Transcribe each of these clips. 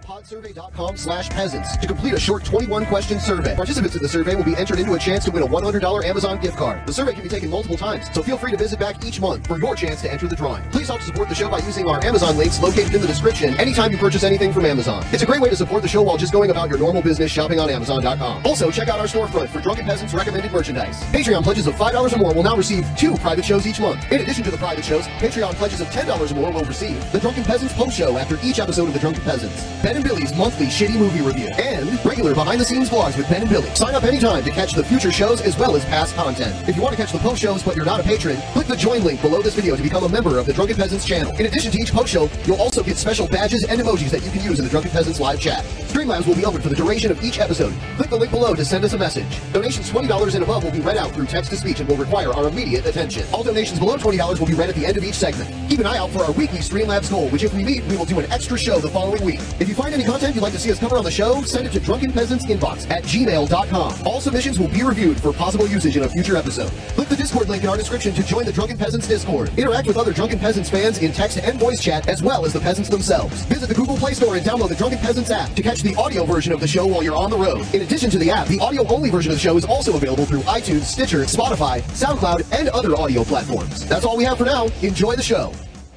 podsurvey.com/peasants to complete a short 21-question survey. Participants in the survey will be entered into a chance to win a $100 Amazon gift card. The survey can be taken multiple times, so feel free to visit back each month for your chance to enter the drawing. Please help support the show by using our Amazon links located in the description anytime you purchase anything from Amazon. It's a great way to support the show while just going about your normal business shopping on Amazon.com. Also, check out our storefront for Drunken Peasants recommended merchandise. Patreon pledges of $5 or more will now receive 2 private shows each month. In addition to the private shows, Patreon pledges of $10 or more will receive the Drunken Peasants post show after each episode of the Drunken Peasants, Ben and Billy's monthly shitty movie review, and regular behind-the-scenes vlogs with Ben and Billy. Sign up anytime to catch the future shows as well as past content. If you want to catch the post shows but you're not a patron, click the join link below this video to become a member of the Drunken Peasants channel. In addition to each post show, you'll also get special badges and emojis that you can use in the Drunken Peasants live chat. Streamlabs will be open for the duration of each episode. Click the link below to send us a message. Donations $20 and above will be read out through text-to-speech and will require our immediate attention. All donations below $20 will be read at the end of each segment. Keep an eye out for our weekly Streamlabs goal, which if we meet, we will do an extra show the following week. If you find any content you'd like to see us cover on the show, send it to drunkenpeasantsinbox@gmail.com. All submissions will be reviewed for possible usage in a future episode. Click the Discord link in our description to join the Drunken Peasants Discord. Interact with other Drunken Peasants fans in text and voice chat, as well as the peasants themselves. Visit the Google Play Store and download the Drunken Peasants app to catch the audio version of the show while you're on the road. In addition to the app, the audio-only version of the show is also available through iTunes, Stitcher, Spotify, SoundCloud, and other audio platforms. That's all we have for now. Enjoy the show.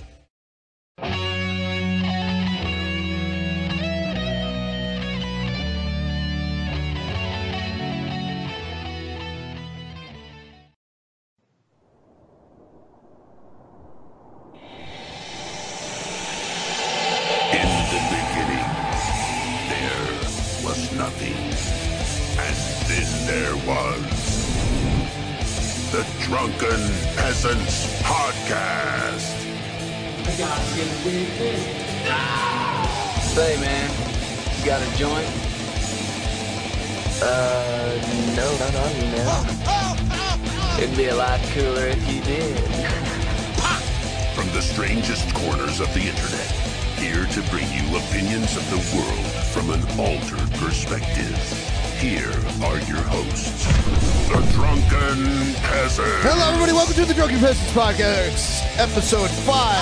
Drunken Peasants Podcast. Say, man, you got a joint? No, not on me now. It'd be a lot cooler if you did. From the strangest corners of the internet, here to bring you opinions of the world from an altered perspective. Here are your hosts, the Drunken Peasants. Hello, everybody. Welcome to the Drunken Peasants Podcast, episode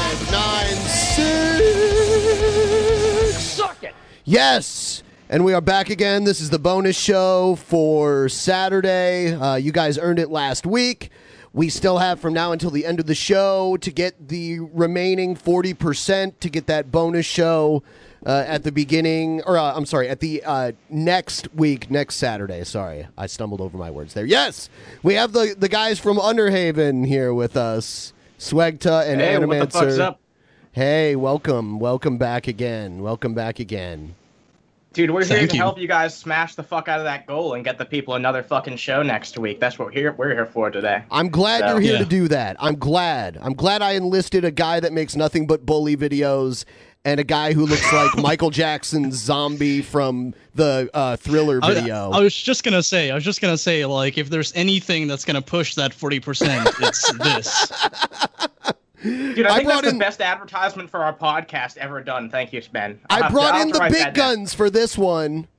596. Suck it! Yes, and we are back again. This is the bonus show for Saturday. You guys earned it last week. We still have from now until the end of the show to get the remaining 40% to get that bonus show at the beginning, or I'm sorry, at the next week, next Saturday. Sorry, I stumbled over my words there. Yes, we have the guys from Underhaven here with us, Swegta and Animancer. What the fuck's up? Hey, welcome back again. Welcome back again. Dude, we're here to help you guys smash the fuck out of that goal and get the people another fucking show next week. That's what we're here for today. I'm glad you're here to do that. I'm glad I enlisted a guy that makes nothing but bully videos and a guy who looks like Michael Jackson's zombie from the Thriller video. I was just gonna say, like, if there's anything that's gonna push that 40%, it's this. Dude, I think that's the best advertisement for our podcast ever done. Thank you, Ben. I brought in the big guns for this one.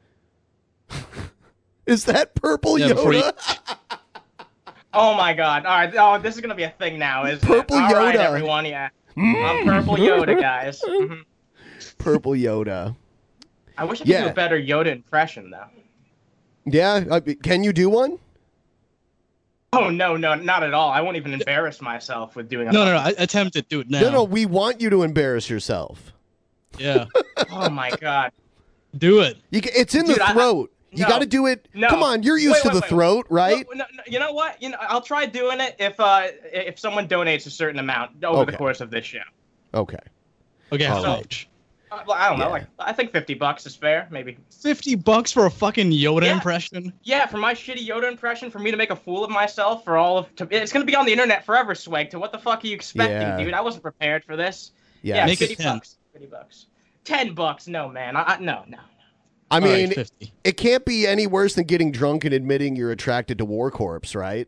Is that Purple Yoda? Oh my god. All right. Oh, this is going to be a thing now, isn't Purple it? Yoda. All right, everyone. Yeah. I'm Purple Yoda, guys. Mm-hmm. Purple Yoda. I wish I could do a better Yoda impression, though. Yeah? Can you do one? Oh, no, not at all. I won't even embarrass myself with doing a No, I attempt to do it now. No, we want you to embarrass yourself. Yeah. Oh, my God. Do it. It's in the throat. You got to do it. No. Come on, you're used to the throat, right? No, you know what? I'll try doing it if someone donates a certain amount over the course of this show. Okay. How much? I don't know. Like, I think $50 is fair, maybe. $50 for a fucking Yoda impression? Yeah, for my shitty Yoda impression, for me to make a fool of myself for all of... it's going to be on the internet forever, Sweg. To what the fuck are you expecting, dude? I wasn't prepared for this. Yeah, make it $50. $10? No, man. No. I mean, right, 50. It can't be any worse than getting drunk and admitting you're attracted to War Corpse, right?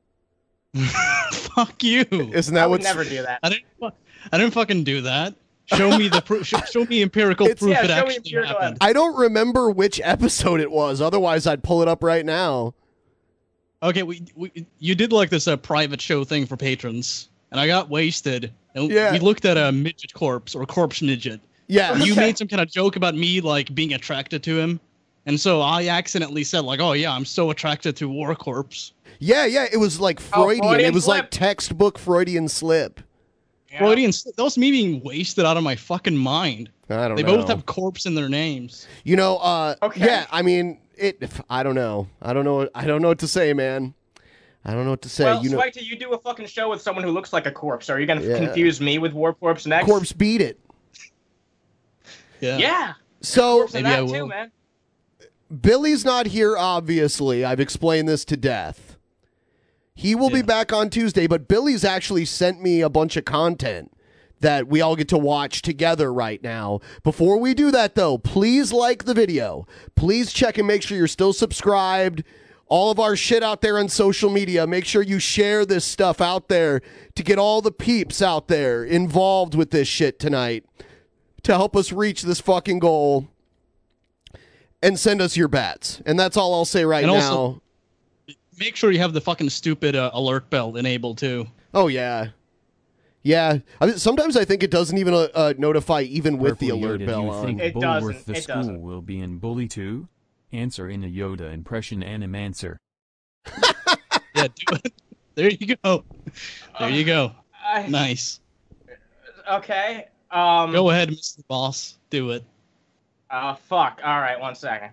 Fuck you. Isn't that what's... I would never do that. I didn't fucking do that. Show me the proof. Show me empirical proof it actually happened. I don't remember which episode it was. Otherwise, I'd pull it up right now. Okay, you did like this private show thing for patrons, and I got wasted. And we looked at a midget corpse or corpse midget. Yeah. You made some kind of joke about me like being attracted to him. And so I accidentally said like, oh yeah, I'm so attracted to War Corpse. Yeah, it was like Freudian. Freudian It was slip. like textbook Freudian slip. Yeah. Freudian, that was me being wasted out of my fucking mind. I don't They know. both have corpse in their names. You know, Okay. yeah, I mean, I don't know. I don't know what to say, man. I don't know what to say. Well, You know, Swag, you do a fucking show with someone who looks like a corpse. Are you gonna Yeah. confuse me with War Corpse next? Corpse beat it. Yeah. Yeah. So Corpse in Maybe that I too, will. man. Billy's not here, obviously. I've explained this to death. He will be Yeah. back on Tuesday, but Billy's actually sent me a bunch of content that we all get to watch together right now. Before we do that, though, please like the video. Please check and make sure you're still subscribed. All of our shit out there on social media. Make sure you share this stuff out there to get all the peeps out there involved with this shit tonight to help us reach this fucking goal. And send us your bets. And that's all I'll say right And now. also- Make sure you have the fucking stupid alert bell enabled too. Oh, yeah. Yeah. I mean, sometimes I think it doesn't even notify even with the Purple alert Yoda, bell do you on. think It Bullworth doesn't. the It school doesn't. will be in Bully 2? Answer in a Yoda impression answer. Yeah, do it. There you go. There you go. Nice. Okay. Go ahead, Mr. Boss. Do it. Fuck. All right, 1 second.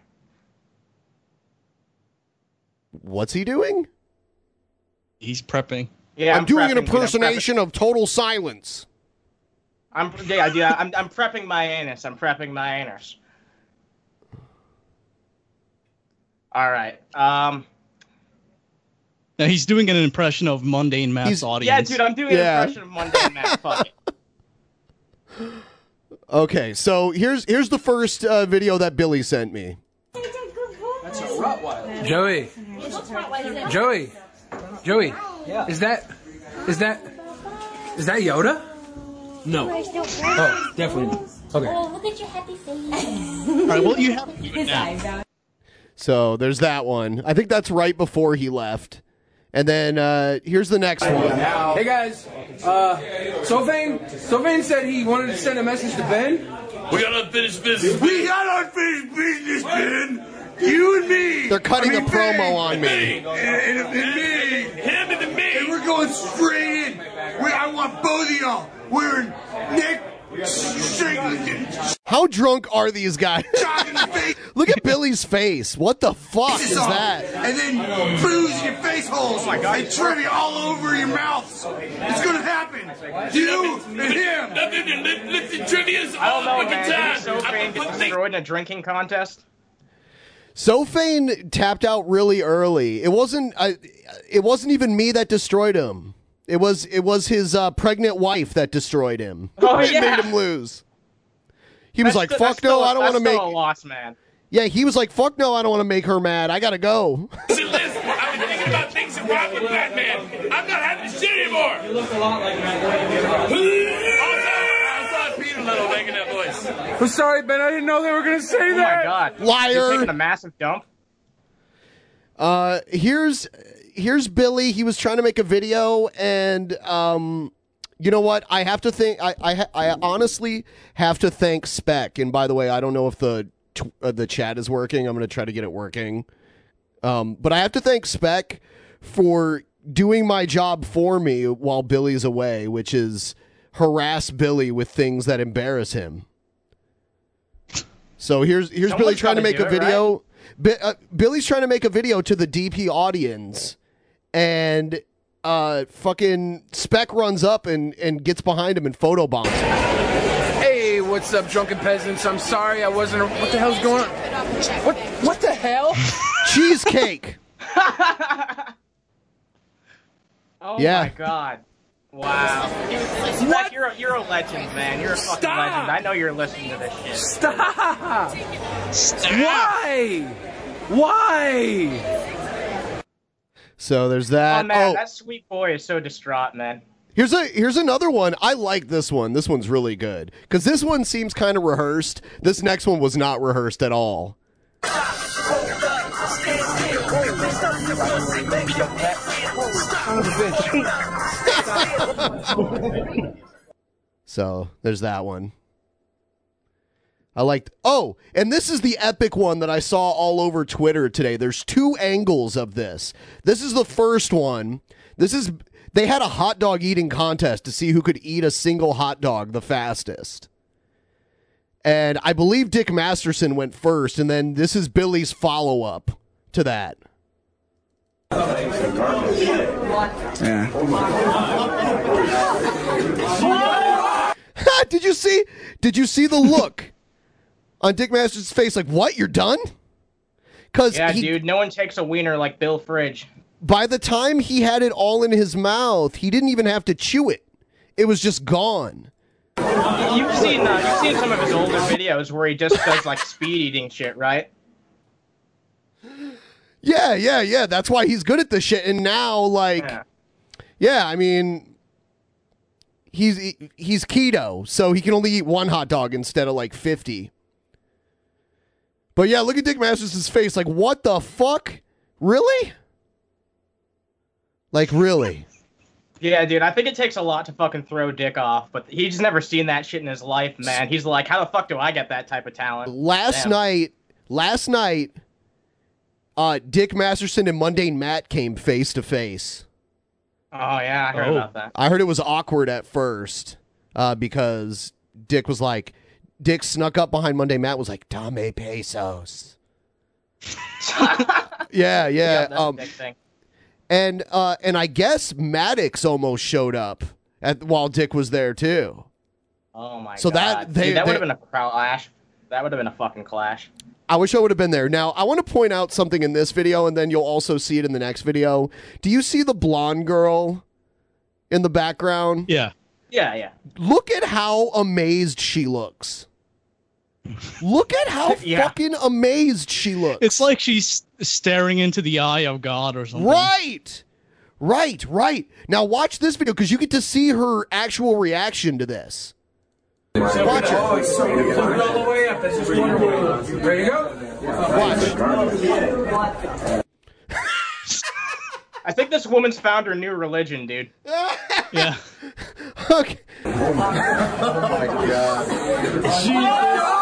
What's he doing? He's prepping. Yeah, I'm doing an prepping, dude. impersonation of total silence. I'm prepping my anus. I'm prepping my anus. All right. Now he's doing an impression of Mundane Matt's audience. Yeah, dude, I'm doing Yeah. an impression of Mundane Matt. Fuck it. Okay, so here's the first video that Billy sent me. Joey. Joey. Is that Yoda? No. Oh, definitely not. Okay. Oh, look at your happy face. All right, well, you have to do it now. So there's that one. I think that's right before he left. And then here's the next one. Hey guys, Sylvain said he wanted to send a message to Ben. We got unfinished business. We got unfinished business, Ben. You and me. They're cutting a promo Ben. on me. And me. Him and me. And we're going straight in. I want both of y'all wearing neck How drunk are these guys? Look at Billy's face. What the fuck is that? And then booze your face holes. Oh my God. And trivia all over your mouths. It's gonna happen. You and him. Listen, trivia's I don't all know, the man. time. So Fane gets destroyed in a drinking contest. Sofane tapped out really early. It wasn't even me that destroyed him. It was his pregnant wife that destroyed him. Oh, It yeah. made him lose. He was like, "Fuck no, I don't want to make." That's still a loss, man. Yeah, he was like, "Fuck no, I don't want to make her mad. I gotta go." Listen, I've been thinking about things that wrong with Batman. I'm not having this shit anymore. You look a lot like Batman. I saw Pete a little making that voice. I'm sorry, Ben. I didn't know they were gonna say Oh that. my God. Liar. You're taking a massive dump. Here's Billy. He was trying to make a video, and you know what? I have to think. I honestly have to thank Spec. And by the way, I don't know if the chat is working. I'm going to try to get it working. But I have to thank Spec for doing my job for me while Billy's away, which is harass Billy with things that embarrass him. So here's Billy trying to make a video. Billy's trying to make a video to the DP audience, and fucking Spec runs up and gets behind him and photobombs him. Hey, what's up, drunken peasants? I'm sorry I wasn't. What the hell's going on? What the hell? Cheesecake. Oh Yeah. my God. Wow. Spec, you're a legend, man. You're a fucking legend. I know you're listening to this shit. Stop! Why? So there's that. Oh man, that sweet boy is so distraught, man. Here's another one. I like this one. This one's really good because this one seems kind of rehearsed. This next one was not rehearsed at all. So there's that one. I liked. Oh, and this is the epic one that I saw all over Twitter today. There's 2 angles of this. This is the first one. They had a hot dog eating contest to see who could eat a single hot dog the fastest. And I believe Dick Masterson went first, and then this is Billy's follow-up to that. Did you see the look on Dick Masterson's face? Like, what? You're done? Dude, no one takes a wiener like Bill Fridge. By the time he had it all in his mouth, he didn't even have to chew it. It was just gone. You've seen some of his older videos where he just does like speed eating shit, right? Yeah. That's why he's good at this shit. And now, I mean, he's keto, so he can only eat 1 hot dog instead of like 50. But yeah, look at Dick Masterson's face. Like, what the fuck? Really? Like, really? Yeah, dude, I think it takes a lot to fucking throw Dick off, but he's never seen that shit in his life, man. He's like, how the fuck do I get that type of talent? Last night, Dick Masterson and Mundane Matt came face to face. Oh, yeah, I heard about that. I heard it was awkward at first because Dick snuck up behind Mundane Matt, was like, Dame Pesos. Yeah. Dick thing. And I guess Maddox almost showed up while Dick was there too. Oh my god! So that would have been a clash. That would have been a fucking clash. I wish I would have been there. Now I want to point out something in this video, and then you'll also see it in the next video. Do you see the blonde girl in the background? Yeah. Yeah. Look at how amazed she looks. Look at how fucking amazed she looks. It's like she's staring into the eye of God or something. Right. Now watch this video because you get to see her actual reaction to this. Watch it. Put it all the way up. That's just wonderful. Ready to go? Watch. I think this woman's found her new religion, dude. Yeah. Okay. Oh my god.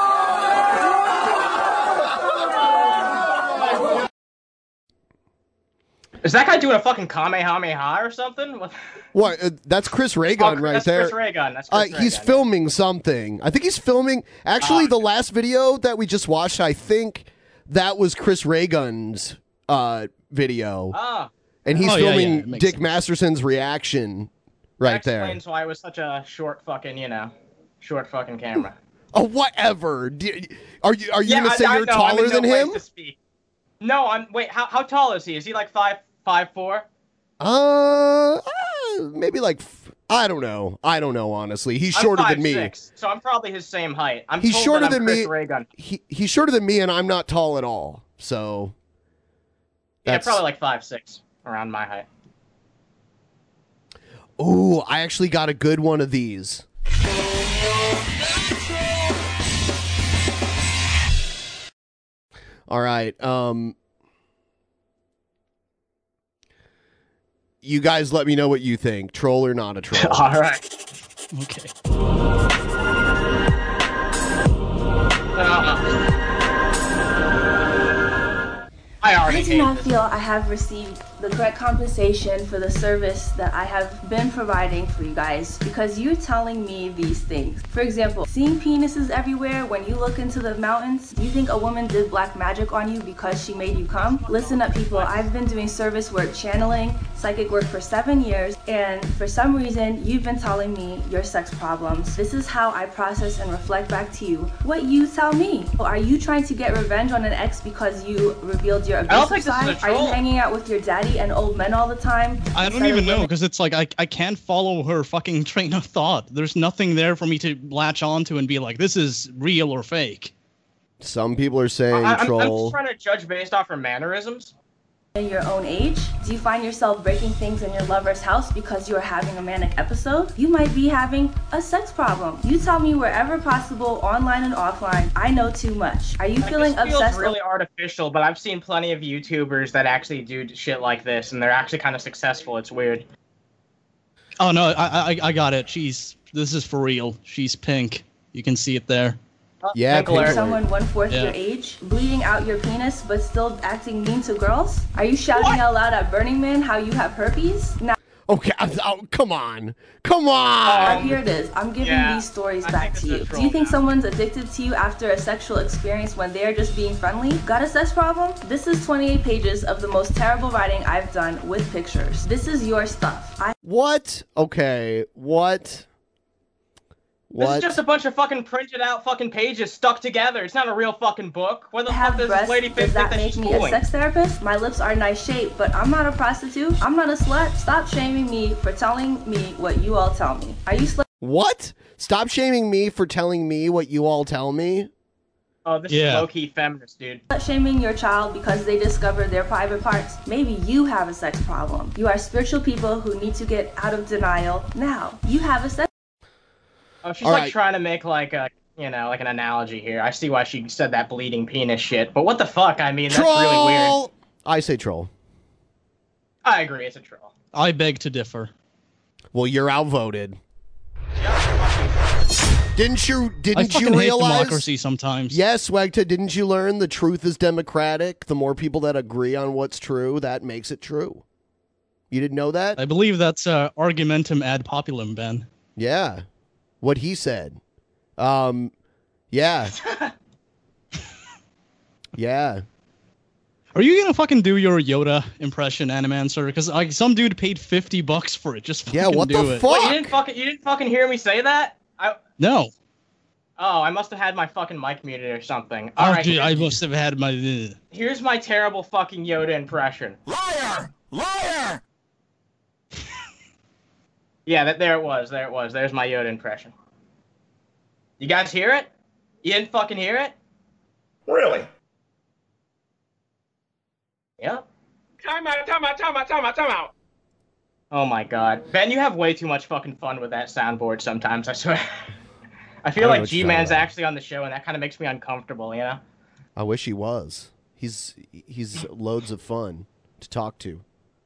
Is that guy doing a fucking Kamehameha or something? What? That's Chris Ray Gun right there. That's Chris Ray Gun. That's Chris Ray He's Gun, filming something. I think he's filming. Actually, the last video that we just watched, I think that was Chris Ray Gun's video. And he's filming Dick Masterson's reaction right there. That explains why it was such a short fucking camera. Oh, whatever. Are you gonna say you're taller than him? No, wait. How tall is he? Is he like 5'4"? Maybe like I don't know. Honestly, he's shorter than me. 5'6", so I'm probably his same height. He's shorter than me. Ray Gun. He's shorter than me, and I'm not tall at all. So yeah, probably like 5'6", around my height. Ooh, I actually got a good one of these. All right. You guys let me know what you think. Troll or not a troll. All right. Okay. I do not feel I have received the correct compensation for the service that I have been providing for you guys because you're telling me these things. For example, seeing penises everywhere when you look into the mountains, do you think a woman did black magic on you because she made you come? Listen up, people. I've been doing service work, channeling, psychic work for 7 years, and for some reason, you've been telling me your sex problems. This is how I process and reflect back to you what you tell me. Are you trying to get revenge on an ex because you revealed your abusive side? Are you hanging out with your daddy and old men all the time? I don't even know, because it's like I can't follow her fucking train of thought. There's nothing there for me to latch onto and be like, this is real or fake. Some people are saying troll. I'm just trying to judge based off her mannerisms. In your own age? Do you find yourself breaking things in your lover's house because you are having a manic episode? You might be having a sex problem. You tell me wherever possible, online and offline. I know too much. Are you feeling this obsessed? Feels really artificial, but I've seen plenty of YouTubers that actually do shit like this, and they're actually kind of successful. It's weird. Oh no, I got it. This is for real. She's pink. You can see it there. Yeah, Pink alert. Someone 1/4 your age, bleeding out your penis, but still acting mean to girls? Are you shouting out loud at Burning Man how you have herpes? Now, Okay, come on. Come on. here it is. I'm giving these stories back to you. Do you think someone's addicted to you after a sexual experience when they're just being friendly? Got a sex problem? This is 28 pages of the most terrible writing I've done with pictures. This is your stuff. What? Okay, what? This is just a bunch of fucking printed out fucking pages stuck together. It's not a real fucking book. Where the fuck does this lady think Does that that make she's me a fooling? sex therapist? My lips are nice shape, but I'm not a prostitute. I'm not a slut. Stop shaming me for telling me what you all tell me. Are you What? Stop shaming me for telling me what you all tell me? Oh, this is low-key feminist, dude. slut shaming your child because they discovered their private parts? Maybe you have a sex problem. You are spiritual people who need to get out of denial now. You have a sex. Oh, she's like trying to make like a, you know, like an analogy here. I see why she said that bleeding penis shit, but what the fuck? I mean, that's really weird. I say troll. I agree, it's a troll. I beg to differ. Well, you're outvoted. Didn't you I fucking realize? hate democracy sometimes. Yes, Wegta, didn't you learn the truth is democratic? The more people that agree on what's true, that makes it true. You didn't know that? I believe that's argumentum ad populum, Ben. Yeah. What he said. Yeah. Yeah. Are you gonna fucking do your Yoda impression, Animancer? Because like some dude paid $50 for it. Just fucking do it. Wait, you didn't fucking hear me say that? No. Oh, I must have had my fucking mic muted or something. Oh, All right, dude, I must have had my. here's my terrible fucking Yoda impression. Liar! Liar! Yeah, there it was. There it was. There's my Yoda impression. You guys hear it? You didn't fucking hear it? Really? Yep. Time out. Oh my god. Ben, you have way too much fucking fun with that soundboard sometimes, I swear. I feel like G-Man's actually on the show, and that kind of makes me uncomfortable, you know? I wish he was. He's loads of fun to talk to.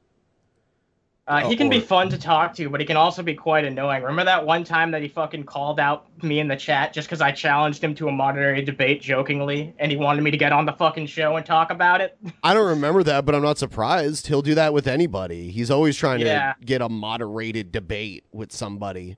He can be fun to talk to, but he can also be quite annoying. Remember that one time that he fucking called out me in the chat just because I challenged him to a moderated debate jokingly, and he wanted me to get on the fucking show and talk about it? I don't remember that, but I'm not surprised. He'll do that with anybody. He's always trying to get a moderated debate with somebody.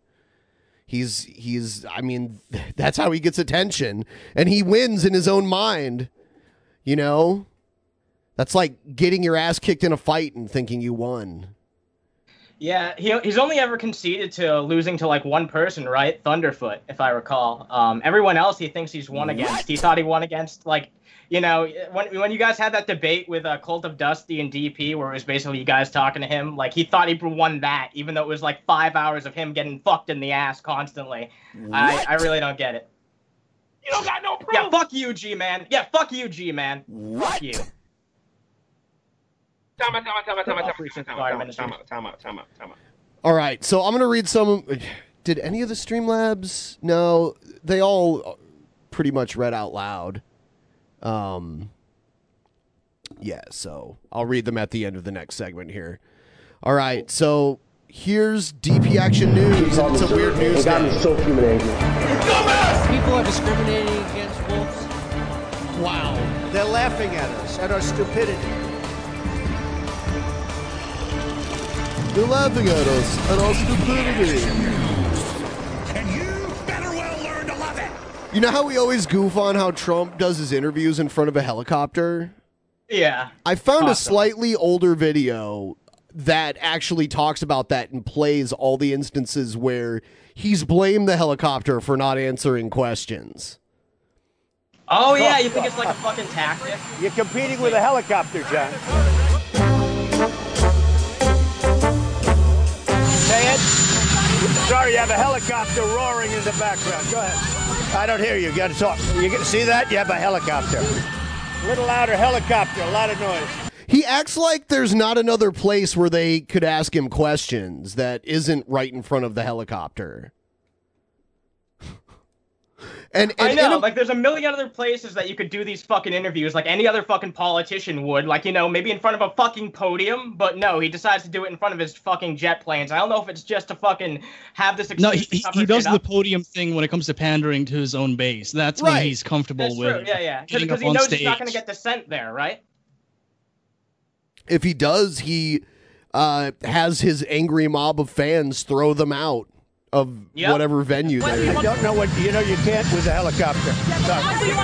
I mean, that's how he gets attention, and he wins in his own mind. You know? That's like getting your ass kicked in a fight and thinking you won. Yeah, he's only ever conceded to losing to like one person, right? Thunderfoot, if I recall. Everyone else he thinks he's won against. He thought he won against, like, you know, when you guys had that debate with Cult of Dusty and DP, where it was basically you guys talking to him, like he thought he won that, even though it was like 5 hours of him getting fucked in the ass constantly. I really don't get it. You don't got no proof. Yeah, fuck you, G-Man. Yeah, fuck you, G-Man. Fuck you. Time out. All right, so I'm going to read some. Did any of the Streamlabs? No, they all pretty much read out loud. Yeah, so I'll read them at the end of the next segment here. All right, so here's DP Action News, and it's a weird news day. People are discriminating against wolves. Wow. They're laughing at us, at our stupidity. They're laughing at us, at our stupidity. And you better well learn to love it. You know how we always goof on how Trump does his interviews in front of a helicopter? Yeah. I found a slightly older video that actually talks about that and plays all the instances where he's blamed the helicopter for not answering questions. Oh, yeah, you think it's like a fucking tactic? You're competing with a helicopter, John. Say it. Sorry, you have a helicopter roaring in the background. Go ahead. I don't hear you. You got to talk. See that? You have a helicopter. A little louder helicopter. A lot of noise. He acts like there's not another place where they could ask him questions that isn't right in front of the helicopter. And I know, like, there's a million other places that you could do these fucking interviews, like any other fucking politician would, like, you know, maybe in front of a fucking podium, but no, he decides to do it in front of his fucking jet planes. I don't know if it's just to fucking have this excuse. No, to cover he does shit the up. podium thing when it comes to pandering to his own base. That's when Right. he's comfortable That's with. true, yeah, getting because up he on knows stage. he's not going to get dissent there, right? If he does, he has his angry mob of fans throw them out of whatever venue they're in. I don't know what you know. You can't with the helicopter. Sorry.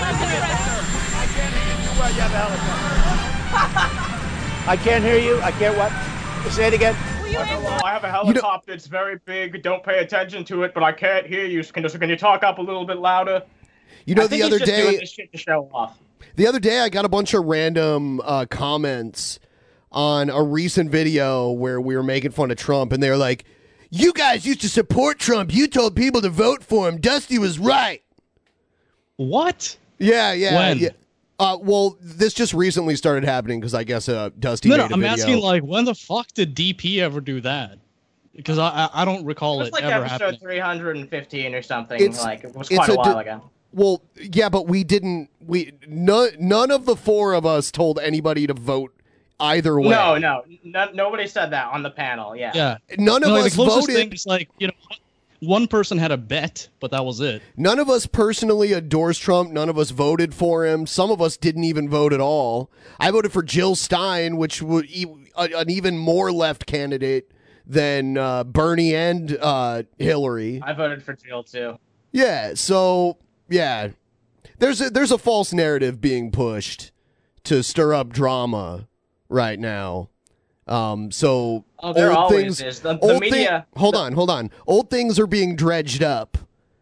I can't hear you. I can't what? Say it again. I have a helicopter. It's very big. Don't pay attention to it, but I can't hear you. Can you talk up a little bit louder? You know, I think the other he's just doing day, this shit to show off. the other day, I got a bunch of random comments on a recent video where we were making fun of Trump, and they were like, "You guys used to support Trump. You told people to vote for him. Dusty was right." What? Yeah. When? Yeah. Well, this just recently started happening because I guess Dusty No, made a I'm video. asking, like, when the fuck did DP ever do that? Because I don't recall It was it like ever episode happening. 315 or something. It's- Like, it was it's quite a a while di- ago. Well, yeah, but we didn't. None of the four of us told anybody to vote either way. No, nobody said that on the panel. Yeah. Yeah. None of No, us the closest voted. thing is, like, you know, one person had a bet, but that was it. None of us personally endorse Trump. None of us voted for him. Some of us didn't even vote at all. I voted for Jill Stein, which was an even more left candidate than Bernie and Hillary. I voted for Jill too. Yeah, so yeah, there's a false narrative being pushed to stir up drama right now. So Oh, there old always things, is. The old media- hold on. Old things are being dredged up.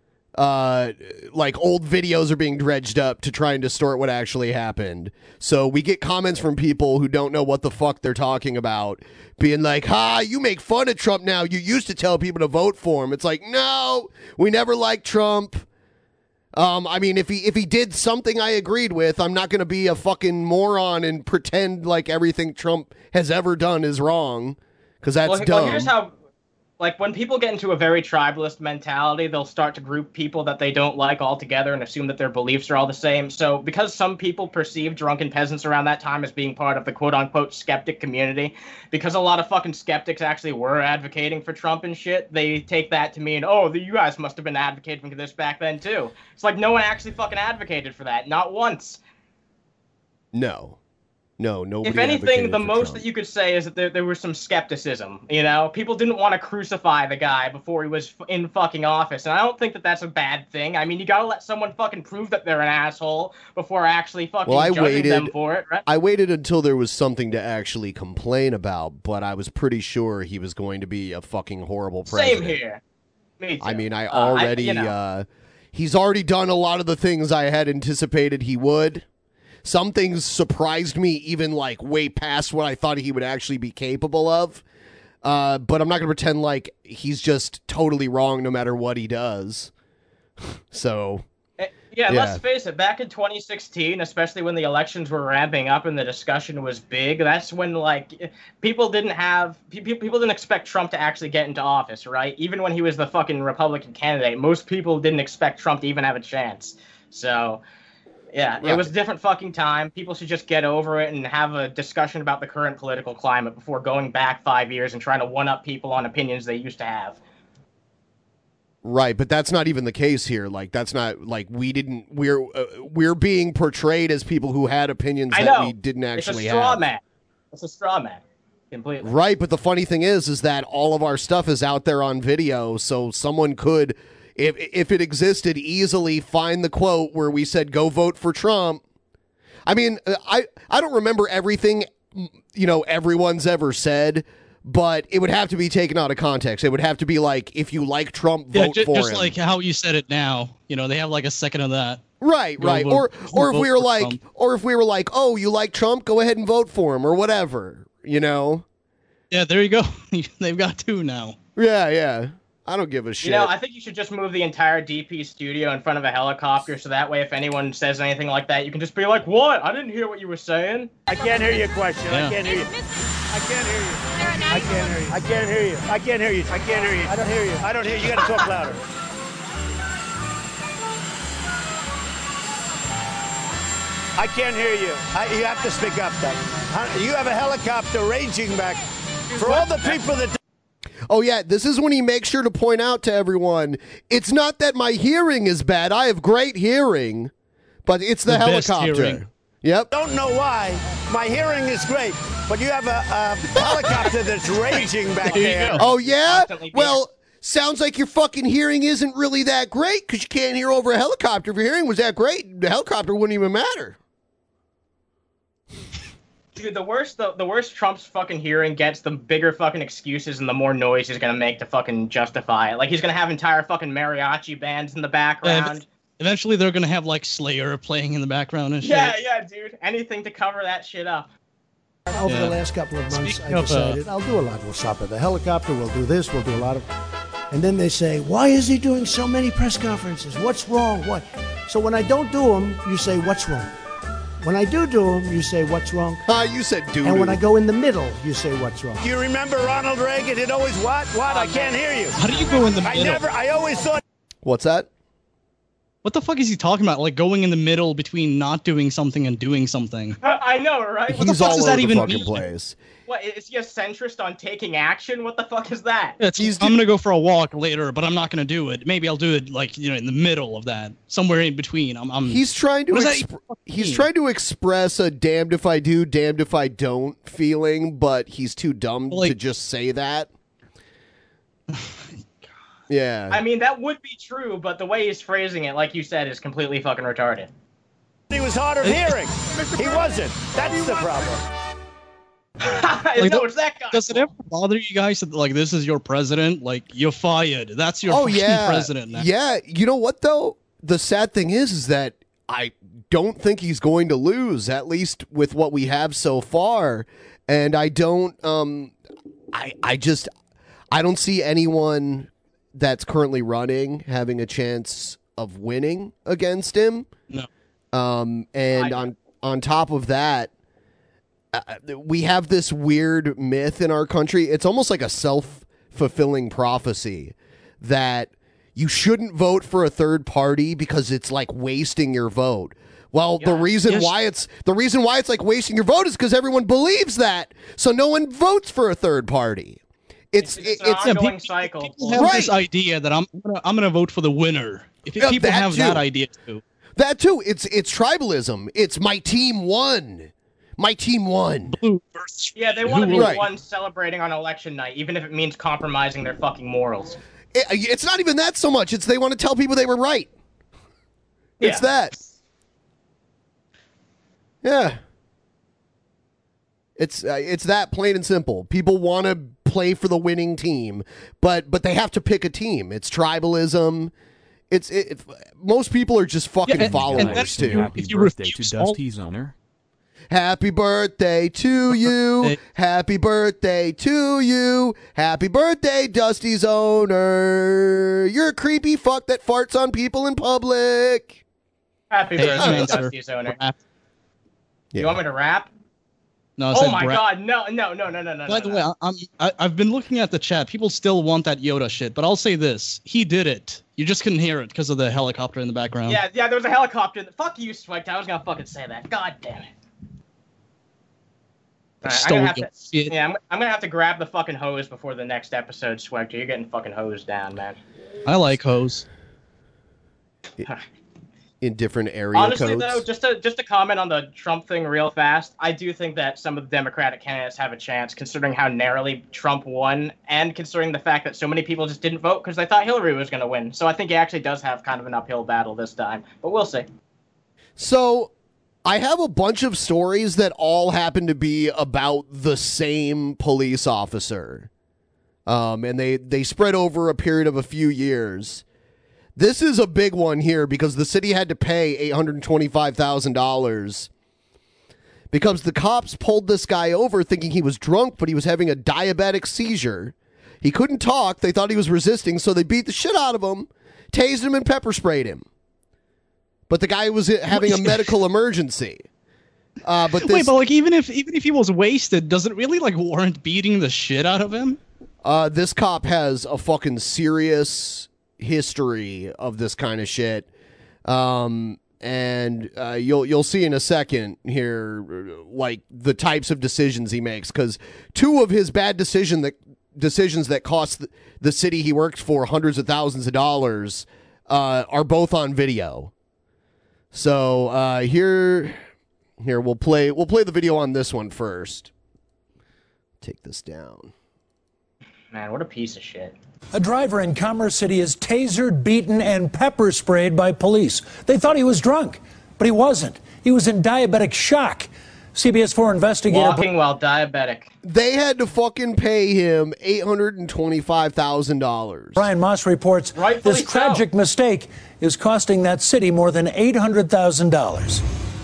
Like old videos are being dredged up to try and distort what actually happened. So we get comments from people who don't know what the fuck they're talking about, being like, "Ha, you make fun of Trump now. You used to tell people to vote for him." It's like, no, we never liked Trump. I mean, if he did something I agreed with, I'm not going to be a fucking moron and pretend like everything Trump has ever done is wrong, because that's dumb. Well, here's how, like, when people get into a very tribalist mentality, they'll start to group people that they don't like all together and assume that their beliefs are all the same. So because some people perceive drunken peasants around that time as being part of the quote-unquote skeptic community, because a lot of fucking skeptics actually were advocating for Trump and shit, they take that to mean, oh, you guys must have been advocating for this back then too. It's like no one actually fucking advocated for that. Not once. No, nobody. If anything, advocated the for most Trump. that you could say is that there was some skepticism, you know? People didn't want to crucify the guy before he was in fucking office, and I don't think that that's a bad thing. I mean, you gotta let someone fucking prove that they're an asshole before actually fucking Well, I judging them waited. for it, right? I waited until there was something to actually complain about, but I was pretty sure he was going to be a fucking horrible president. Same here. Me too. I mean, I already. you know. He's already done a lot of the things I had anticipated he would. Some things surprised me, even like way past what I thought he would actually be capable of. But I'm not going to pretend like he's just totally wrong no matter what he does. So, Yeah, Yeah. let's face it, back in 2016, especially when the elections were ramping up and the discussion was big, that's when, like, people didn't expect Trump to actually get into office, right? Even when he was the fucking Republican candidate, most people didn't expect Trump to even have a chance. So, yeah, Right. it was a different fucking time. People should just get over it and have a discussion about the current political climate before going back 5 years and trying to one-up people on opinions they used to have. right, but that's not even the case here. Like, that's not like we're being portrayed as people who had opinions I that know. we didn't actually It's a straw have. man. It's a straw man. Completely. Right, but the funny thing is that all of our stuff is out there on video, so someone could, if it existed, easily find the quote where we said go vote for Trump. I mean, I don't remember everything, everyone's ever said, but it would have to be taken out of context. It would have to be like, if you like Trump, vote for just him. like how you said it now. They have like a second of that. Right. Go Or vote if for we were like, Trump. oh, you like Trump, go ahead and vote for him, or whatever. Yeah, there you go. They've got two now. Yeah. I don't give a shit. I think you should just move the entire DP studio in front of a helicopter, so that way if anyone says anything like that, you can just be like, what? I didn't hear what you were saying. I can't hear your question. Yeah. I can't hear you. I can't hear you. I can't hear you. I can't hear you. I can't hear you. I can't hear you. I don't hear you. I don't hear you. You gotta talk louder. I can't hear you. You have to speak up, though. You have a helicopter raging back. For all the people that... Oh, yeah, this is when he makes sure to point out to everyone, it's not that my hearing is bad. I have great hearing, but it's the helicopter. Yep. Don't know why. My hearing is great, but you have a helicopter that's raging back there. Oh, yeah? Well, sounds like your fucking hearing isn't really that great because you can't hear over a helicopter. If your hearing was that great, the helicopter wouldn't even matter. Dude, the worse Trump's fucking hearing gets, the bigger fucking excuses and the more noise he's gonna make to fucking justify it. Like, he's gonna have entire fucking mariachi bands in the background. Eventually, they're gonna have like Slayer playing in the background and shit. Yeah, dude. Anything to cover that shit up. Over the last couple of months, I decided I'll do a lot. We'll stop at the helicopter. We'll do this. We'll do a lot of... And then they say, why is he doing so many press conferences? What's wrong? What? So when I don't do them, you say, what's wrong? When I do them, you say, what's wrong? You said do. And when I go in the middle, you say, what's wrong? Do you remember Ronald Reagan? It always what? I can't hear you. How do you go in the middle? I always thought... What's that? What the fuck is he talking about? Like going in the middle between not doing something and doing something. I know, right? What the He's fuck all does over that the even fucking mean? place. What, is he a centrist on taking action? What the fuck is that? I'm gonna go for a walk later, but I'm not gonna do it. Maybe I'll do it like in the middle of that, somewhere in between. He's trying to express a damned if I do, damned if I don't feeling, but he's too dumb to just say that. Yeah. I mean, that would be true, but the way he's phrasing it, like you said, is completely fucking retarded. He was hard of hearing. He wasn't. That's the problem. No, it's that guy. Does it ever bother you guys that like this is your president? Like you're fired. That's your fucking president now. Yeah. You know what though? The sad thing is that I don't think he's going to lose, at least with what we have so far. And I don't I don't see anyone that's currently running having a chance of winning against him. No. And on top of that, we have this weird myth in our country. It's almost like a self-fulfilling prophecy that you shouldn't vote for a third party because it's like wasting your vote. Well, the reason why it's like wasting your vote is because everyone believes that, so no one votes for a third party. It's an ongoing cycle. People have this idea that I'm gonna vote for the winner. If people have that idea too. That too. It's tribalism. It's my team won. My team won. Yeah, they want to be the ones celebrating on election night, even if it means compromising their fucking morals. It's not even that so much. It's they want to tell people they were right. It's that. Yeah. It's that plain and simple. People want to play for the winning team, but they have to pick a team. It's tribalism. Most people are just fucking followers too. Happy birthday to Dusty's owner. Happy birthday to you. Happy birthday to you. Happy birthday, Dusty's owner. You're a creepy fuck that farts on people in public. Happy birthday, Dusty's owner. You want me to rap? No. Oh my god, no. By the way, I've been looking at the chat. People still want that Yoda shit, but I'll say this: he did it. You just couldn't hear it because of the helicopter in the background. Yeah, there was a helicopter. Fuck you, Swag. I was gonna fucking say that. God damn it. Right, I'm gonna have to grab the fucking hose before the next episode, Swag. You're getting fucking hosed down, man. I like hose. In different area Honestly, codes. though, just to comment on the Trump thing real fast, I do think that some of the Democratic candidates have a chance, considering how narrowly Trump won, and considering the fact that so many people just didn't vote because they thought Hillary was going to win. So I think he actually does have kind of an uphill battle this time, but we'll see. So I have a bunch of stories that all happen to be about the same police officer, and they spread over a period of a few years. This is a big one here because the city had to pay $825,000 because the cops pulled this guy over thinking he was drunk, but he was having a diabetic seizure. He couldn't talk. They thought he was resisting, so they beat the shit out of him, tased him, and pepper sprayed him. But the guy was having a medical emergency. But like even if he was wasted, does it really like warrant beating the shit out of him? This cop has a fucking serious history of this kind of shit. and you'll see in a second here, like the types of decisions he makes. Because two of his bad decisions that cost the city he works for hundreds of thousands of dollars are both on video. So here we'll play the video on this one first. Take this down. Man, what a piece of shit. A driver in Commerce City is tasered, beaten, and pepper sprayed by police. They thought he was drunk, but he wasn't. He was in diabetic shock. CBS 4 investigator... Walking while diabetic. They had to fucking pay him $825,000. Brian Moss reports this tragic mistake is costing that city more than $800,000.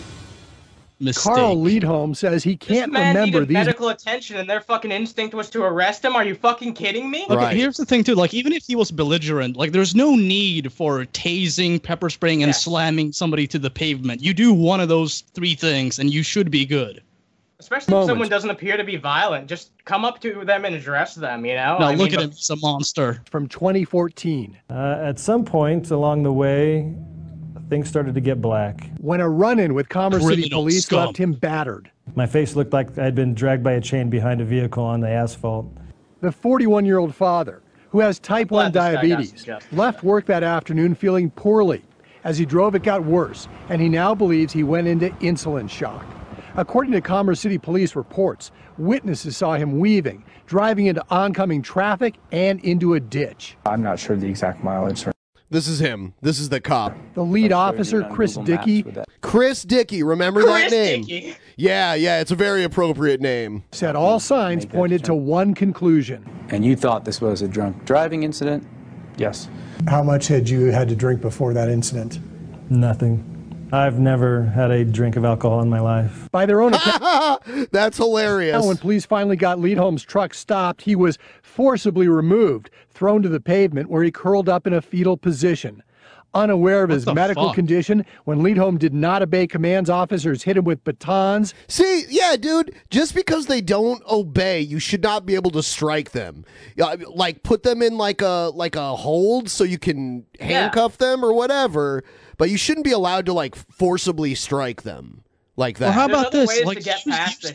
Carl Liedholm says he can't remember needed these. medical attention, and their fucking instinct was to arrest him. Are you fucking kidding me? Okay, here's the thing too. Like, even if he was belligerent, like, there's no need for tasing, pepper spraying, and slamming somebody to the pavement. You do one of those three things, and you should be good. Especially if someone doesn't appear to be violent, just come up to them and address them. You know. No, look at him. He's a monster. From 2014. At some point along the way, things started to get black. When a run-in with Commerce City police left him battered. My face looked like I'd been dragged by a chain behind a vehicle on the asphalt. The 41-year-old father, who has type 1 diabetes, left work that afternoon feeling poorly. As he drove, it got worse, and he now believes he went into insulin shock. According to Commerce City police reports, witnesses saw him weaving, driving into oncoming traffic and into a ditch. I'm not sure the exact mileage. This is him. This is the cop. The lead officer, Chris Dickey. Chris Dickey, remember that name? Dickey. Yeah, it's a very appropriate name. Said all signs pointed to one conclusion. And you thought this was a drunk driving incident? Yes. How much had you had to drink before that incident? Nothing. I've never had a drink of alcohol in my life. By their own account, that's hilarious. Now, when police finally got Liedholm's truck stopped, he was forcibly removed, thrown to the pavement where he curled up in a fetal position. Unaware of his medical condition, when Liedholm did not obey commands, officers hit him with batons. See, yeah, dude, just because they don't obey, you should not be able to strike them. Like, put them in like a hold so you can handcuff them or whatever, but you shouldn't be allowed to like forcibly strike them like that. Or how about this? Like, use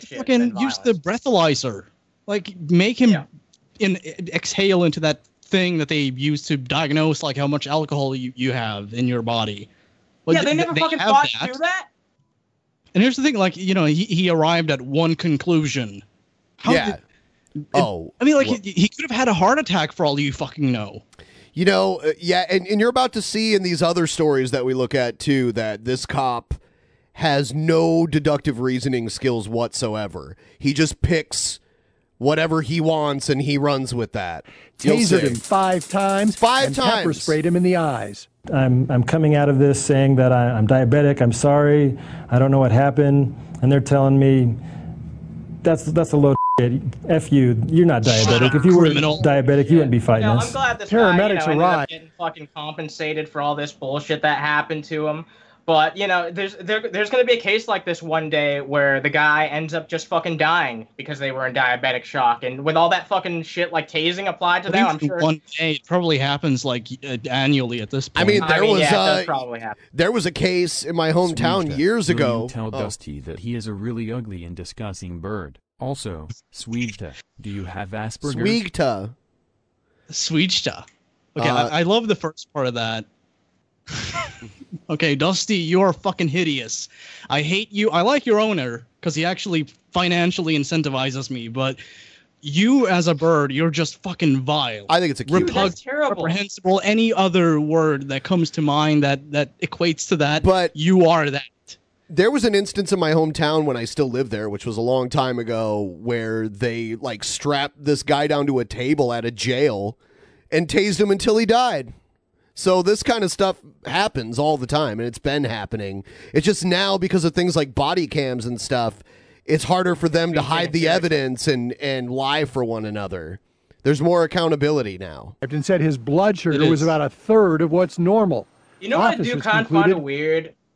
the breathalyzer. Like, make him exhale into that thing that they use to diagnose like how much alcohol you have in your body. But they never fucking thought to do that. And here's the thing, like, you know, he arrived at one conclusion. I mean, like, he could have had a heart attack for all you fucking know. You know, and you're about to see in these other stories that we look at too that this cop has no deductive reasoning skills whatsoever. He just picks whatever he wants and he runs with that. Tasered him 5 times. Five times. Pepper sprayed him in the eyes. I'm coming out of this saying that I'm diabetic. I'm sorry. I don't know what happened. And they're telling me that's a load of shit. F you. You're not diabetic. If you were diabetic, you wouldn't be fighting us. I'm glad this Paramedics guy, ended arrived. up getting fucking compensated for all this bullshit that happened to him. But, you know, there's going to be a case like this one day where the guy ends up just fucking dying because they were in diabetic shock. And with all that fucking shit like tasing applied to them, I'm sure. One day, it probably happens like annually at this point. I mean, it does probably happen. There was a case in my hometown years ago. You tell Dusty that he is a really ugly and disgusting bird. Also, Sweegta, do you have Asperger's? Sweegta. Okay, I love the first part of that. Okay, Dusty, you are fucking hideous. I hate you. I like your owner because he actually financially incentivizes me, but you as a bird, you're just fucking vile. I think it's a cute. That's terrible. Reprehensible. Any other word that comes to mind that equates to that, but you are that. There was an instance in my hometown when I still lived there, which was a long time ago, where they like strapped this guy down to a table at a jail and tased him until he died. So this kind of stuff happens all the time, and it's been happening. It's just now, because of things like body cams and stuff, it's harder for them to hide the evidence and lie for one another. There's more accountability now. Captain said his blood sugar was about 1/3 of what's normal. You know what I do kind of find weird?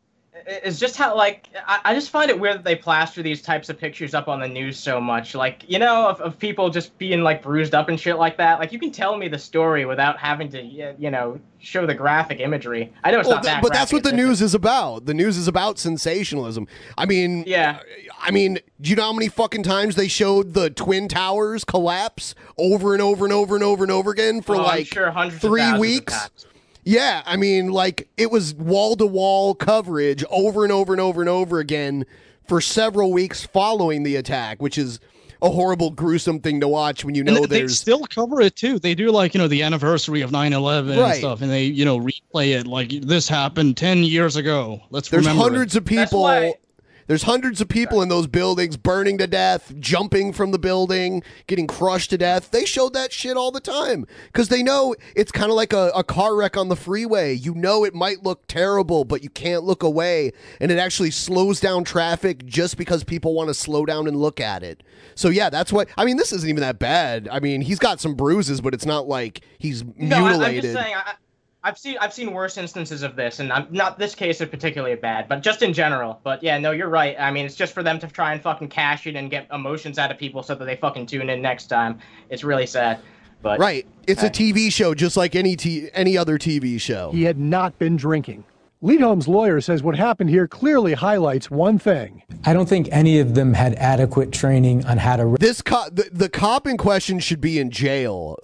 is just how, like, I just find it weird that they plaster these types of pictures up on the news so much. Like, you know, of people just being, like, bruised up and shit like that. Like, you can tell me the story without having to, you know, show the graphic imagery. I know it's not that but that's what the graphic. news is about. The news is about sensationalism. I mean, Yeah. I mean, do you know how many fucking times they showed the Twin Towers collapse over and over and over and over and over again for I'm like sure hundreds of 3 thousands of weeks? times. Yeah, I mean, like, it was wall-to-wall coverage over and over and over and over again for several weeks following the attack, which is a horrible, gruesome thing to watch when you know and they there's... still cover it, too. They do, like, you know, the anniversary of 9/11 and Right. stuff, and they, you know, replay it like, this happened 10 years ago. Let's remember hundreds it. of people... There's hundreds of people in those buildings burning to death, jumping from the building, getting crushed to death. They showed that shit all the time because they know it's kind of like a car wreck on the freeway. You know it might look terrible, but you can't look away, and it actually slows down traffic just because people want to slow down and look at it. So yeah, that's what I mean. This isn't even that bad. I mean, he's got some bruises, but it's not like he's mutilated. I'm just saying. I've seen worse instances of this, and I'm not this case is particularly bad, but just in general. But yeah, no, you're right. I mean, it's just for them to try and fucking cash it and get emotions out of people so that they fucking tune in next time. It's really sad. But right, it's a TV show just like any other TV show. He had not been drinking. Liedholm's lawyer says what happened here clearly highlights one thing. I don't think any of them had adequate training on how to... The cop in question should be in jail.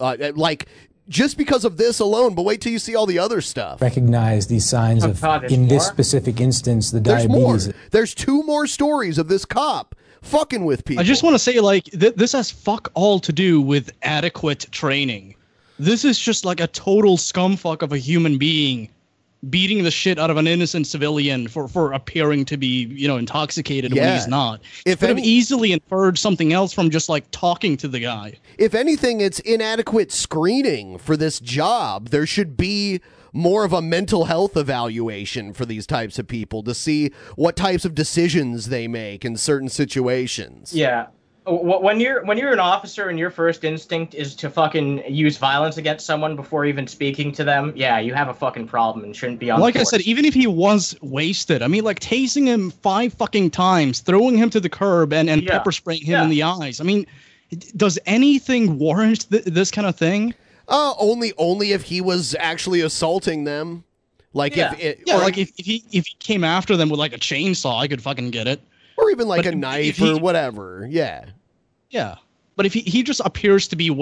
Just because of this alone, but wait till you see all the other stuff. Recognize these signs of, in this specific instance, the diabetes. There's 2 more stories of this cop fucking with people. I just want to say, like, this has fuck all to do with adequate training. This is just like a total scumfuck of a human being beating the shit out of an innocent civilian for appearing to be, you know, intoxicated when he's not. Could have easily inferred something else from just, like, talking to the guy. If anything, it's inadequate screening for this job. There should be more of a mental health evaluation for these types of people to see what types of decisions they make in certain situations. Yeah. When you're an officer and your first instinct is to fucking use violence against someone before even speaking to them, yeah, you have a fucking problem and shouldn't be on Like force. I said, even if he was wasted, I mean, like, tasing him 5 fucking times, throwing him to the curb, and pepper spraying him in the eyes. I mean, does anything warrant this kind of thing? Only if he was actually assaulting them. Like if he came after them with, like, a chainsaw, I could fucking get it. Or even like a knife or whatever. Yeah. Yeah. But if he just appears to be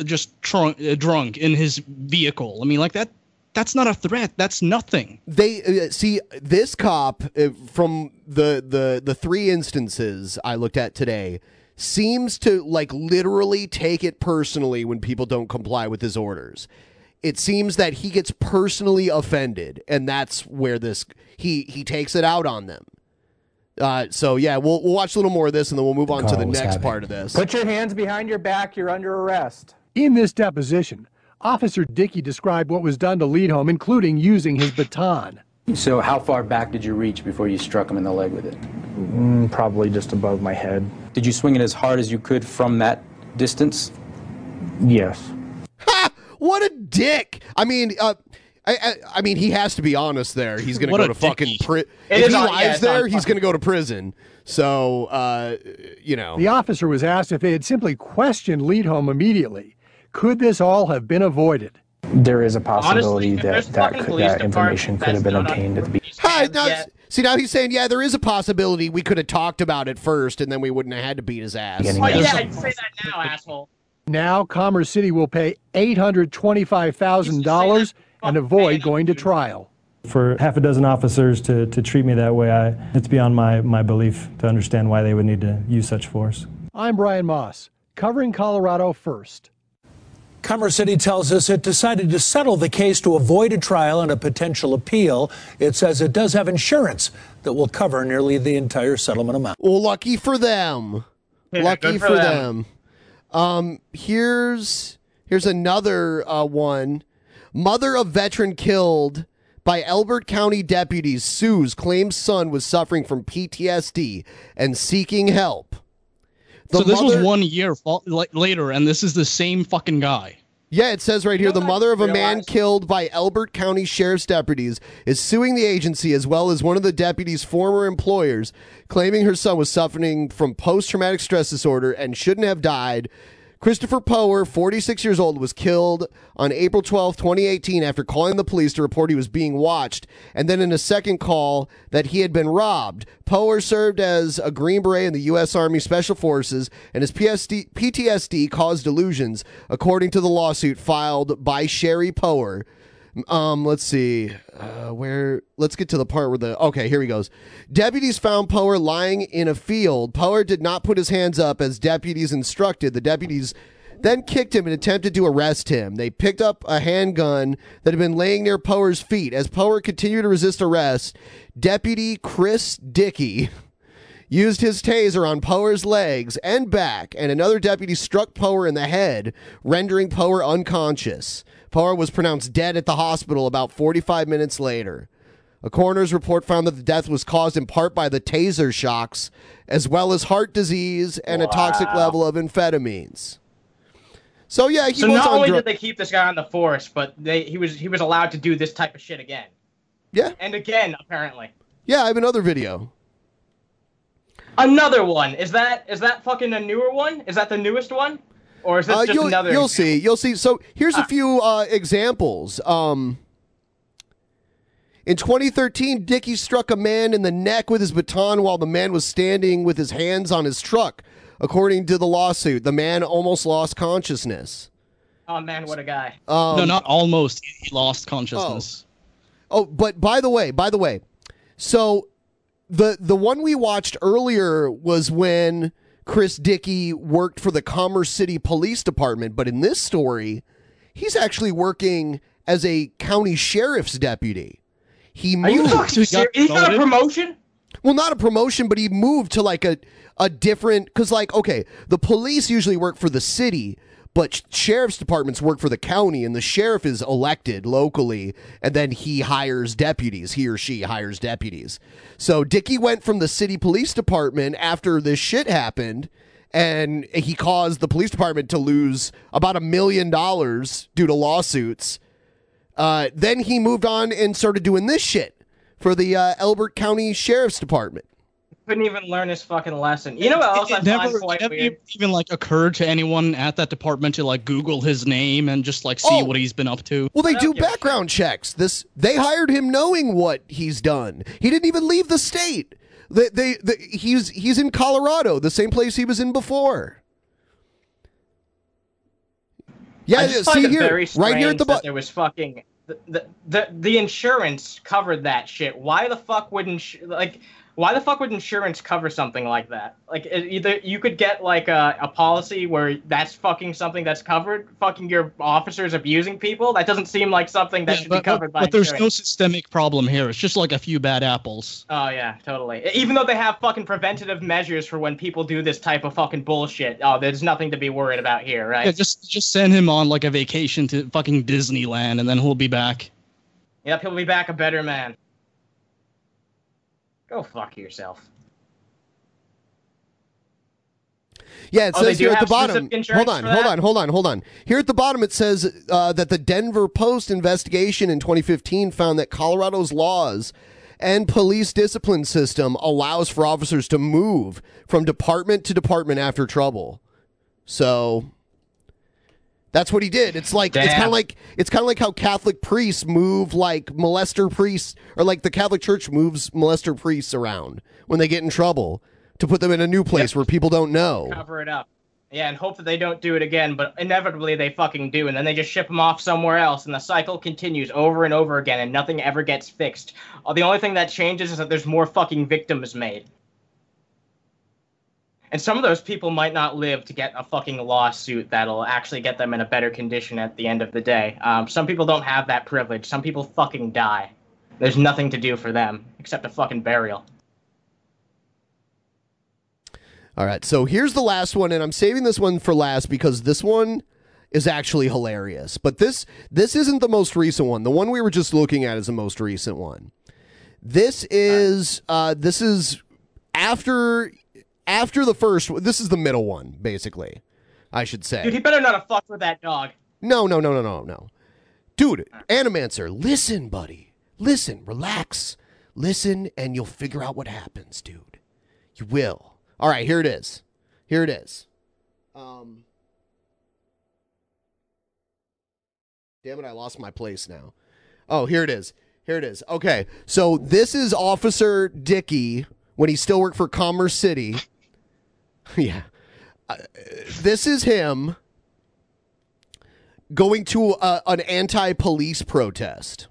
drunk in his vehicle, I mean, like, that's not a threat. That's nothing. They see this cop from the 3 instances I looked at today seems to, like, literally take it personally when people don't comply with his orders. It seems that he gets personally offended, and that's where he takes it out on them. So yeah, we'll watch a little more of this, and then we'll move on to the next part of this. Put your hands behind your back. You're under arrest. In this deposition, Officer Dickey described what was done to Liedholm, including using his baton. So how far back did you reach before you struck him in the leg with it? Probably just above my head. Did you swing it as hard as you could from that distance? Yes. Ha! What a dick! I mean, I mean, he has to be honest there. He's going to go to fucking prison. If he lies there, he's going to go to prison. So, you know. The officer was asked if they had simply questioned Liedholm immediately. Could this all have been avoided? There is a possibility that information could have been obtained at the beach. See, now he's saying, yeah, there is a possibility we could have talked about it first, and then we wouldn't have had to beat his ass. Oh, yeah, you say that now, asshole. Now, Commerce City will pay $825,000 and avoid going to trial. For half a dozen officers to treat me that way, it's beyond my belief to understand why they would need to use such force. I'm Brian Moss, covering Colorado First. Commerce City tells us it decided to settle the case to avoid a trial and a potential appeal. It says it does have insurance that will cover nearly the entire settlement amount. Well, lucky for them. Yeah, lucky for them. Here's another one. Mother of veteran killed by Elbert County deputies sues, claims son was suffering from PTSD and seeking help. So this was 1 year later, and this is the same fucking guy. Yeah, it says right here, the mother of a man killed by Elbert County Sheriff's deputies is suing the agency as well as one of the deputies' former employers, claiming her son was suffering from post-traumatic stress disorder and shouldn't have died. Christopher Power, 46 years old, was killed on April 12, 2018 after calling the police to report he was being watched, and then in a second call that he had been robbed. Power served as a Green Beret in the U.S. Army Special Forces, and his PTSD caused delusions, according to the lawsuit filed by Sherry Power. Let's see. Let's get to the part where okay, here he goes. Deputies found Power lying in a field. Power did not put his hands up as deputies instructed. The deputies then kicked him and attempted to arrest him. They picked up a handgun that had been laying near Power's feet. As Power continued to resist arrest, Deputy Chris Dickey used his taser on Power's legs and back, and another deputy struck Power in the head, rendering Power unconscious. Power was pronounced dead at the hospital about 45 minutes later. A coroner's report found that the death was caused in part by the taser shocks, as well as heart disease and a toxic level of amphetamines. So yeah, so not only did they keep this guy on the force, but he was allowed to do this type of shit again. Yeah. And again, apparently. Yeah, I have another video. Another one. Is that fucking a newer one? Is that the newest one? Or is this just another You'll see. So here's a few examples. In 2013, Dickey struck a man in the neck with his baton while the man was standing with his hands on his truck. According to the lawsuit, the man almost lost consciousness. Oh, man, what a guy. No, not almost. He lost consciousness. Oh, but by the way, so the one we watched earlier was when Chris Dickey worked for the Commerce City Police Department, but in this story, he's actually working as a county sheriff's deputy. He moved. Is that a promotion? Well, not a promotion, but he moved to like a different, because like, okay, the police usually work for the city, but sheriff's departments work for the county, and the sheriff is elected locally, and then he hires deputies. He or she hires deputies. So Dickey went from the city police department after this shit happened, and he caused the police department to lose about $1 million due to lawsuits. Then he moved on and started doing this shit for the Elbert County Sheriff's Department. Couldn't even learn his fucking lesson. You know what else I find quite weird? Even like occurred to anyone at that department to like Google his name and just like see what he's been up to? Well, they do background checks. They hired him knowing what he's done. He didn't even leave the state. He's in Colorado, the same place he was in before. Yeah, see here, right here at the bottom. There was fucking the insurance covered that shit. Why the fuck wouldn't why the fuck would insurance cover something like that? Like, either you could get, like, a policy where that's fucking something that's covered, fucking your officers abusing people? That doesn't seem like something that should be covered by insurance. But there's no systemic problem here. It's just, like, a few bad apples. Oh, yeah, totally. Even though they have fucking preventative measures for when people do this type of fucking bullshit, there's nothing to be worried about here, right? Yeah, just send him on, like, a vacation to fucking Disneyland, and then he'll be back. Yep, he'll be back a better man. Go fuck yourself. Yeah, it says here at the bottom. Hold on. Here at the bottom it says that the Denver Post investigation in 2015 found that Colorado's laws and police discipline system allows for officers to move from department to department after trouble. So that's what he did. It's like it's kind of like how Catholic priests move like molester priests, or like the Catholic Church moves molester priests around when they get in trouble to put them in a new place where people don't know. Cover it up. Yeah, and hope that they don't do it again, but inevitably they fucking do, and then they just ship them off somewhere else, and the cycle continues over and over again, and nothing ever gets fixed. The only thing that changes is that there's more fucking victims made. And some of those people might not live to get a fucking lawsuit that'll actually get them in a better condition at the end of the day. Some people don't have that privilege. Some people fucking die. There's nothing to do for them except a fucking burial. All right, so here's the last one, and I'm saving this one for last because this one is actually hilarious. But this isn't the most recent one. The one we were just looking at is the most recent one. This is after the first. This is the middle one, basically, I should say. Dude, he better not have fucked with that dog. No. Dude, Animancer, listen, buddy. Listen, relax. Listen, and you'll figure out what happens, dude. You will. All right, here it is. Damn it, I lost my place now. Oh, here it is. Okay, so this is Officer Dickey when he still worked for Commerce City. Yeah. This is him going to an anti-police protest.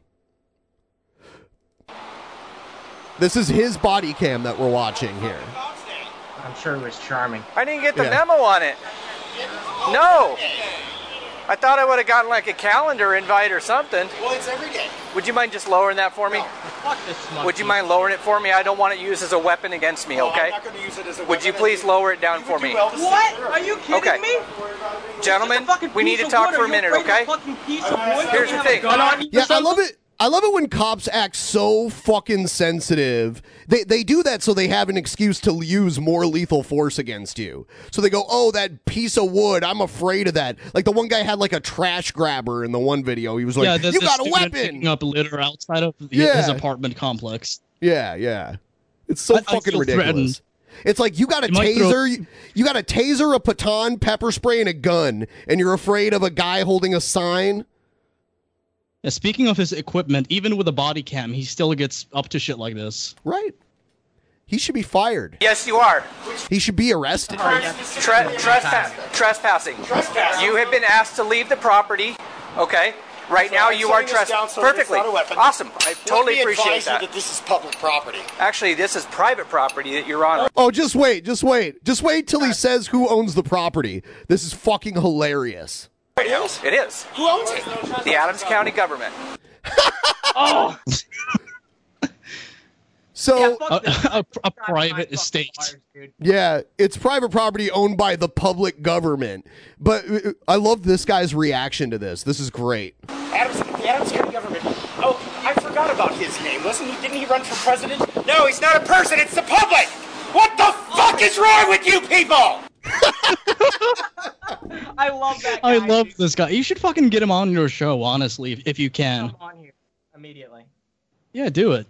This is his body cam that we're watching here. I'm sure it was charming. I didn't get the memo on it. No. I thought I would have gotten like a calendar invite or something. Well, it's every day. Would you mind just lowering that for me? No. Fuck this monkey. Would you mind lowering it for me? I don't want it used as a weapon against me, okay? I'm not going to use it as a weapon. Would you please lower it down for me? What? Are you kidding me? Gentlemen, we need to talk for a minute, okay? Here's the thing. Yeah, I love it. I love it when cops act so fucking sensitive. They do that so they have an excuse to use more lethal force against you. So they go, oh, that piece of wood, I'm afraid of that. Like the one guy had like a trash grabber in the one video. He was like, you got a weapon. Picking up litter outside of his apartment complex. Yeah. It's so fucking ridiculous. Threatened. It's like you got a taser, you got a taser, a baton, pepper spray, and a gun, and you're afraid of a guy holding a sign. Yeah, speaking of his equipment, even with a body cam, he still gets up to shit like this. Right. He should be fired. Yes, you are. He should be arrested. Trespassing. You have been asked to leave the property. Okay. Right now, you are trespassing. Perfectly. Awesome. I totally appreciate that. This is public property. Actually, this is private property that you're on. Oh, just wait till he says who owns the property. This is fucking hilarious. It is. Who owns it? The Adams County government. Oh. So a private estate. Yeah, it's private property owned by the public government. But I love this guy's reaction to this. This is great. The Adams County government. Oh, I forgot about his name. Didn't he run for president? No, he's not a person. It's the public. What the fuck is wrong with you people? I love that guy. I love this guy. You should fucking get him on your show, honestly, if you can. Come on here immediately. Yeah, do it.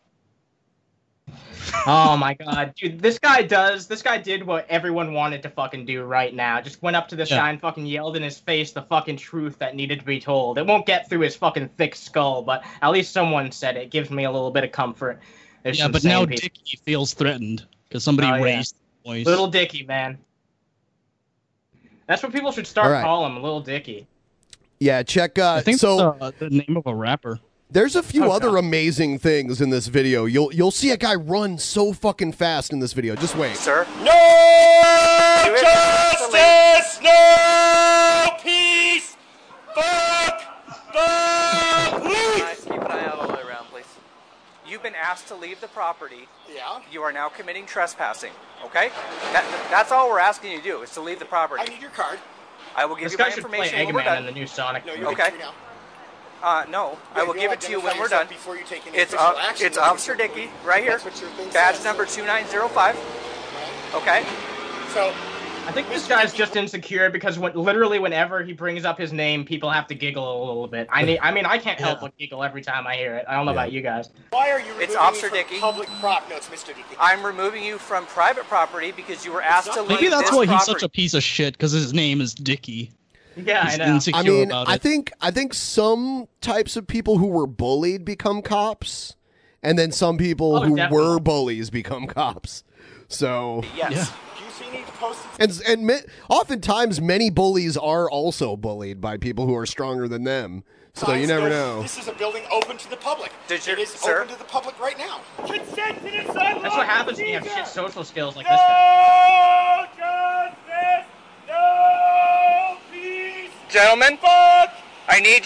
Oh my god, dude, this guy did what everyone wanted to fucking do right now. Just went up to this guy and fucking yelled in his face the fucking truth that needed to be told. It won't get through his fucking thick skull, but at least someone said it. It gives me a little bit of comfort. Yeah, but now Dickie feels threatened because somebody raised the voice. Little Dickie, man. That's what people should start calling him, Little Dickie. Yeah, check. I think so. The name of a rapper. There's a few other amazing things in this video. You'll see a guy run so fucking fast in this video. Just wait. Sir? No justice, no peace. Fuck police. Keep an eye out all the way around, please. You've been asked to leave the property. Yeah. You are now committing trespassing. Okay? That's all we're asking you to do is to leave the property. I need your card. I will give you my information when we're done. This guy should play Eggman in the new Sonic movie. Okay. No, I will give it to you when we're done. Before you take any it's action, it's Officer Dickey right here. Badge number 2905. Okay. So I think this guy's just insecure because literally whenever he brings up his name, people have to giggle a little bit. I mean, I can't help but giggle every time I hear it. I don't know about you guys. Why are you removing Officer me from Dickey. public prop notes, Mr. Dickey? I'm removing you from private property because you were asked to leave. Maybe that's this why property. he's such a piece of shit, because his name is Dickey. Yeah, he's I know. insecure I mean, about I it. think some types of people who were bullied become cops, and then some people who were bullies become cops. So yes. Do you see any posts? And oftentimes many bullies are also bullied by people who are stronger than them. So you never know. This is a building open to the public. It is open to the public right now. That's what happens when you have shit social skills like this guy. No justice, no peace. Gentlemen, I need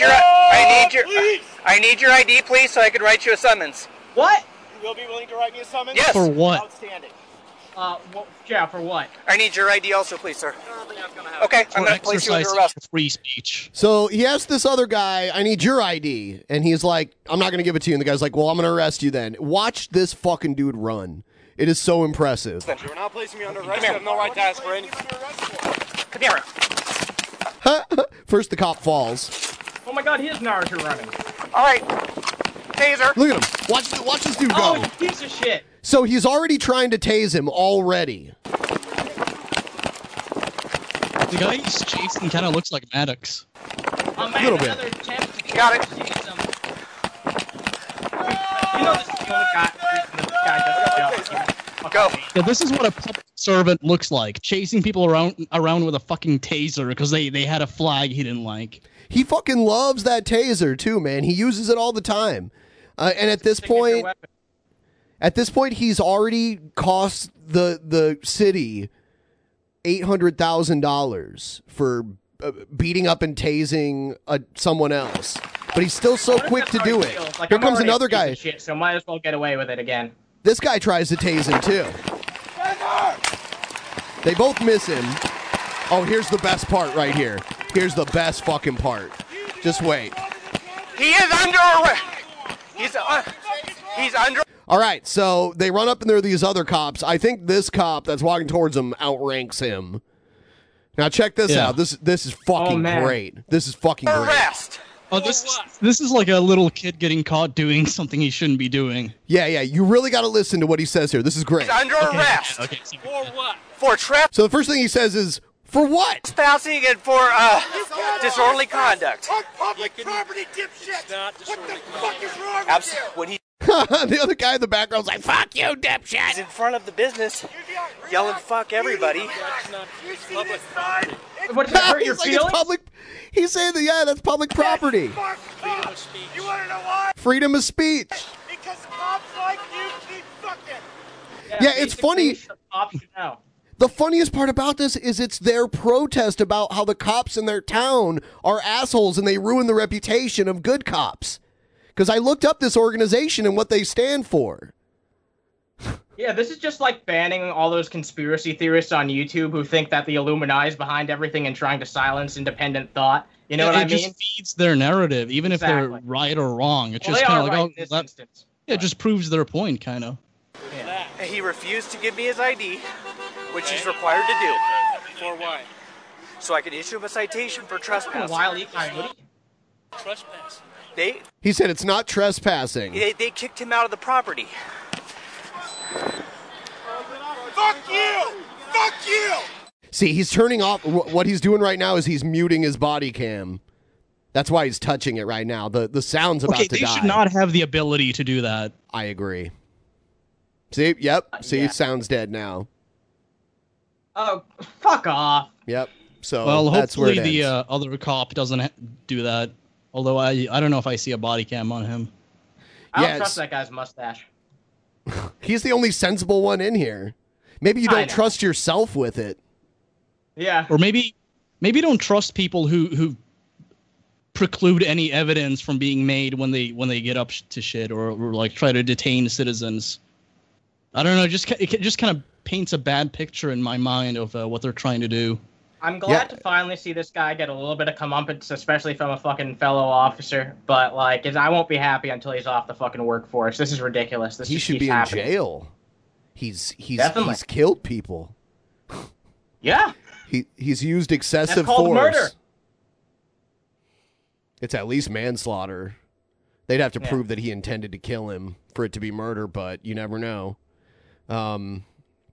your ID, please, so I can write you a summons. What? You will be willing to write me a summons? Yes. For what? Outstanding. Yeah, for what? I need your ID also, please, sir. Okay, I'm going to place you under arrest. Free speech. So he asked this other guy, I need your ID. And he's like, I'm not going to give it to you. And the guy's like, well, I'm going to arrest you then. Watch this fucking dude run. It is so impressive. You're not placing me under arrest. I have no right to ask for anything. Come here. First, the cop falls. Oh my God, he is Naruto running. All right, taser. Look at him. Watch this dude go. Oh, you piece of shit. So he's already trying to tase him already. The guy he's chasing kind of looks like Maddox. Oh, man, a little bit. Got it. You know this is the only guy does the job. Go. Yeah, this is what a public servant looks like, chasing people around with a fucking taser because they had a flag he didn't like. He fucking loves that taser too, man. He uses it all the time. And at this point, he's already cost the city $800,000 for beating up and tasing someone else. But he's still so quick to do it. Like, Here comes another guy. Shit, so might as well get away with it again. This guy tries to tase him too. They both miss him. Oh, here's the best part right here. Here's the best fucking part. Just wait. He is under arrest. He's under. All right, so they run up and there are these other cops. I think this cop that's walking towards him outranks him. Now check this out. This is fucking great. This is fucking great. Arrest. Oh, this is like a little kid getting caught doing something he shouldn't be doing. Yeah. You really got to listen to what he says here. This is great. He's under arrest. Okay. For what? For trespassing. So the first thing he says is, for what? Trespassing and for disorderly conduct. On public property, dipshit. What the fuck is wrong with you? When he the other guy in the background's like, fuck you, dipshit. He's in front of the business, yelling fuck everybody. What, does it hurt your He's like, feelings? it's public. He's saying that, yeah, that's public property. Freedom of speech. You want to know why? Freedom of speech. Because cops like you keep fucking. Yeah, it's funny. Now. The funniest part about this is it's their protest about how the cops in their town are assholes and they ruin the reputation of good cops. Because I looked up this organization and what they stand for. Yeah, this is just like banning all those conspiracy theorists on YouTube who think that the Illuminati is behind everything and trying to silence independent thought. You know what I mean? It just feeds their narrative, even if they're right or wrong. It's just kind of like, it just proves their point, kind of. Yeah. And he refused to give me his ID, which he's required to do. For what? So I could issue him a citation for trespassing. Wile E. Coyote? Trespassing. He said it's not trespassing. They kicked him out of the property. Fuck you! Fuck you! See, he's turning off. What he's doing right now is he's muting his body cam. That's why he's touching it right now. The sound's about to die. They should not have the ability to do that. I agree. See, yep. See, Yeah. Sound's dead now. Oh, fuck off. Yep. So Well, that's where hopefully it the ends. other cop doesn't do that. Although I don't know if I see a body cam on him. I don't Yes. trust that guy's mustache. He's the only sensible one in here. Maybe you I don't know. trust yourself with it. Yeah. Or maybe don't trust people who preclude any evidence from being made when they get up to shit or like try to detain citizens. I don't know. It just kind of paints a bad picture in my mind of what they're trying to do. I'm glad to finally see this guy get a little bit of comeuppance, especially from a fucking fellow officer. But like, I won't be happy until he's off the fucking workforce. This is ridiculous. This He just should keeps be happening. in jail. He's Definitely. killed people. Yeah. He's used excessive That's called force. murder. It's at least manslaughter. They'd have to prove that he intended to kill him for it to be murder, but you never know. Let's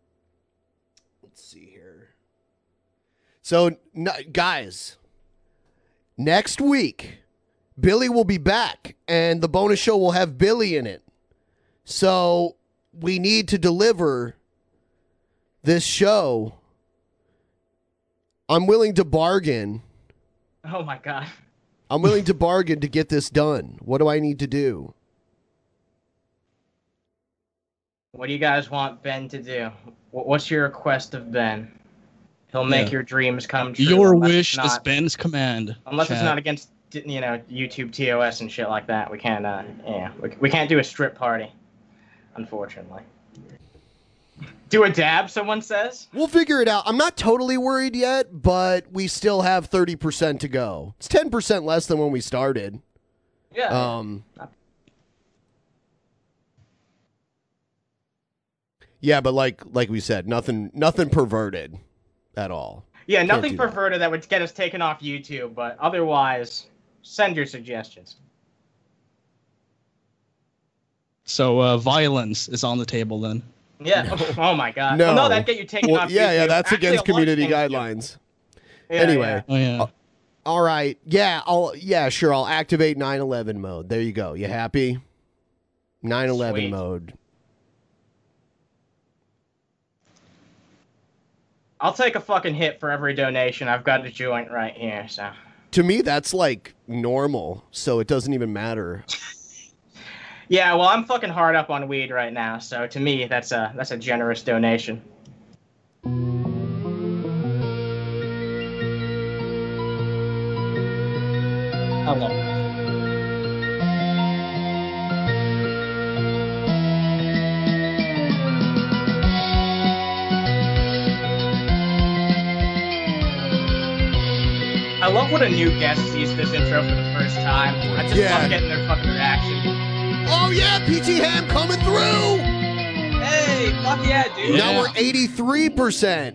see here. So, guys, next week, Billy will be back, and the bonus show will have Billy in it. So, we need to deliver this show. I'm willing to bargain. Oh my god. I'm willing to bargain to get this done. What do I need to do? What do you guys want Ben to do? What's your request of Ben? He'll make your dreams come true. Your unless wish it's is not- Ben's command. Unless it's chat. not against, YouTube TOS and shit like that. We can't, we can't do a strip party, unfortunately. Do a dab, someone says? We'll figure it out. I'm not totally worried yet, but we still have 30% to go. It's 10% less than when we started. Yeah. Yeah, but like we said, nothing perverted at all. Yeah, nothing perverted that would get us taken off YouTube, but otherwise, send your suggestions. So violence is on the table then. Yeah. No. Oh my God. No. No, that'd get you taken off YouTube. Yeah, that's Actually, against community guidelines. Yeah, anyway. Yeah. Oh, yeah. All right. Yeah, sure. I'll activate 9/11 mode. There you go. You happy? 9/11 mode. I'll take a fucking hit for every donation. I've got a joint right here, so. To me, that's like normal, so it doesn't even matter. Yeah, well, I'm fucking hard up on weed right now, so to me, that's a generous donation. Hello. I love when a new guest sees this intro for the first time. I just love getting their fucking reaction. Oh yeah, PT Ham coming through! Hey, fuck yeah, dude. Now we're 83%.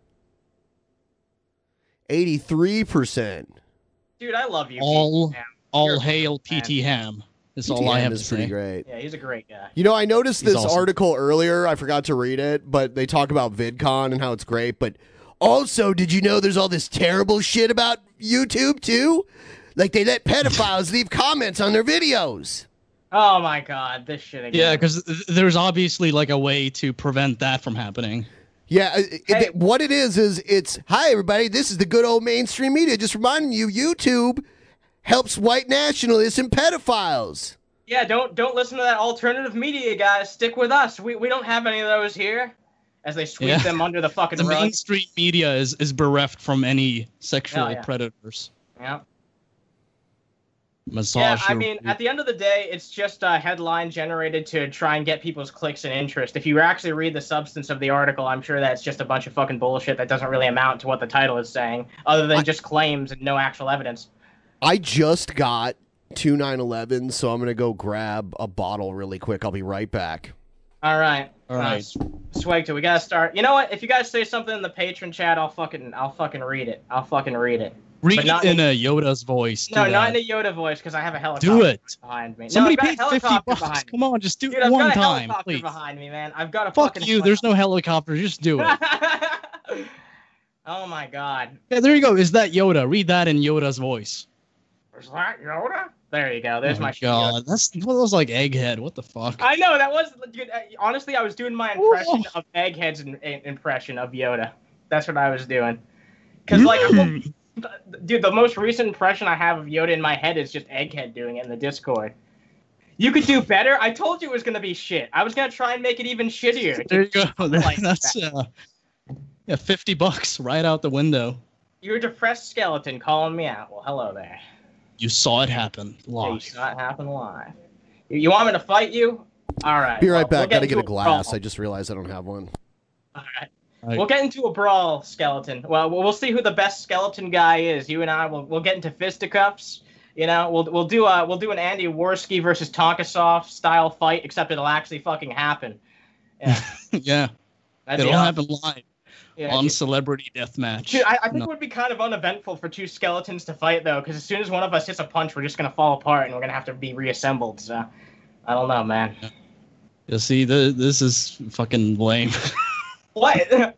83%. Dude, I love you. All hail PT Ham. That's all I have to say. Pretty great. Yeah, he's a great guy. You know, I noticed this awesome. article earlier. I forgot to read it, but they talk about VidCon and how it's great. But also, did you know there's all this terrible shit about YouTube too? Like they let pedophiles leave comments on their videos. Oh my God, this shit again. Yeah, because there's obviously like a way to prevent that from happening. Yeah, what it is it's, hi everybody, this is the good old mainstream media. Just reminding you, YouTube helps white nationalists and pedophiles. Yeah, don't listen to that alternative media, guys. Stick with us. We don't have any of those here. As they sweep them under the fucking rug. The mainstream media is bereft from any sexual predators. Yeah. Massage. Yeah, I mean, at the end of the day, it's just a headline generated to try and get people's clicks and interest. If you actually read the substance of the article, I'm sure that's just a bunch of fucking bullshit that doesn't really amount to what the title is saying, other than just claims and no actual evidence. I just got 2 9/11s, so I'm gonna go grab a bottle really quick. I'll be right back. All right. Swagto, we gotta start. You know what? If you guys say something in the patron chat, I'll fucking read it. Read it in a Yoda's voice. No, not in a Yoda voice, because I have a helicopter behind me. Somebody paid $50. Come on, just do it one time, please. Behind me, man. I've got a fuck you. There's no helicopter. Just do it. Oh my God. Yeah, there you go. Is that Yoda? Read that in Yoda's voice. Is that Yoda? There you go. There's my God. That was like Egghead. What the fuck? I know that was. Dude, honestly, I was doing my impression of Egghead's impression of Yoda. That's what I was doing. Because dude, the most recent impression I have of Yoda in my head is just Egghead doing it in the Discord. You could do better. I told you it was gonna be shit. I was gonna try and make it even shittier. There you go. That's $50 right out the window. You're a depressed skeleton calling me out. Well, hello there. You saw it happen live. Yeah, you saw it happen live. You want me to fight you? All right. Be right back. Gotta get a glass. I just realized I don't have one. All right. We'll get into a brawl, skeleton. Well, we'll see who the best skeleton guy is. You and I we'll get into fisticuffs. You know, we'll do an Andy Worski versus Tonkasoff style fight, except it'll actually fucking happen. Yeah. Yeah. It'll happen live. Yeah, on Celebrity Deathmatch. Dude, I think it would be kind of uneventful for two skeletons to fight, though, because as soon as one of us hits a punch, we're just going to fall apart, and we're going to have to be reassembled, so... I don't know, man. You see, this is fucking lame. What?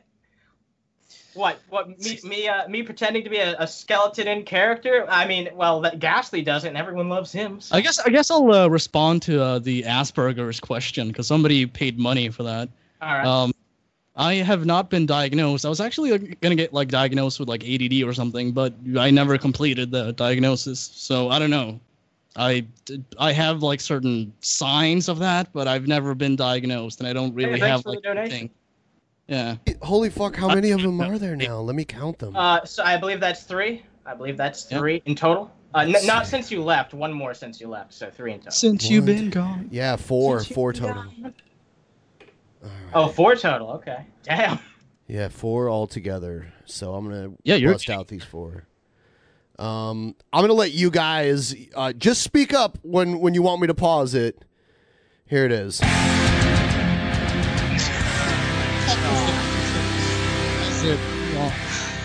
Me pretending to be a skeleton in character? I mean, well, that Ghastly does it, and everyone loves him. So. I guess I'll respond to the Asperger's question, because somebody paid money for that. All right. I have not been diagnosed. I was actually going to get diagnosed with ADD or something, but I never completed the diagnosis. So I don't know. I have certain signs of that, but I've never been diagnosed, and I don't really have anything. Yeah. Holy fuck! How many of them are there now? Let me count them. So I believe that's 3. I believe that's 3 in total. Not since you left. One more since you left. So 3 in total. Since you've been gone. Yeah, 4 total. Right. Oh, 4 total. Okay. Damn. Yeah, 4 altogether. So I'm gonna bust out these 4. I'm gonna let you guys just speak up when you want me to pause it. Here it is. That's it.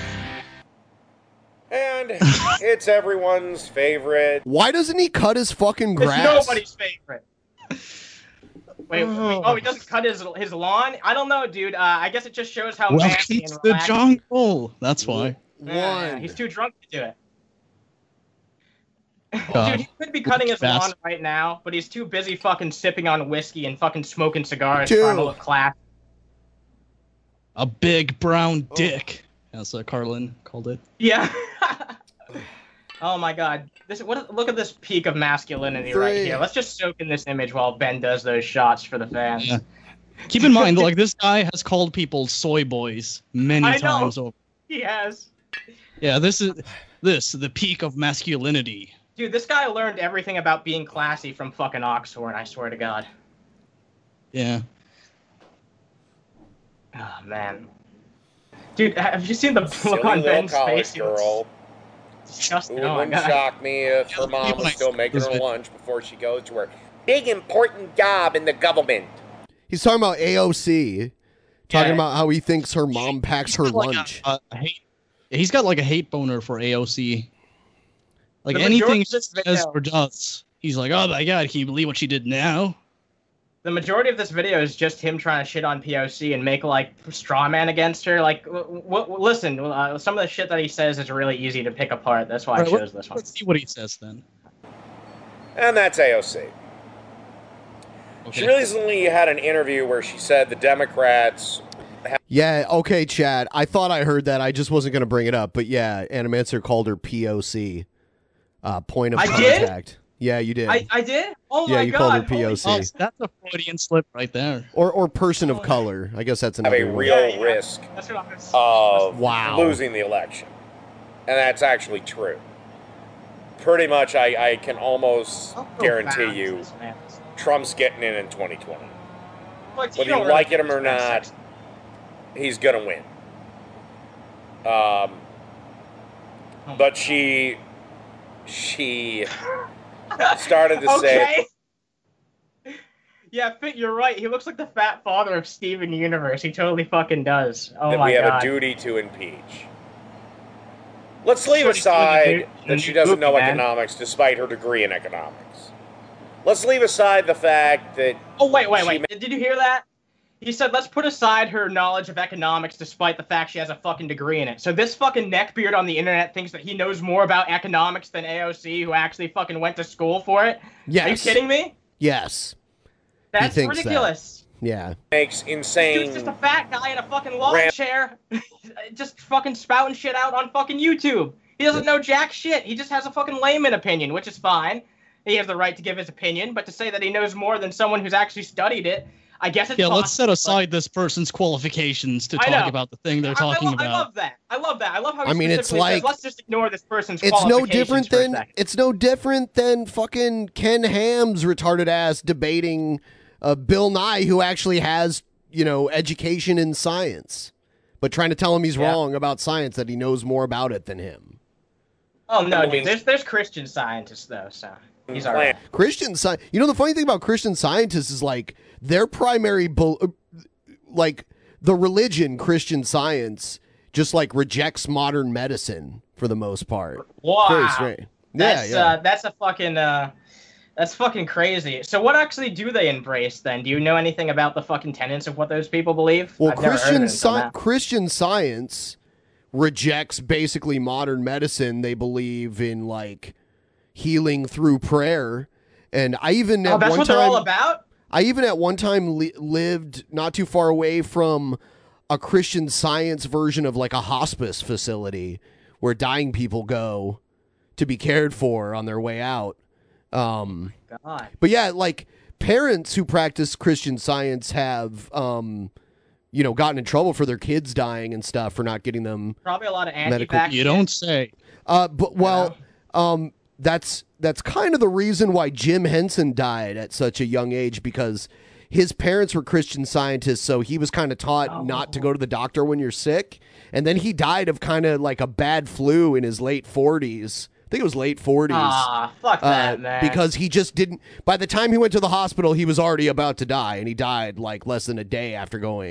It's everyone's favorite. Why doesn't he cut his fucking grass? It's nobody's favorite. Wait, he doesn't cut his lawn? I don't know, dude. I guess it just shows how nasty and the jungle. That's why. He's too drunk to do it. Dude, he could be cutting his lawn right now, but he's too busy fucking sipping on whiskey and fucking smoking cigars trying to look classy. A big brown dick, as Carlin called it. Yeah. Oh my god. Look at this peak of masculinity right here. Let's just soak in this image while Ben does those shots for the fans. Yeah. Keep in mind, like, this guy has called people soy boys many times over. He has. Yeah, this is the peak of masculinity. Dude, this guy learned everything about being classy from fucking Oxhorn, I swear to God. Yeah. Oh, man. Dude, have you seen the look on Ben's face? Girl. Just, it wouldn't shock me if her mom was still making her lunch before she goes to her big important job in the government. He's talking about AOC. Talking about how he thinks her mom packs her lunch. He's got like a hate boner for AOC. Like anything she says or does, he's like, oh my god, can you believe what she did now? The majority of this video is just him trying to shit on POC and make like straw man against her. Like, listen, some of the shit that he says is really easy to pick apart. That's why I chose this one. Let's see what he says then. And that's AOC. Okay. She recently had an interview where she said the Democrats... Yeah, okay, Chad. I thought I heard that. I just wasn't going to bring it up. But yeah, Animancer called her POC. Point of contact. Did? Yeah, you did. I did? Oh my god. Yeah, you called her POC. Oh, that's a Freudian slip right there. Or person of color. I guess that's another have a real risk of losing the election. And that's actually true. Pretty much, I can almost guarantee you Trump's getting in 2020. Whether you like him or not, he's going to win. But she started to say... Yeah, you're right. He looks like the fat father of Steven Universe. He totally fucking does. Oh that my god. We have a duty to impeach. Let's leave aside that she doesn't know economics despite her degree in economics. Let's leave aside the fact that... Oh, wait. Did you hear that? He said, let's put aside her knowledge of economics despite the fact she has a fucking degree in it. So this fucking neckbeard on the internet thinks that he knows more about economics than AOC, who actually fucking went to school for it? Yes. Are you kidding me? Yes. That's ridiculous. That. Yeah. Makes insane... Dude's just a fat guy in a fucking lawn chair just fucking spouting shit out on fucking YouTube. He doesn't know jack shit. He just has a fucking layman opinion, which is fine. He has the right to give his opinion, but to say that he knows more than someone who's actually studied it, I guess it's let's set aside this person's qualifications to talk about the thing they're talking about. I love that. I love how he it's like, says, let's just ignore this person's qualifications It's no different than fucking Ken Ham's retarded ass debating Bill Nye, who actually has, education in science, but trying to tell him he's wrong about science, that he knows more about it than him. Oh, no, dude. There's Christian scientists, though, so... He's all right. Christian science. The funny thing about Christian scientists is like their primary, like the religion Christian Science just like rejects modern medicine for the most part. Wow. Very strange. That's a fucking that's fucking crazy. So what actually do they embrace then? Do you know anything about the fucking tenets of what those people believe? Well, Christian Science rejects basically modern medicine. They believe in like healing through prayer, and I even at that's one what time, they're all about? I even at one time lived not too far away from a Christian Science version of like a hospice facility where dying people go to be cared for on their way out. God. But yeah, like parents who practice Christian Science have gotten in trouble for their kids dying and stuff for not getting them probably a lot of anti-vax. You don't say. That's kind of the reason why Jim Henson died at such a young age, because his parents were Christian Scientists, so he was kind of taught not to go to the doctor when you're sick. And then he died of kind of like a bad flu in his late 40s. I think it was late 40s. Fuck that, man. Because he just didn't... By the time he went to the hospital, he was already about to die, and he died like less than a day after going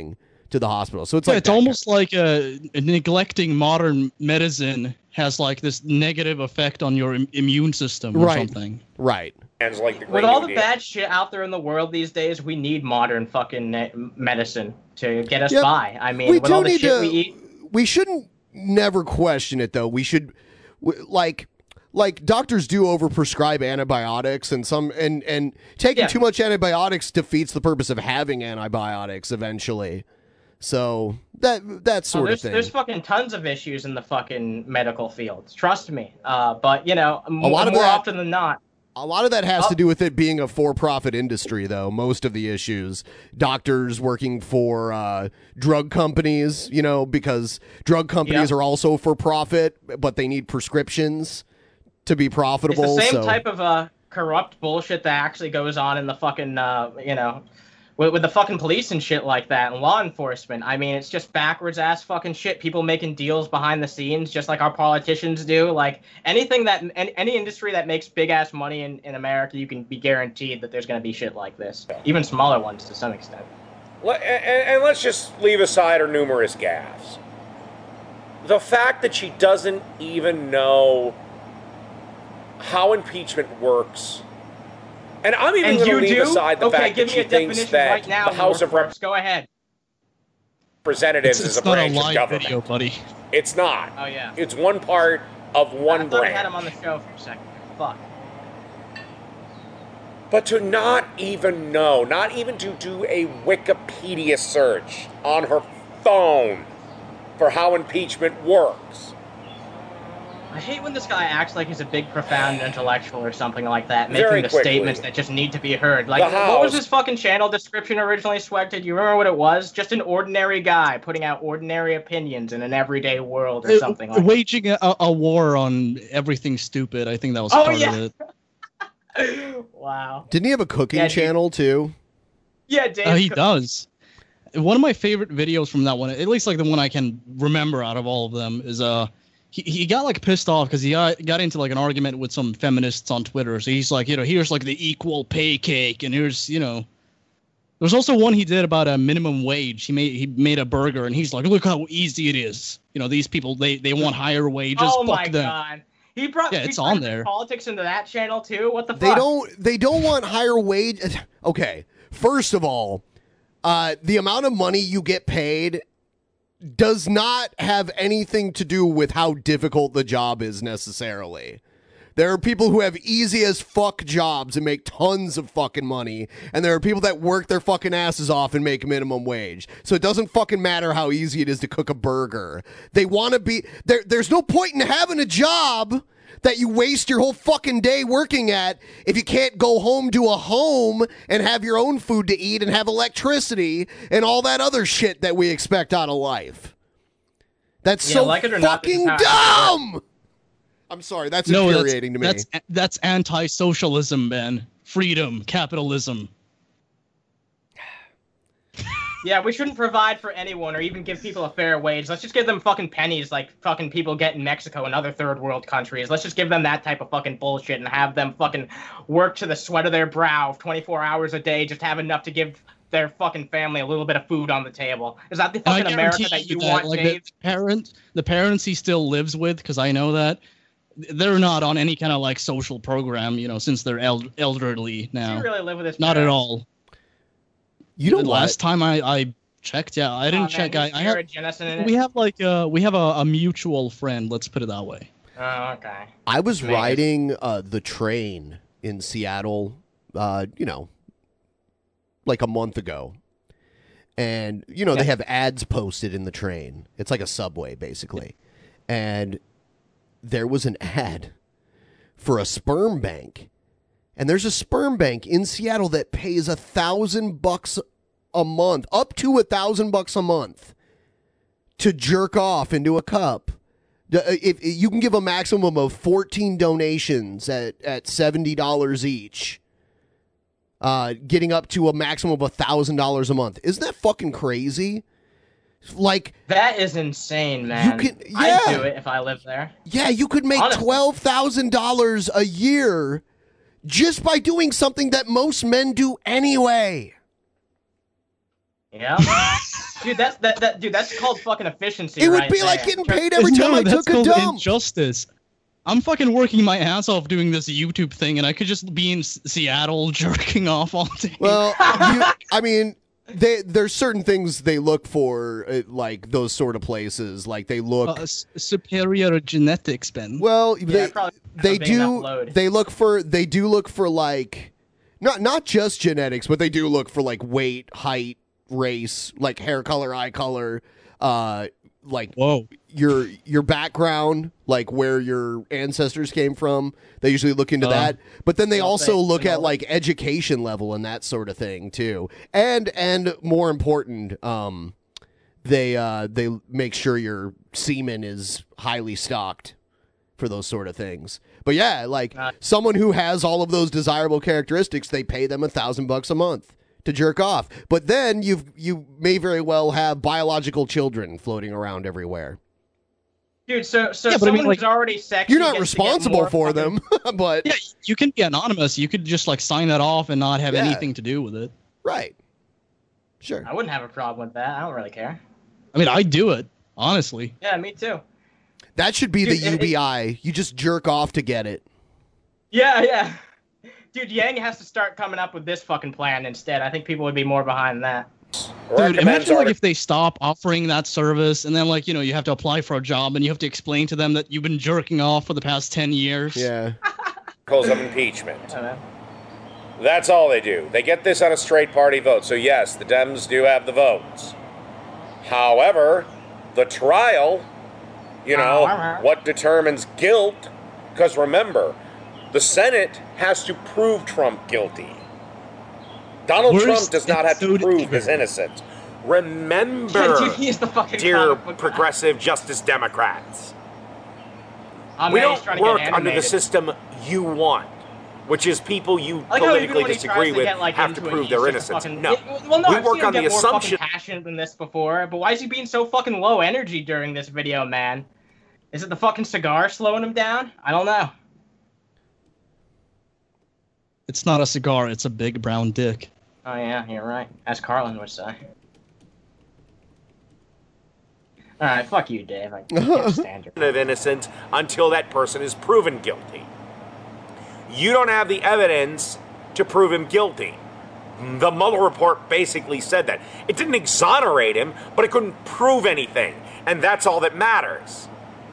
to the hospital. So it's it's almost like neglecting modern medicine has like this negative effect on your immune system or something. Right. And like the With all the bad shit out there in the world these days, we need modern fucking medicine to get us by. I mean, with all the shit we eat. We shouldn't never question it, though. We should, like doctors do overprescribe antibiotics, and taking too much antibiotics defeats the purpose of having antibiotics eventually. So that sort of thing. There's fucking tons of issues in the fucking medical field. Trust me. But more often than not. A lot of that has to do with it being a for-profit industry, though. Most of the issues, doctors working for drug companies, because drug companies are also for profit, but they need prescriptions to be profitable. It's the same type of corrupt bullshit that actually goes on in the fucking, with the fucking police and shit like that, and law enforcement. I mean, it's just backwards ass fucking shit. People making deals behind the scenes, just like our politicians do. Like anything that, any industry that makes big ass money in America, you can be guaranteed that there's going to be shit like this. Even smaller ones to some extent. And let's just leave aside her numerous gaffes. The fact that she doesn't even know how impeachment works. And I'm even going to leave aside the fact that she thinks that the House of Representatives is a branch of government. Video, buddy. It's not. Oh, yeah. It's one part of one branch. I thought I had him on the show for a second. Fuck. But to not even know, not even to do a Wikipedia search on her phone for how impeachment works. I hate when this guy acts like he's a big, profound intellectual or something like that, making the statements that just need to be heard. Like, what was his fucking channel description originally, Swag? Do you remember what it was? Just an ordinary guy putting out ordinary opinions in an everyday world or something like that. Waging a war on everything stupid. I think that was part of it. Wow. Didn't he have a cooking channel, too? Yeah, Dave. He does. One of my favorite videos from that one, at least like the one I can remember out of all of them, is he got like pissed off because he got into like an argument with some feminists on Twitter. So he's like, here's like the equal pay cake, and here's there's also one he did about a minimum wage. He made a burger, and he's like, look how easy it is. These people they want higher wages. Oh Fuck them. God. He brought it's on there. Politics into that channel too. What the fuck? They don't want higher wage. Okay, first of all, the amount of money you get paid does not have anything to do with how difficult the job is necessarily. There are people who have easy as fuck jobs and make tons of fucking money, and there are people that work their fucking asses off and make minimum wage. So it doesn't fucking matter how easy it is to cook a burger. They want to be there. There's no point in having a job that you waste your whole fucking day working at if you can't go home to a home and have your own food to eat and have electricity and all that other shit that we expect out of life. That's so fucking dumb! I'm sorry, that's infuriating to me. That's anti-socialism, man. Freedom, capitalism. Yeah, we shouldn't provide for anyone or even give people a fair wage. Let's just give them fucking pennies like fucking people get in Mexico and other third world countries. Let's just give them that type of fucking bullshit and have them fucking work to the sweat of their brow 24 hours a day, just have enough to give their fucking family a little bit of food on the table. Is that the fucking America that you want, like, Dave? The parents he still lives with, because I know that, they're not on any kind of like social program, since they're elderly now. Do you really live with his Not parents? at all. You know, last time I checked, I didn't check. We have a mutual friend. Let's put it that way. Oh, okay. I was riding the train in Seattle, like a month ago, and they have ads posted in the train. It's like a subway basically, and there was an ad for a sperm bank. And there's a sperm bank in Seattle that pays $1,000 a month, up to $1,000 a month, to jerk off into a cup. If you can give a maximum of 14 donations at $70 each, getting up to a maximum of $1,000 a month. Isn't that fucking crazy? Like, that is insane, man. I'd do it if I lived there. Yeah, you could make $12,000 a year just by doing something that most men do anyway. Yeah. Dude, that's called fucking efficiency. It would be like getting paid every time I took a dump. Injustice. I'm fucking working my ass off doing this YouTube thing, and I could just be in Seattle jerking off all day. Well, I mean, there's certain things they look for, like those sort of places. Like they look superior genetics, Ben. Well, they do look for like not just genetics, but they do look for like weight, height, race, like hair color, eye color, like your background, like where your ancestors came from. They usually look into that, but then they also look at like education level and that sort of thing too. And more important, they make sure your semen is highly stocked for those sort of things. But yeah, like someone who has all of those desirable characteristics, they pay them $1,000 a month to jerk off. But then you may very well have biological children floating around everywhere. Dude, so someone who's already sexy, you're not responsible for them, but yeah, you can be anonymous. You could just like sign that off and not have anything to do with it. Right. Sure. I wouldn't have a problem with that. I don't really care. I mean, I'd do it, honestly. Yeah, me too. That should be the UBI. You just jerk off to get it. Yeah. Dude, Yang has to start coming up with this fucking plan instead. I think people would be more behind that. Dude, imagine like if they stop offering that service and then like, you have to apply for a job and you have to explain to them that you've been jerking off for the past 10 years. Yeah. Calls of impeachment. That's all they do. They get this on a straight party vote. So yes, the Dems do have the votes. However, the trial, what determines guilt, because remember, the Senate has to prove Trump guilty. Donald Trump does not have to prove his innocence. Remember, dear progressive Justice Democrats, we don't work under the system you want, which is people you politically disagree with have to prove their innocence. No, we work on the assumption. More passionate than this before, but why is he being so fucking low energy during this video, man? Is it the fucking cigar slowing him down? I don't know. It's not a cigar, it's a big brown dick. Oh yeah, you're right. As Carlin would say. Alright, fuck you, Dave. I can't stand your of innocence until that person is proven guilty. You don't have the evidence to prove him guilty. The Mueller report basically said that. It didn't exonerate him, but it couldn't prove anything. And that's all that matters.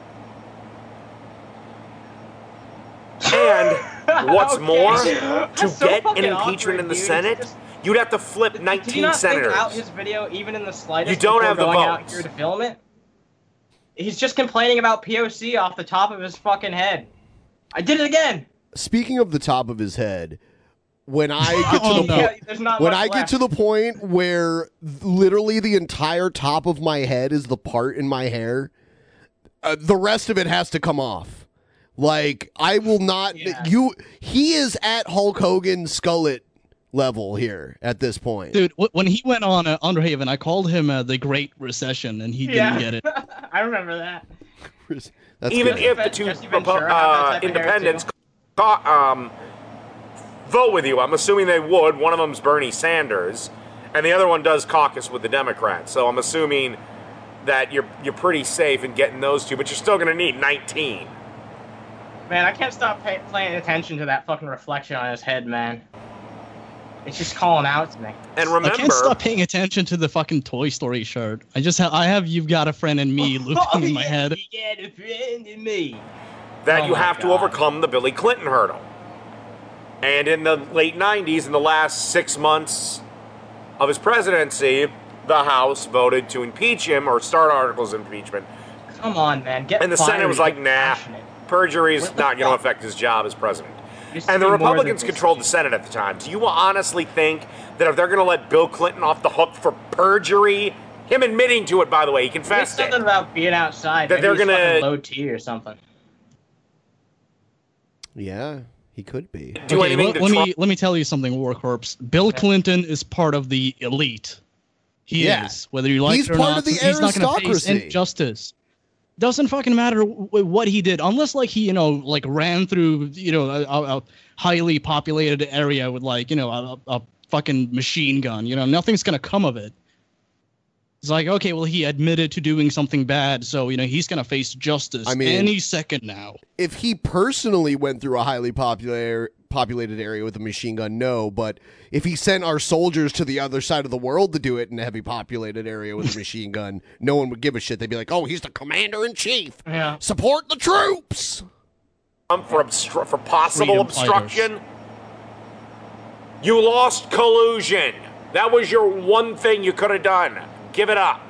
And what's more, to get an impeachment in the Senate, you'd have to flip 19 senators. Think out his video even in the slightest? You don't have the votes. Out here to film it. He's just complaining about POC off the top of his fucking head. I did it again. Speaking of the top of his head, when I get to the point where literally the entire top of my head is the part in my hair, the rest of it has to come off. Like, I will not... He is at Hulk Hogan skullet level here at this point. Dude, when he went on Underhaven, I called him the Great Recession, and he didn't get it. I remember that. Even if the two independents vote with you, I'm assuming they would. One of them's Bernie Sanders, and the other one does caucus with the Democrats. So I'm assuming that you're pretty safe in getting those two, but you're still going to need 19. Man, I can't stop paying attention to that fucking reflection on his head, man. It's just calling out to me. And remember, I can't stop paying attention to the fucking Toy Story shirt. I have "You've Got a Friend in Me" looping in my head. You got a friend in me. That you have to overcome the Billy Clinton hurdle. And in the late 90s, in the last 6 months of his presidency, the House voted to impeach him or start articles of impeachment. Come on, man. And the Senate was like, nah, perjury's not going to affect his job as president. And the Republicans controlled the Senate at the time. Do you honestly think that if they're going to let Bill Clinton off the hook for perjury, him admitting to it, by the way, he confessed something about being outside, that they're going to low T or something? Yeah, he could be. Let me tell you something, Warcorpse. Bill Clinton is part of the elite. He is, whether you like it or not. He's not going to face injustice. Doesn't fucking matter what he did, unless like he ran through a highly populated area with a fucking machine gun. Nothing's gonna come of it. It's like, okay, well, he admitted to doing something bad, so, he's going to face justice any second now. If he personally went through a highly populated area with a machine gun, no, but if he sent our soldiers to the other side of the world to do it in a heavy populated area with a machine gun, no one would give a shit. They'd be like, oh, he's the commander-in-chief. Yeah. Support the troops. For possible obstruction. You lost collusion. That was your one thing you could have done. Give it up.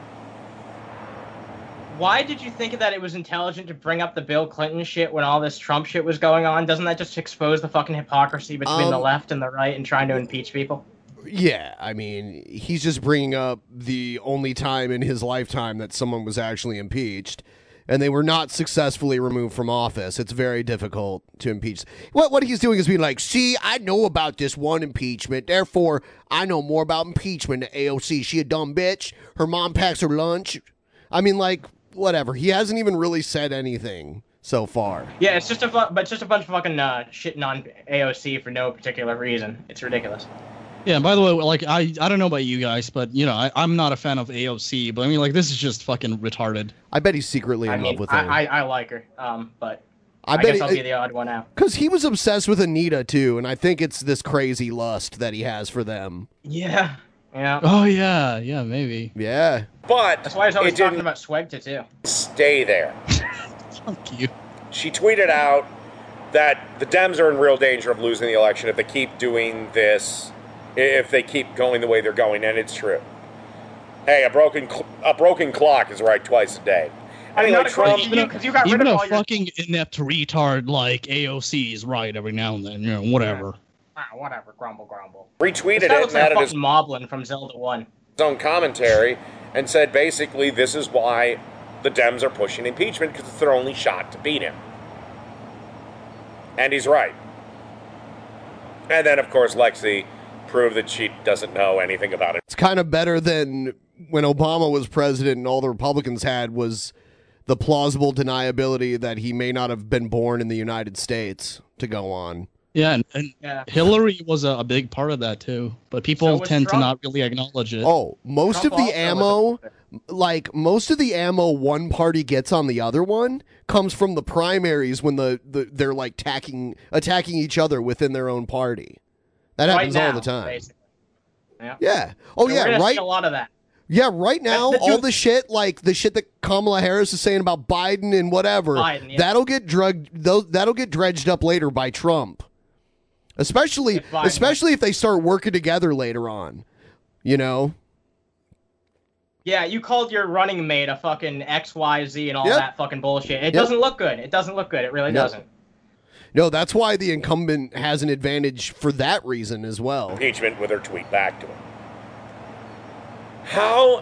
Why did you think that it was intelligent to bring up the Bill Clinton shit when all this Trump shit was going on? Doesn't that just expose the fucking hypocrisy between the left and the right and trying to impeach people? Yeah, I mean, he's just bringing up the only time in his lifetime that someone was actually impeached, and they were not successfully removed from office. It's very difficult to impeach. What he's doing is being like, see, I know about this one impeachment, therefore I know more about impeachment than AOC. She a dumb bitch. Her mom packs her lunch. I mean, like, whatever. He hasn't even really said anything so far. Yeah, it's just a bunch of fucking shitting on AOC for no particular reason. It's ridiculous. Yeah, and by the way, like, I don't know about you guys, but, I'm not a fan of AOC, but I mean, like, this is just fucking retarded. I bet he's secretly in love with her. I like her, but I guess I'll be the odd one out. Because he was obsessed with Anita, too, and I think it's this crazy lust that he has for them. Yeah. Yeah. Oh, yeah, maybe. Yeah. But that's why I was always talking about Swegta, too. Stay there. Fuck you. She tweeted out that the Dems are in real danger of losing the election if they keep doing this, if they keep going the way they're going, and it's true. Hey, a broken clock is right twice a day. Anyway, Trump, even a fucking inept retard like AOC is right every now and then, whatever. Whatever, grumble. Retweeted it and added his Moblin from Zelda 1. His own commentary and said basically this is why the Dems are pushing impeachment, because it's their only shot to beat him. And he's right. And then, of course, Lexi proved that she doesn't know anything about it. It's kind of better than when Obama was president and all the Republicans had was the plausible deniability that he may not have been born in the United States to go on. Yeah, and Hillary was a big part of that, too. But people tend to not really acknowledge it. Oh, most of the ammo one party gets on the other one comes from the primaries when they're like attacking each other within their own party. That happens all the time. Basically. Yeah. Oh, so yeah, right? See a lot of that. Yeah, right now, all the shit, like the shit that Kamala Harris is saying about Biden and whatever, that'll get dredged up later by Trump. Especially if they start working together later on, Yeah, you called your running mate a fucking XYZ and all that fucking bullshit. It doesn't look good. It doesn't look good. It really doesn't. No, that's why the incumbent has an advantage for that reason as well. Impeachment with her tweet back to him. How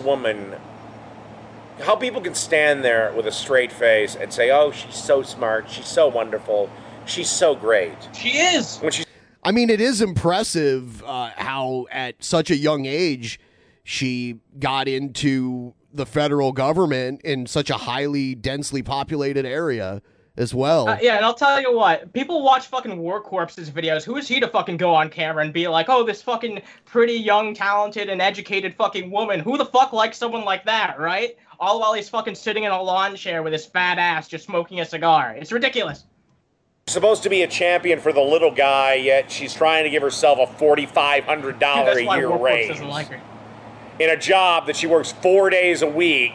people can stand there with a straight face and say, oh, she's so smart, she's so wonderful, she's so great. She is. I mean, it is impressive how at such a young age she got into the federal government in such a highly densely populated area as well. Yeah, and I'll tell you what, people watch fucking War Corpse's videos. Who is he to fucking go on camera and be like, oh, this fucking pretty young, talented, and educated fucking woman. Who the fuck likes someone like that, right? All while he's fucking sitting in a lawn chair with his fat ass just smoking a cigar. It's ridiculous. Supposed to be a champion for the little guy, yet she's trying to give herself a $4,500 a year raise in a job that she works 4 days a week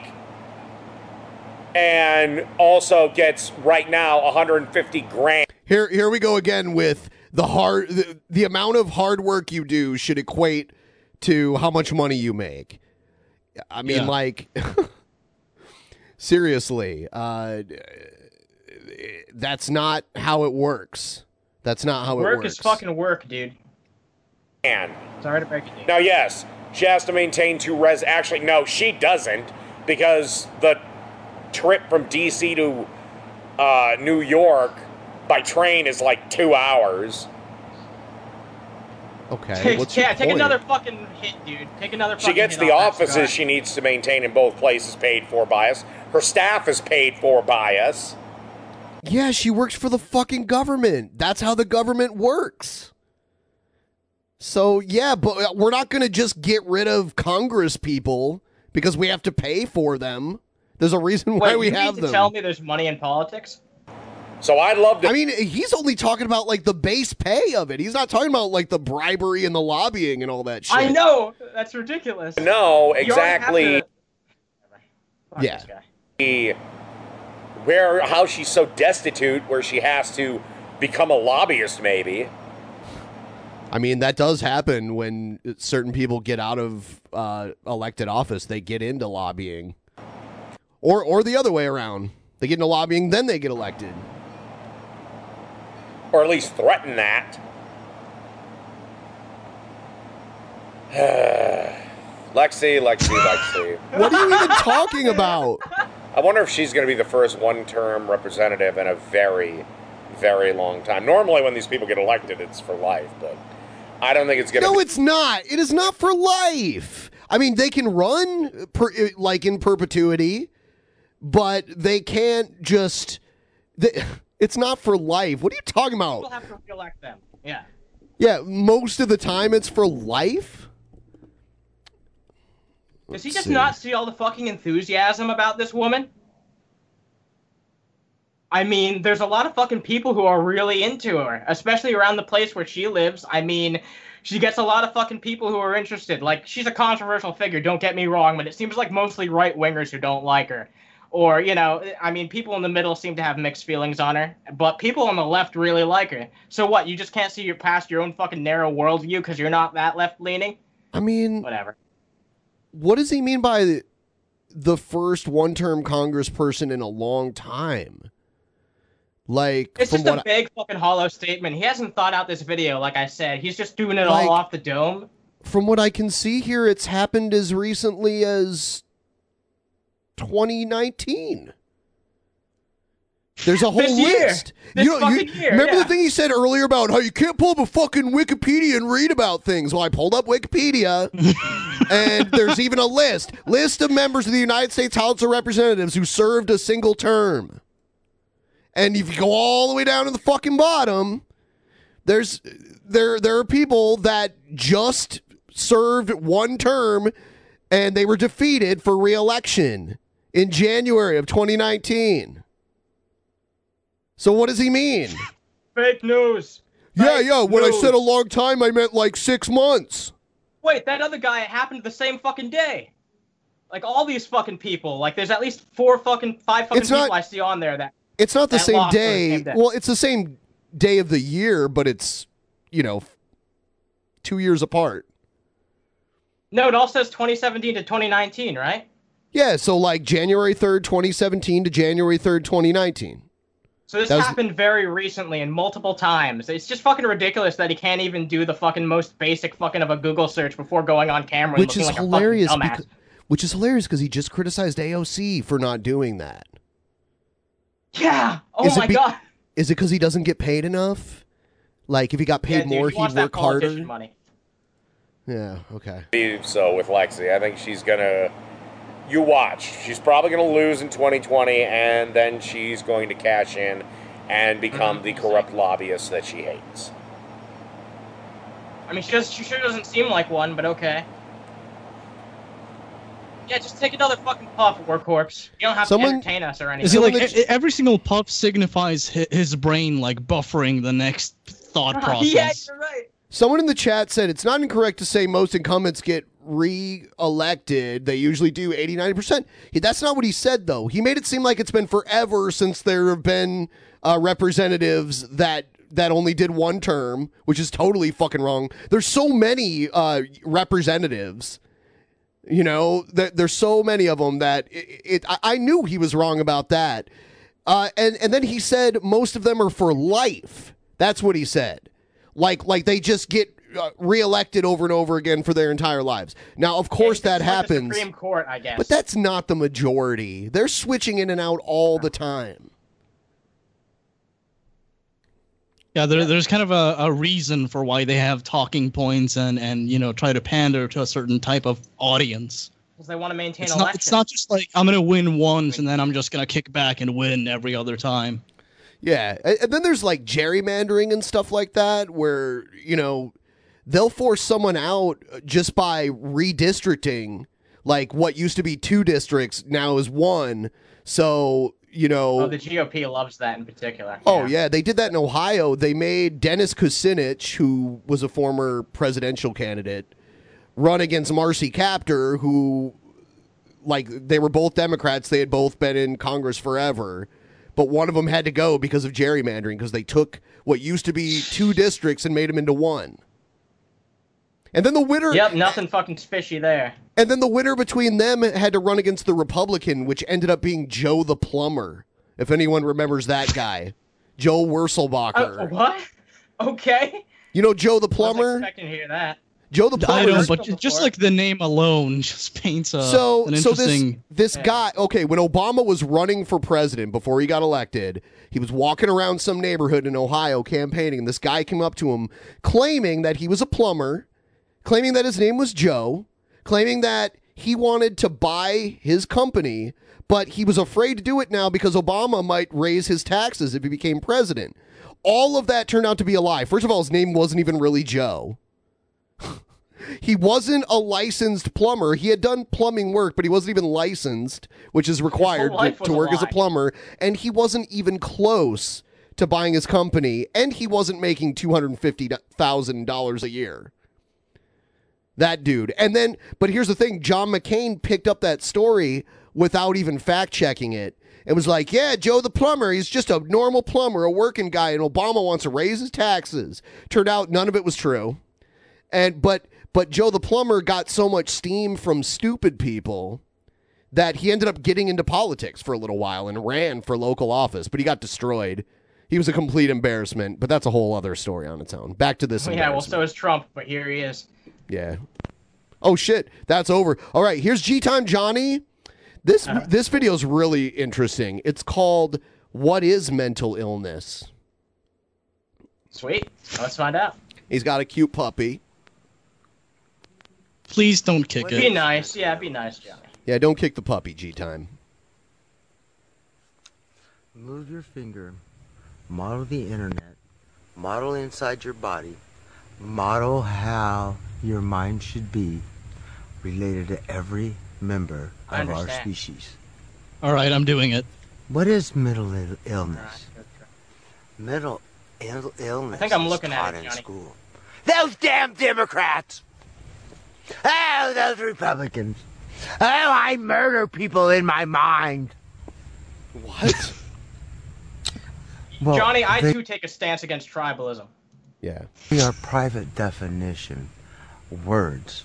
and also gets right now $150,000. Here we go again with the amount of hard work you do should equate to how much money you make. I mean, like, seriously, that's not how it works. That's not how it works. Work is fucking work, dude. And sorry to break it to you. Now, yes, she has to maintain actually, no, she doesn't, because the trip from D.C. to New York by train is like 2 hours. Okay, take another fucking hit, dude. Take another fucking hit. She gets the offices she needs to maintain in both places paid for by us. Her staff is paid for by us. Yeah, she works for the fucking government. That's how the government works. So, yeah, but we're not going to just get rid of Congress people because we have to pay for them. There's a reason why we have them. You tell me there's money in politics? So I'd love to. I mean, he's only talking about like the base pay of it. He's not talking about like the bribery and the lobbying and all that shit. I know. That's ridiculous. No, exactly. Yeah. How she's so destitute where she has to become a lobbyist, maybe. I mean, that does happen when certain people get out of elected office. They get into lobbying. Or the other way around. They get into lobbying, then they get elected. Or at least threaten that. Lexi. What are you even talking about? I wonder if she's going to be the first one-term representative in a very, very long time. Normally when these people get elected, it's for life, but I don't think it's going to No, it's not. It is not for life. I mean, they can run in perpetuity, but they can't just... It's not for life. What are you talking about? People have to re-elect them. Yeah. Yeah, most of the time it's for life? Does he just not see all the fucking enthusiasm about this woman? I mean, there's a lot of fucking people who are really into her, especially around the place where she lives. I mean, she gets a lot of fucking people who are interested. Like, she's a controversial figure, don't get me wrong, but it seems like mostly right-wingers who don't like her. Or, you know, I mean, people in the middle seem to have mixed feelings on her, but people on the left really like her. So what, you just can't see past your own fucking narrow worldview because you're not that left-leaning? I mean... Whatever. What does he mean by the first one-term congressperson in a long time? Like, it's just a big fucking hollow statement. He hasn't thought out this video, like I said. He's just doing it all off the dome. From what I can see here, it's happened as recently as 2019. There's a whole list. Remember the thing he said earlier about how you can't pull up a fucking Wikipedia and read about things? Well, I pulled up Wikipedia, and there's even a list of members of the United States House of Representatives who served a single term. And if you go all the way down to the fucking bottom, there are people that just served one term, and they were defeated for re-election in January of 2019. So what does he mean? Fake news. Yeah. When I said a long time, I meant like 6 months. Wait, that other guy, it happened the same fucking day. Like, all these fucking people. Like, there's at least 5 fucking people I see on there that... It's not the same day. Well, it's the same day of the year, but it's, 2 years apart. No, it all says 2017 to 2019, right? Yeah, so like January 3rd, 2017 to January 3rd, 2019. So this happened very recently and multiple times. It's just fucking ridiculous that he can't even do the fucking most basic fucking of a Google search before going on camera and looking like a fucking dumbass. Which is hilarious because he just criticized AOC for not doing that. Yeah! Oh my god! Is it because he doesn't get paid enough? Like, if he got paid more, he'd work harder? Money. Yeah, okay. So with Lexi, I think she's gonna... You watch. She's probably going to lose in 2020, and then she's going to cash in and become the corrupt lobbyist that she hates. I mean, she sure doesn't seem like one, but okay. Yeah, just take another fucking puff, Workhorse. You don't have to entertain us or anything. Is it like every single puff signifies his brain like buffering the next thought process? Yeah, you're right. Someone in the chat said it's not incorrect to say most incumbents get re-elected. They usually do 80-90%. That's not what he said, though. He made it seem like it's been forever since there have been representatives that only did one term, which is totally fucking wrong. There's so many representatives. There's so many of them that I knew he was wrong about that. And then he said most of them are for life. That's what he said. Like they just get reelected over and over again for their entire lives. Now, of course, that happens. The Supreme Court, I guess. But that's not the majority. They're switching in and out all the time. Yeah, there's kind of a reason for why they have talking points and try to pander to a certain type of audience. Because they want to maintain elections. It's not just like, I'm going to win once and then I'm just going to kick back and win every other time. Yeah, and then there's like gerrymandering and stuff like that where, they'll force someone out just by redistricting. Like what used to be 2 districts now is 1. So, you know. Oh, the GOP loves that in particular. Oh, yeah. They did that in Ohio. They made Dennis Kucinich, who was a former presidential candidate, run against Marcy Kaptur, who, like, they were both Democrats. They had both been in Congress forever. But one of them had to go because of gerrymandering, because they took what used to be 2 districts and made them into 1. And then the winner... Yep, nothing fucking fishy there. And then the winner between them had to run against the Republican, which ended up being Joe the Plumber, if anyone remembers that guy. Joe Wurzelbacher. What? Okay. You know Joe the Plumber? I was expecting to hear that. Joe the Plumber. I don't, but just like the name alone just paints an interesting... this guy, okay, when Obama was running for president before he got elected, he was walking around some neighborhood in Ohio campaigning, and this guy came up to him claiming that he was a plumber, claiming that his name was Joe, claiming that he wanted to buy his company, but he was afraid to do it now because Obama might raise his taxes if he became president. All of that turned out to be a lie. First of all, his name wasn't even really Joe. He wasn't a licensed plumber. He had done plumbing work, but he wasn't even licensed, which is required to work as a plumber. And he wasn't even close to buying his company, and he wasn't making $250,000 a year. That dude. And then, but here's the thing, John McCain picked up that story without even fact-checking it. It was like, yeah, Joe the plumber, he's just a normal plumber, a working guy, and Obama wants to raise his taxes. Turned out none of it was true. And but Joe the plumber got so much steam from stupid people that he ended up getting into politics for a little while and ran for local office, but he got destroyed. He was a complete embarrassment, but that's a whole other story on its own. Back to this. Yeah, well, so is Trump, but here he is. Yeah. Oh shit, that's over. All right, here's G-Time Johnny. This video is really interesting. It's called "What is Mental Illness?" Sweet. Let's find out. He's got a cute puppy. Please don't kick it. Be nice. Yeah, be nice, Johnny. Yeah, don't kick the puppy, G-Time. Move your finger. Model the internet. Model inside your body. Model how your mind should be related to every member of our species. All right, I'm doing it. What is mental illness? Mental illness. I think I'm looking at it, Johnny. In school. Those damn Democrats! Oh, those Republicans! Oh, I murder people in my mind. What? Well, Johnny, I too take a stance against tribalism. Yeah. We are private definition words.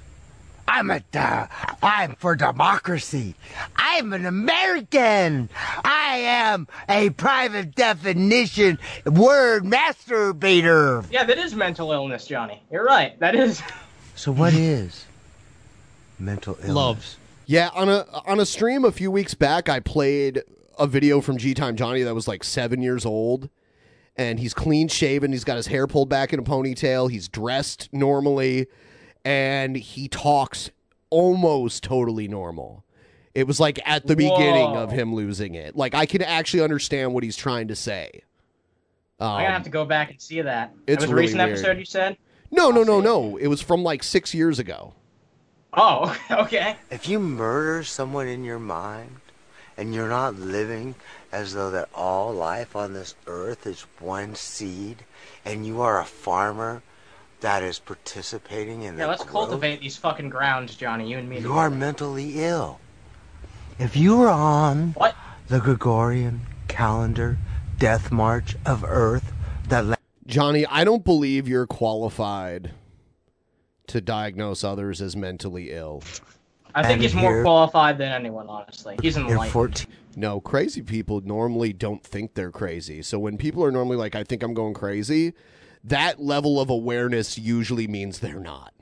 I'm for democracy. I'm an American. I am a private definition word masturbator. Yeah, that is mental illness, Johnny. You're right. That is. So what is mental illness? Love. Yeah, on a stream a few weeks back, I played a video from G-Time Johnny that was like 7 years old. And he's clean shaven. He's got his hair pulled back in a ponytail. He's dressed normally. And he talks almost totally normal. It was like at the beginning of him losing it. Like I can actually understand what he's trying to say. I'm going to have to go back and see that. It's it was a really recent weird. Episode you said? No. It was from like 6 years ago. Oh, okay. If you murder someone in your mind and you're not living as though that all life on this earth is one seed and you are a farmer that is participating in the let's growth, cultivate these fucking grounds, Johnny, you and me. You are mentally ill. If you were on the Gregorian calendar death march of Earth, Johnny, I don't believe you're qualified to diagnose others as mentally ill. I think he's more qualified than anyone, honestly. He's enlightened. No, crazy people normally don't think they're crazy. So when people are normally like, I think I'm going crazy, that level of awareness usually means they're not.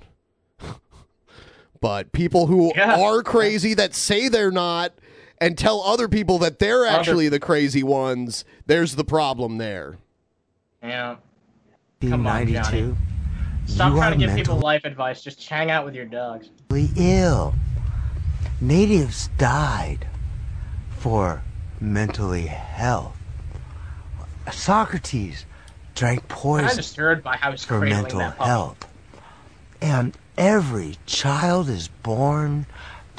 But people who are crazy that say they're not and tell other people that they're actually the crazy ones, there's the problem there. Yeah. Come on, Johnny. Stop trying to give people life advice. Just hang out with your dogs. Ill. Natives died for mentally health. Socrates drank poison I'm disturbed by how he's for mental health. And every child is born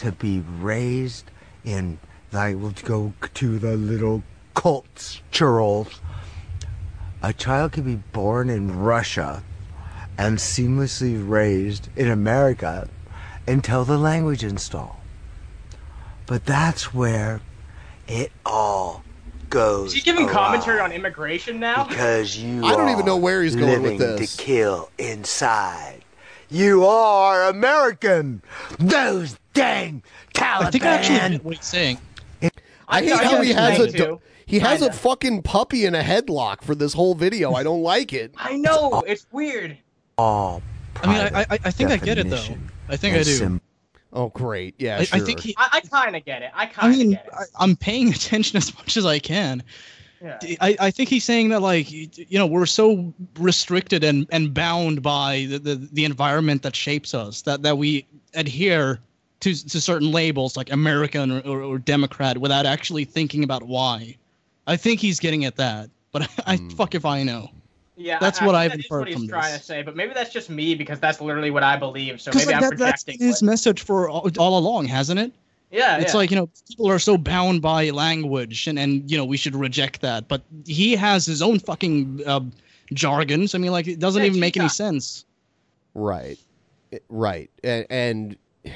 to be raised in, like, we'll go to the little cultures. A child can be born in Russia and seamlessly raised in America until the language install. But that's where it all goes. Is he giving awry. commentary on immigration now? Because you I don't even know where he's going with living this. to kill inside. You are American. Those dang Taliban. I think I actually get what he's saying. I hate how he has a fucking puppy in a headlock for this whole video. I don't like it. I know, it's weird. All I mean, I think I get it though. I think I do. Oh, great. Yeah, I sure. think I kind of get it. I mean, I'm paying attention as much as I can. Yeah. I think he's saying that, like, we're so restricted and bound by the environment that shapes us that we adhere to certain labels like American or Democrat without actually thinking about why. I think he's getting at that, but I fuck if I know. Yeah, that's what I've inferred inferred what he's from trying this. to say, but maybe that's just me because that's literally what I believe. So maybe I'm projecting. That's his message for all along, hasn't it? Yeah, it's like, people are so bound by language and we should reject that. But he has his own fucking jargons. I mean, like, it doesn't even make any sense. Right. Right. And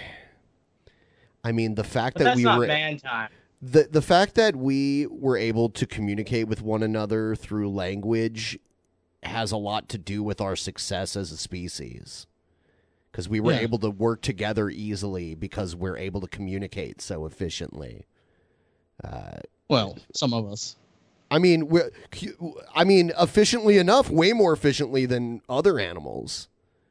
I mean, the fact But that that's we not were man time. the fact that we were able to communicate with one another through language has a lot to do with our success as a species. Because we were able to work together easily because we're able to communicate so efficiently. Well, some of us. I mean, efficiently enough, way more efficiently than other animals.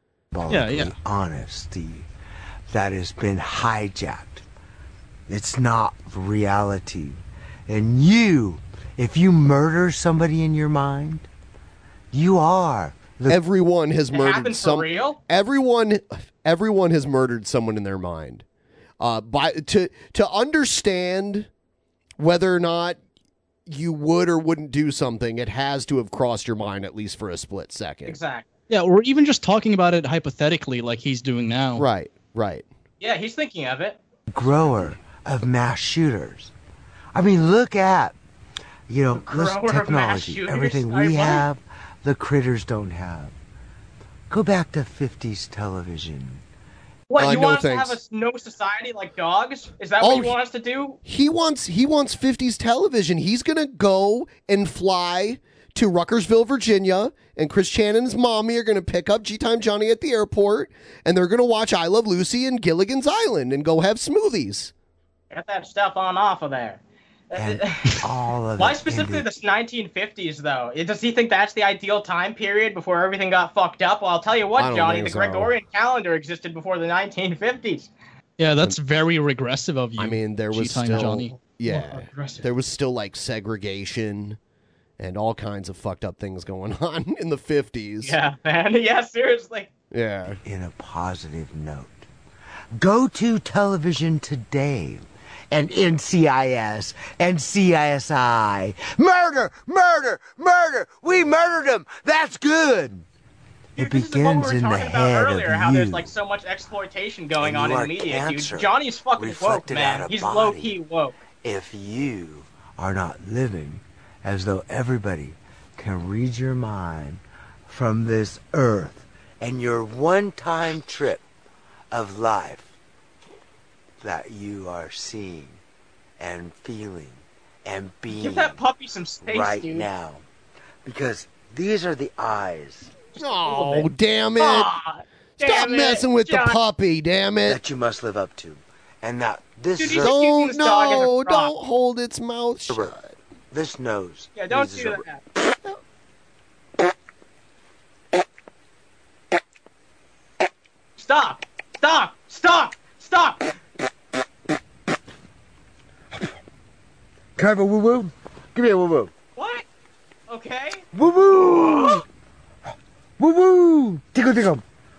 Honesty that has been hijacked. It's not reality. And if you murder somebody in your mind, you are. Everyone has murdered for real? Everyone has murdered someone in their mind. To understand whether or not you would or wouldn't do something, it has to have crossed your mind at least for a split second. Exactly. Yeah, or even just talking about it hypothetically, like he's doing now. Right. Yeah, he's thinking of it. Grower of mass shooters. I mean, look at, technology, everything we have, the critters don't have. Go back to 50s television. What, you want us to have no society like dogs? Is that what you want us to do? He wants 50s television. He's going to go and fly to Ruckersville, Virginia, and Chris Chan and his mommy are going to pick up G-Time Johnny at the airport, and they're going to watch I Love Lucy and Gilligan's Island and go have smoothies. Get that stuff on off of there. And all of Why specifically the 1950s, though? Does he think that's the ideal time period before everything got fucked up? Well, I'll tell you what, Johnny, the Gregorian calendar existed before the 1950s. Yeah, that's very regressive of you. I mean, there was G-Time still, Johnny. there was still like segregation and all kinds of fucked up things going on in the 50s. Yeah, man. Yeah, seriously. Yeah. In a positive note, go to television today. And NCIS and CSI. Murder! We murdered him! That's good! It begins in the head earlier, of how you. there's like so much exploitation going on in the media, cancer dude. Johnny's fucking woke, man. He's low-key woke. If you are not living as though everybody can read your mind from this earth and your one-time trip of life that you are seeing and feeling and being Give that puppy some space, right dude. now. Because these are the eyes. Oh, damn it. Stop messing with the puppy, damn it. That you must live up to. And that this Dude, earth, don't hold its mouth shut. This nose. Yeah, don't do that. Stop! Can I have a woo-woo? Give me a woo-woo. What? Okay. Woo-woo! Woo-woo! Tickle.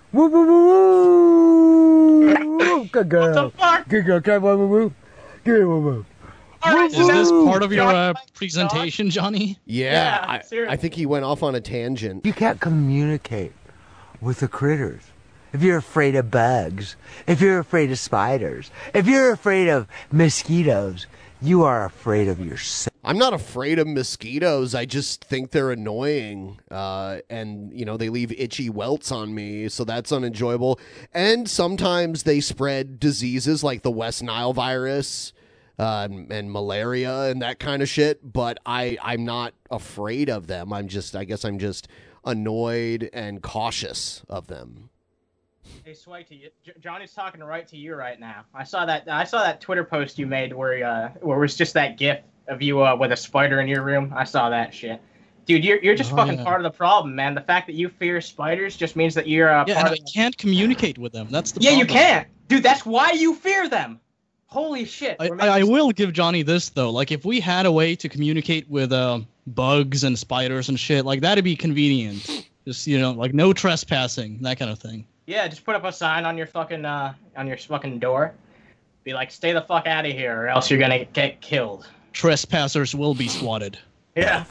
Woo-woo-woo-woo! Good girl. What the fuck? Good girl. Can I have a woo-woo? Give me a woo-woo. Right, is this part of your presentation, Johnny? Yeah, I think he went off on a tangent. You can't communicate with the critters. if you're afraid of bugs, if you're afraid of spiders, if you're afraid of mosquitoes, you are afraid of yourself. I'm not afraid of mosquitoes. I just think they're annoying. And, you know, they leave itchy welts on me, so that's unenjoyable. And sometimes they spread diseases like the West Nile virus and malaria and that kind of shit. But I'm not afraid of them. I guess I'm just annoyed and cautious of them. Hey, Sway, Johnny's talking right to you right now. I saw that Twitter post you made where it was just that GIF of you with a spider in your room. I saw that shit, dude. You're just fucking part of the problem, man. The fact that you fear spiders just means that you're part of I can't communicate with them. That's the problem. You can't, dude. That's why you fear them. Holy shit. I will give Johnny this though. Like, if we had a way to communicate with bugs and spiders and shit, like that'd be convenient. Just, you know, like no trespassing, that kind of thing. Yeah, just put up a sign on your fucking door. Be like, stay the fuck out of here, or else you're gonna get killed. Trespassers will be swatted. Yeah.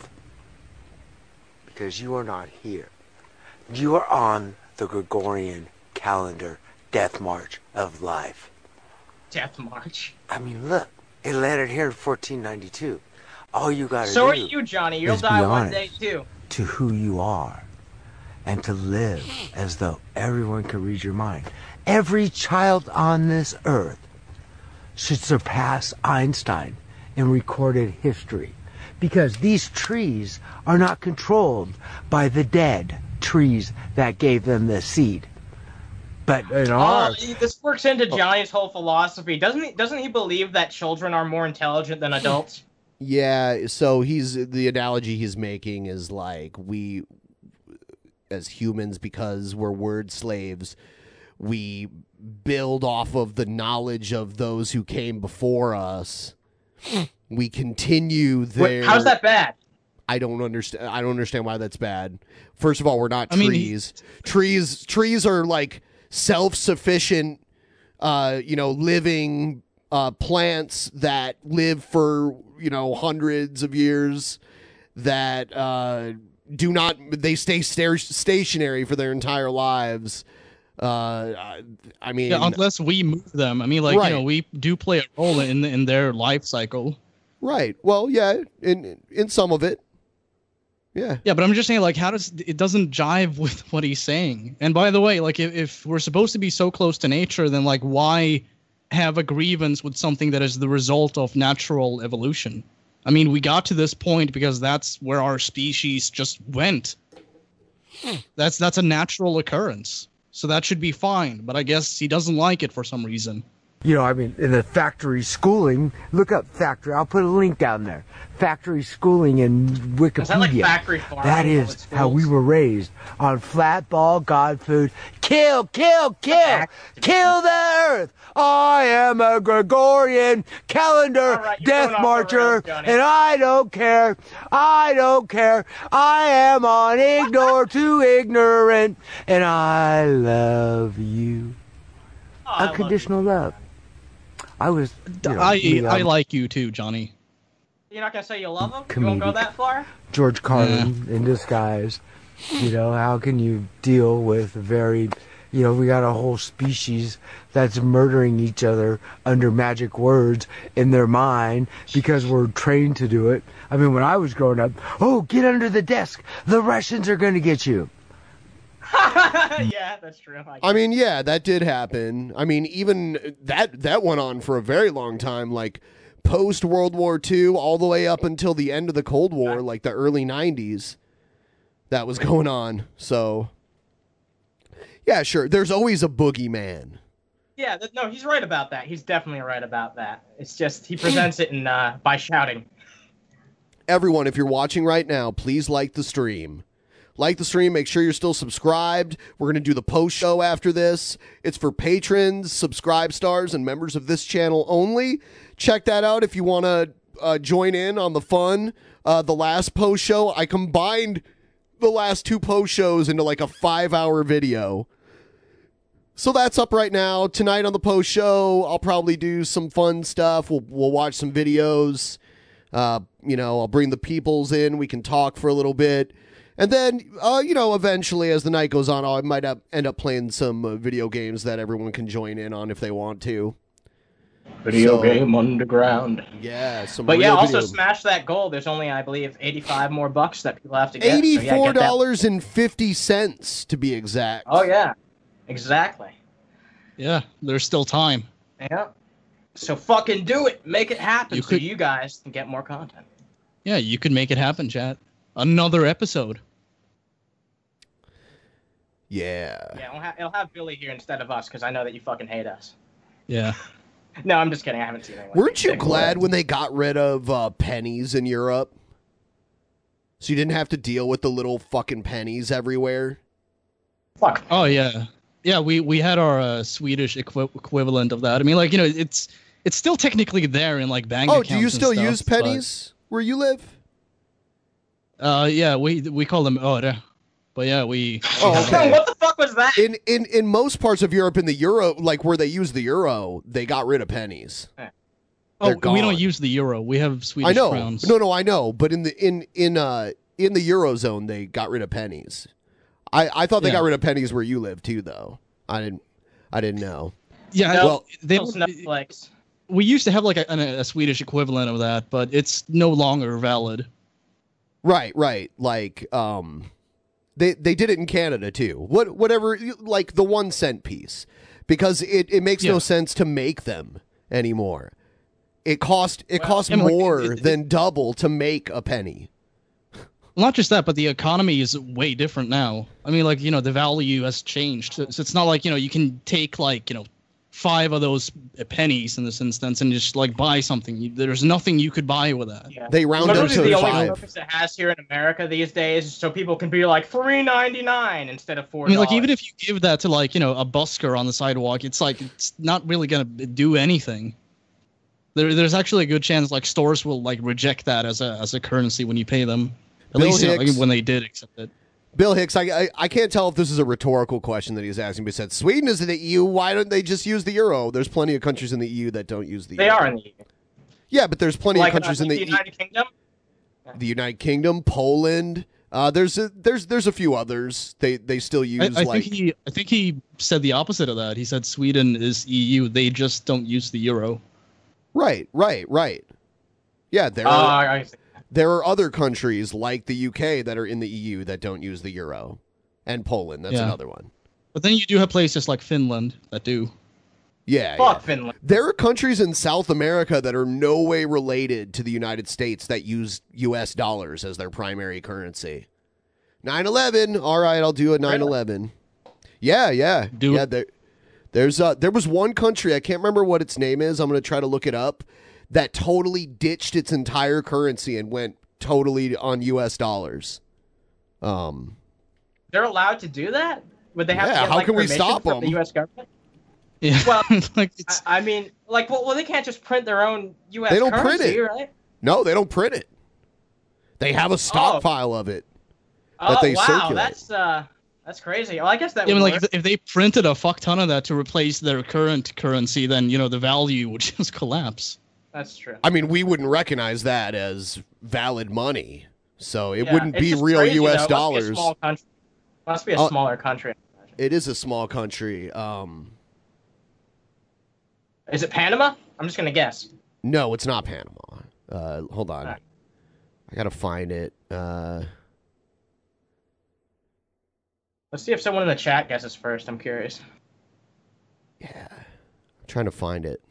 Because you are not here. You are on the Gregorian calendar death march of life. Death march? I mean, look. It landed here in 1492. All you gotta do So are you, Johnny. You'll die one day, too. To who you are. And to live as though everyone could read your mind. Every child on this earth should surpass Einstein in recorded history, because these trees are not controlled by the dead trees that gave them the seed. But in this works into Johnny's whole philosophy. Doesn't he believe that children are more intelligent than adults? Yeah, so the analogy he's making is like we as humans, because we're word slaves, we build off of the knowledge of those who came before us. We continue their... Wait, how's that bad? I don't understand why that's bad. First of all, we're not trees. Trees are like self-sufficient, living plants that live for, hundreds of years, that they stay stationary for their entire lives. Unless we move them. I mean, right. We do play a role in their life cycle. Right. Well, yeah, in some of it. Yeah. Yeah, but I'm just saying, it doesn't jive with what he's saying. And by the way, if we're supposed to be so close to nature, then why have a grievance with something that is the result of natural evolution? I mean, we got to this point because that's where our species just went. That's a natural occurrence. So that should be fine, but I guess he doesn't like it for some reason. In the factory schooling, look up factory. I'll put a link down there. Factory schooling in Wikipedia. Is that like factory farming? That is how we were raised, on flat ball god food. Kill, kill, kill, kill the earth. I am a Gregorian calendar death marcher, and I don't care. I don't care. I am on ignore to ignorant, and I love you. Unconditional love. I like you too, Johnny. You're not gonna say you love him? Comedic. You won't go that far? George Carlin in disguise. How can you deal with we got a whole species that's murdering each other under magic words in their mind because we're trained to do it. I mean, when I was growing up, get under the desk. The Russians are gonna get you. Yeah, that's true. That did happen. I mean, even that went on for a very long time, post World War II, all the way up until the end of the Cold War, the early 90s. That was going on. So, yeah, sure. There's always a boogeyman. Yeah, no, he's right about that. He's definitely right about that. It's just he presents it by shouting. Everyone, if you're watching right now, please like the stream. Like the stream, make sure you're still subscribed. We're going to do the post show after this. It's for patrons, subscribe stars, and members of this channel only. Check that out if you want to join in on the fun. The last post show, I combined the last two post shows into a 5-hour video. So that's up right now. Tonight on the post show, I'll probably do some fun stuff. We'll watch some videos. I'll bring the peoples in. We can talk for a little bit. And then, eventually, as the night goes on, I might end up playing some video games that everyone can join in on if they want to. Video game underground. Yeah, but yeah, also smash that goal. There's only, I believe, 85 more bucks that people have to get. $84.50 to be exact. Oh yeah, exactly. Yeah, there's still time. Yeah. So fucking do it. Make it happen so you guys can get more content. Yeah, you could make it happen, chat. Another episode. Yeah. Yeah, it'll have Billy here instead of us because I know that you fucking hate us. Yeah. No, I'm just kidding. I haven't seen anyone. Weren't you glad when they got rid of pennies in Europe? So you didn't have to deal with the little fucking pennies everywhere? Fuck. Oh, yeah. Yeah, we had our Swedish equivalent of that. I mean, it's still technically there in, bank accounts. Oh, do you still use pennies where you live? Yeah, we call them öre. But yeah, we... Oh, okay. What the fuck was that? In most parts of Europe, in the euro, where they use the euro, they got rid of pennies. Oh, we don't use the euro. We have Swedish crowns. No, I know. But in the Eurozone, they got rid of pennies. I thought they got rid of pennies where you live too, though. I didn't know. Yeah, well, Netflix. We used to have a Swedish equivalent of that, but it's no longer valid. Right. They did it in Canada too. Whatever, the 1 cent piece, because it makes no sense to make them anymore. It costs more than double to make a penny. Not just that, but the economy is way different now. I mean, the value has changed. So it's not like, you can take 5 of those pennies in this instance and just buy something. There's nothing you could buy with that. Yeah. They round up to the 5. only purpose it has here in America these days, so people can be $3.99 instead of $4. I mean, even if you give that to a busker on the sidewalk, it's not really gonna do anything. There's actually a good chance stores will reject that as a currency when you pay them. At least when they did accept it. Bill Hicks, I can't tell if this is a rhetorical question that he's asking, but he said, Sweden is in the EU, why don't they just use the euro? There's plenty of countries in the EU that don't use the euro. They are in the EU. Yeah, but there's plenty of countries in the United Kingdom? The United Kingdom, Poland. There's a few others. They still use I think he said the opposite of that. He said Sweden is EU. They just don't use the euro. Right. Yeah, there are other countries like the UK that are in the EU that don't use the euro. And Poland, that's another one. But then you do have places like Finland that do. Yeah. Fuck Finland. There are countries in South America that are no way related to the United States that use US dollars as their primary currency. 9/11. All right, I'll do a 9/11. Yeah. There was one country, I can't remember what its name is. I'm going to try to look it up. That totally ditched its entire currency and went totally on U.S. dollars. They're allowed to do that? Would they have to get, how can we stop from them? the U.S. government? Yeah. Well, I mean, well, they can't just print their own U.S. They don't currency, print it, right? No, they don't print it. They have a stockpile of it that they circulate. That's crazy. Well, I guess that. Yeah, would work. if they printed a fuck ton of that to replace their current currency, then the value would just collapse. That's true. I mean, we wouldn't recognize that as valid money, so it wouldn't be real crazy, U.S. dollars. Must be a smaller country. It is a small country. Is it Panama? I'm just gonna guess. No, it's not Panama. Hold on, I gotta find it. Let's see if someone in the chat guesses first. I'm curious. Yeah, I'm trying to find it.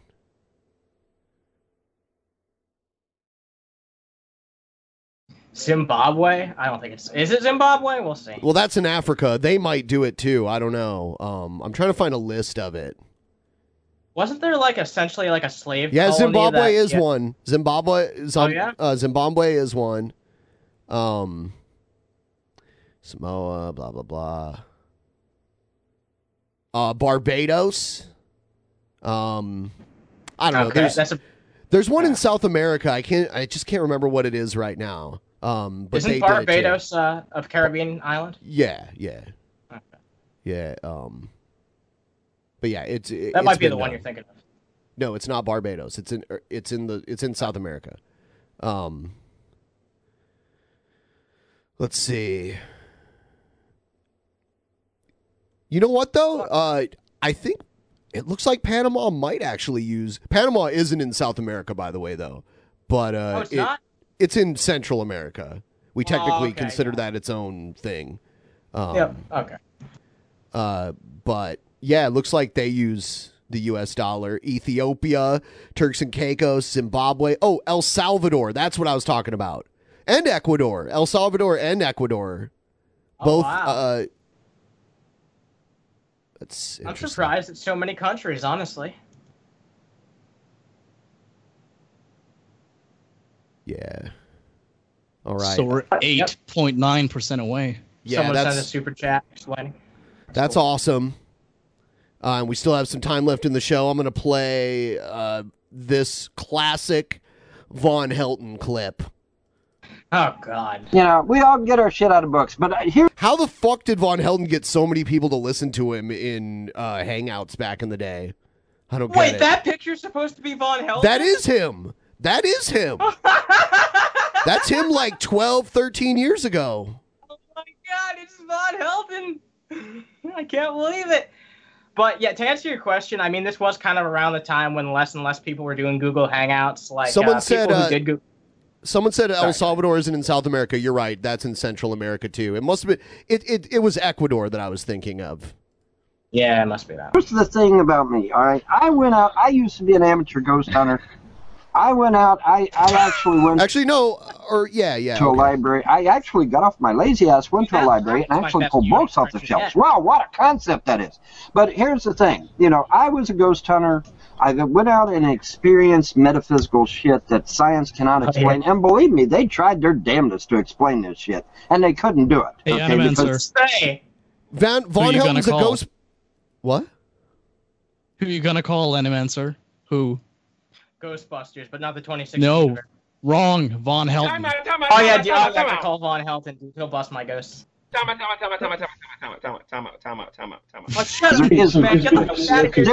Zimbabwe? I don't think it's... Is it Zimbabwe? We'll see. Well, that's in Africa. They might do it too. I don't know. I'm trying to find a list of it. Wasn't there essentially a slave colony? Yeah, Zimbabwe is one. Zimbabwe is Zimbabwe is one. Samoa, blah blah blah. Barbados. I don't know. There's one in South America. I just can't remember what it is right now. But isn't Barbados a Caribbean island? Yeah. Okay. Yeah. But yeah, that might be the one you're thinking of. No, it's not Barbados. It's in South America. Let's see. You know what though? I think it looks like Panama might actually use. Panama isn't in South America, by the way, though. But it's in Central America. We technically consider that its own thing. Yep. Okay. But yeah, it looks like they use the U.S. dollar. Ethiopia, Turks and Caicos, Zimbabwe. Oh, El Salvador. That's what I was talking about. And Ecuador. El Salvador and Ecuador. Both. Wow. That's I'm surprised it's so many countries, honestly. Yeah. All right. So we're 8.9% away. Yeah, Someone sent a super chat explaining. That's awesome. We still have some time left in the show. I'm going to play this classic Von Helton clip. Oh, God. You know, we all get our shit out of books, but here... How the fuck did Von Helton get so many people to listen to him in Hangouts back in the day? I don't get it. Wait, that picture's supposed to be Von Helton? That is him. That is him. That's him like 12, 13 years ago. Oh, my God, it's Von Helton. I can't believe it. But, yeah, to answer your question, I mean, this was kind of around the time when less and less people were doing Google Hangouts. Like, someone said... people who did Google... Someone said El Salvador isn't in South America. You're right. That's in Central America, too. It must have been... It was Ecuador that I was thinking of. Yeah, it must be that. Here's the thing about me, all right? I went out... I used to be an amateur ghost hunter. I went out... I actually went... Actually, no. Or, yeah. To a library. I actually got off my lazy ass, went to a library, and actually pulled books off the shelves. Wow, what a concept that is. But here's the thing. You know, I was a ghost hunter... I went out and experienced metaphysical shit that science cannot explain. And believe me, they tried their damnedest to explain this shit. And they couldn't do it. Hey, Animancer. Von Helton's a ghost... What? Who are you going to call, Animancer? Who? Ghostbusters, but not the 2016. No. Wrong. Von Helton. Oh, yeah, I have to call Von Helton. He'll bust my ghosts. Time out. Oh, shut up, man. Get the fuck out of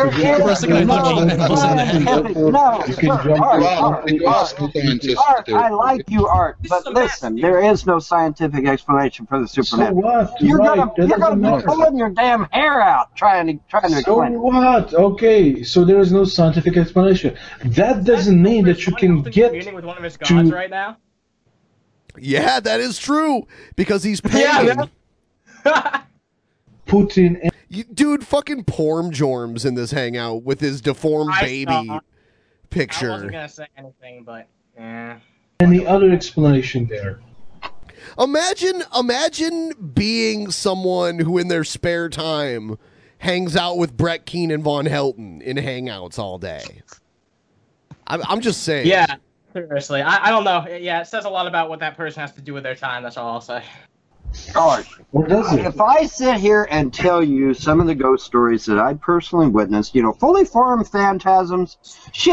here. Art, I like you, Art, but listen, there is no scientific explanation for the supernatural. So what? You're gonna be pulling your damn hair out trying to explain. So what? Okay, so there is no scientific explanation. That doesn't mean that you can get with one of his gods right now. Yeah, that is true because he's paying. Putin. Dude, fucking Porm Jorms in this hangout with his deformed baby picture. I wasn't gonna say anything, but Any other explanation there? Imagine being someone who in their spare time hangs out with Brett Keane and Von Helton in hangouts all day. I'm just saying. Yeah. Seriously, I don't know. Yeah, it says a lot about what that person has to do with their time. That's all I'll say. Art, if I sit here and tell you some of the ghost stories that I personally witnessed, you know, fully formed phantasms, shit.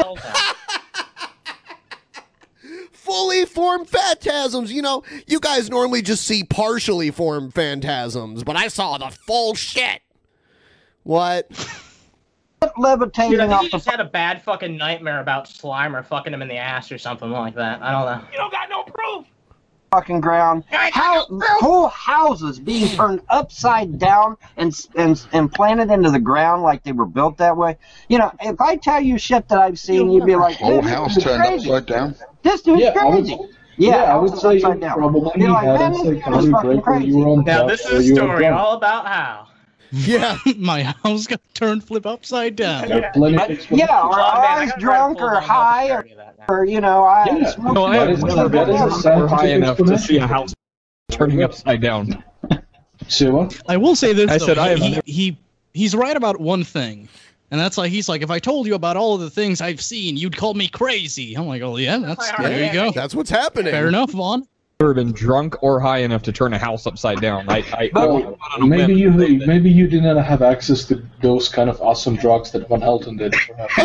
Fully formed phantasms. You know, you guys normally just see partially formed phantasms, but I saw the full shit. What? Levitating. Dude, I think he just had a bad fucking nightmare about Slimer fucking him in the ass or something like that. I don't know. You don't got no proof. Fucking ground. Whole houses being turned upside down and planted into the ground like they were built that way. You know, if I tell you shit that I've seen, you'd be like, whole house turned upside down. This dude's crazy. I would say probably he had a psychotic break where you were on top. Now this is a story all about how. Yeah, my house got turned flip upside down. Or I was drunk or high or you know, I never high enough to see a house turning upside down. See what? I will say this. I said he's right about one thing, and that's like he's like, if I told you about all of the things I've seen, you'd call me crazy. I'm like, oh yeah, there you go. That's what's happening. Fair enough, Vaughn. Never been drunk or high enough to turn a house upside down. Maybe you didn't have access to those kind of awesome drugs that Van Helton did.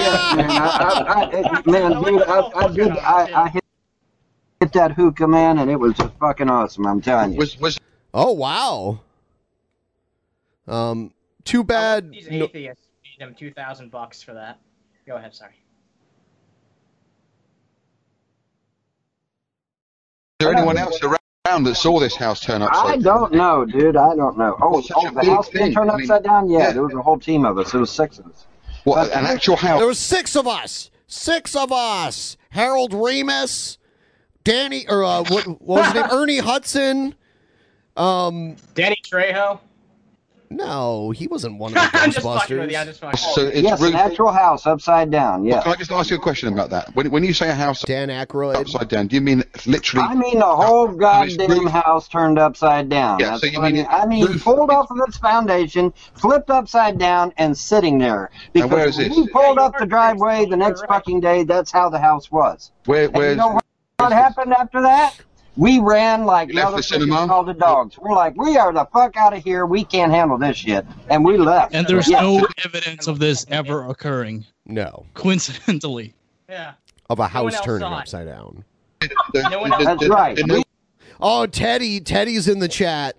I hit that hookah, man, and it was just fucking awesome. I'm telling you. Oh wow. Too bad. These atheists paid him $2,000 for that. Go ahead, sorry. Is there anyone else around around that saw this house turn upside down? I don't know, dude. I don't know. The house being turned upside down? Yeah, there was a whole team of us. There was 6 of us. What, an actual house? There was 6 of us. 6 of us. Harold Remus, Danny, or what was his name? Ernie Hudson. Danny Trejo. No, he wasn't one of the Ghostbusters. So it's yes, an actual house upside down. Yeah. Well, can I just ask you a question about that? When you say a house Dan Aykroyd upside down, do you mean literally? I mean the whole goddamn house turned upside down. Yeah, That's so you what mean I mean pulled off of its foundation, flipped upside down, and sitting there. And where Because is when we this? pulled up the driveway the next fucking day, that's how the house was. Where? And you know what happened after that? We ran like motherfuckers called the dogs. We're like, we are the fuck out of here. We can't handle this shit. And we left. And there's no evidence of this ever occurring. No. Coincidentally. Yeah. Of a house turning upside down. That's right. Oh, Teddy's in the chat.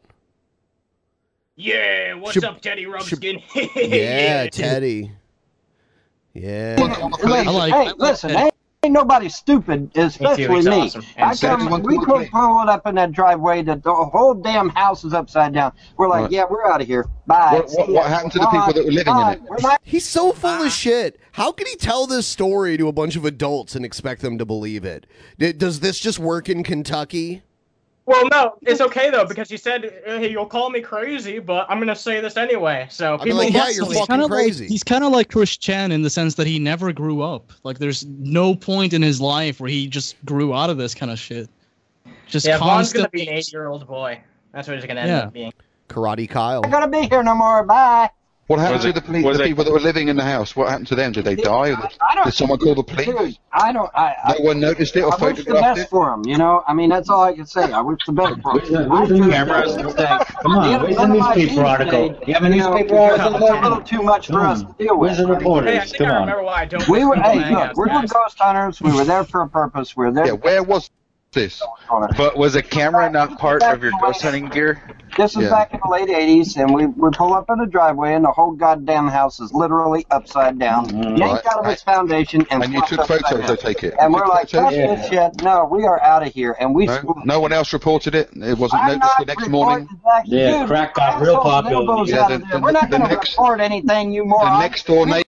Yeah, what's up, Teddy Rumpskin? Yeah, Teddy. Yeah. Hey, listen, ain't nobody stupid, especially me. Awesome. We could pull it up in that driveway that the whole damn house is upside down. We're like, yeah, we're out of here. Bye. What happened to the people that were living in it? He's so full of shit. How can he tell this story to a bunch of adults and expect them to believe it? Does this just work in Kentucky? Well, no, it's okay though because he said, "Hey, you'll call me crazy, but I'm gonna say this anyway." So people, you're fucking crazy. He's kind of like Chris Chan in the sense that he never grew up. Like, there's no point in his life where he just grew out of this kind of shit. Just Vaughn's gonna be an 8-year-old boy. That's what he's gonna end up being. Karate Kyle. I'm gonna be here no more. Bye. What happened to the people that were living in the house? What happened to them? Did they die? Did someone call the police? Dude, no one noticed it or photographed it? I wish the best for them, you know? I mean, that's all I can say. I wish the best for them. Where's the cameras? Come on, where's the newspaper article? You have a newspaper article? It's a little too much for us to deal with. Where's the reporters? Hey, I think I remember why I don't. We were, look, we're ghost hunters. We were there for a purpose. We were there. Yeah, where was this? But was a camera not part of your ghost hunting gear? This is back in the late 80s, and we pull up in the driveway, and the whole goddamn house is literally upside down. Yanked out of its foundation, and you took photos, I take it. And we're like, fuck this shit. No, we are out of here. And we. No one else reported it? It wasn't noticed the next morning? Yeah, crack got real popular. We're not going to report anything, you moron. The next door neighbor.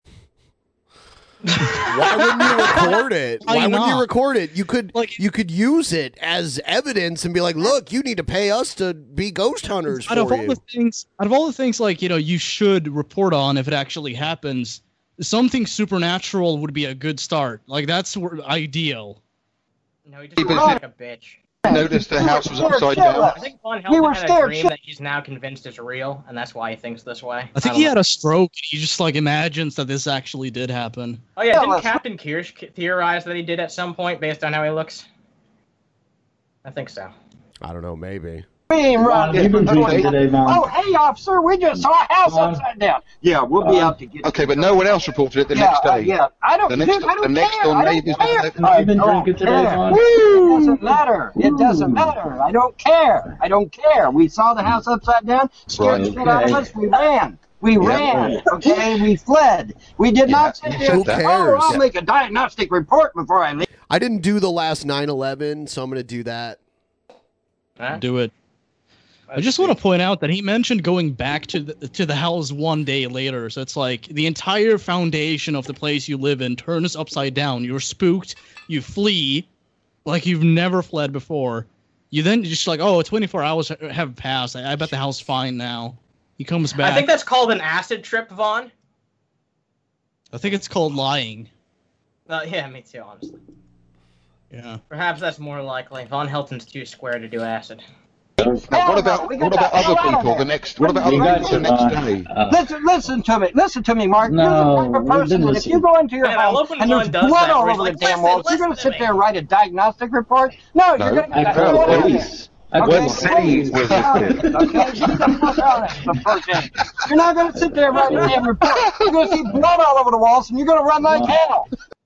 Why wouldn't you record it? Why wouldn't you record it? You could use it as evidence and be like, look, you need to pay us to be ghost hunters for you. Out of all the things like, you should report on if it actually happens, something supernatural would be a good start. Like, that's ideal. No, he just looks like a bitch. Noticed the house was upside down. I think Von Helton had a dream that he's now convinced is real, and that's why he thinks this way. I think he had a stroke. He just imagines that this actually did happen. Oh yeah, didn't Captain Kirsch theorize that he did at some point based on how he looks? I think so. I don't know, maybe. You've been drinking today, Vaughn. Oh, hey, officer, we just saw a house upside down. Yeah, we'll be out to get it. Okay, but no one else reported it the next day. Yeah, I don't care. The next door neighbors. You've been drinking today, Vaughn. It doesn't matter. It doesn't matter. I don't care. I don't care. We saw the house upside down, scared the shit out of us, we ran. We ran, okay? We fled. We did not sit there. Who cares? I'll make a diagnostic report before I leave. I didn't do the last 9/11, so I'm going to do that. Do it. I just want to point out that he mentioned going back to the house one day later. So it's like the entire foundation of the place you live in turns upside down. You're spooked. You flee like you've never fled before. You then just 24 hours have passed. I bet the house fine now. He comes back. I think that's called an acid trip, Vaughn. I think it's called lying. Yeah, me too, honestly. Yeah. Perhaps that's more likely. Von Helton's too square to do acid. What about other people the next day? Listen to me, Mark. No, you're the type of person that if you go into your house and there's blood all over the damn walls, you're going to sit there and write a diagnostic report? No, you're going to get the police. What city was this? You're not going to sit there and write a damn report. You're going to see blood all over the walls, and you're going to run like hell.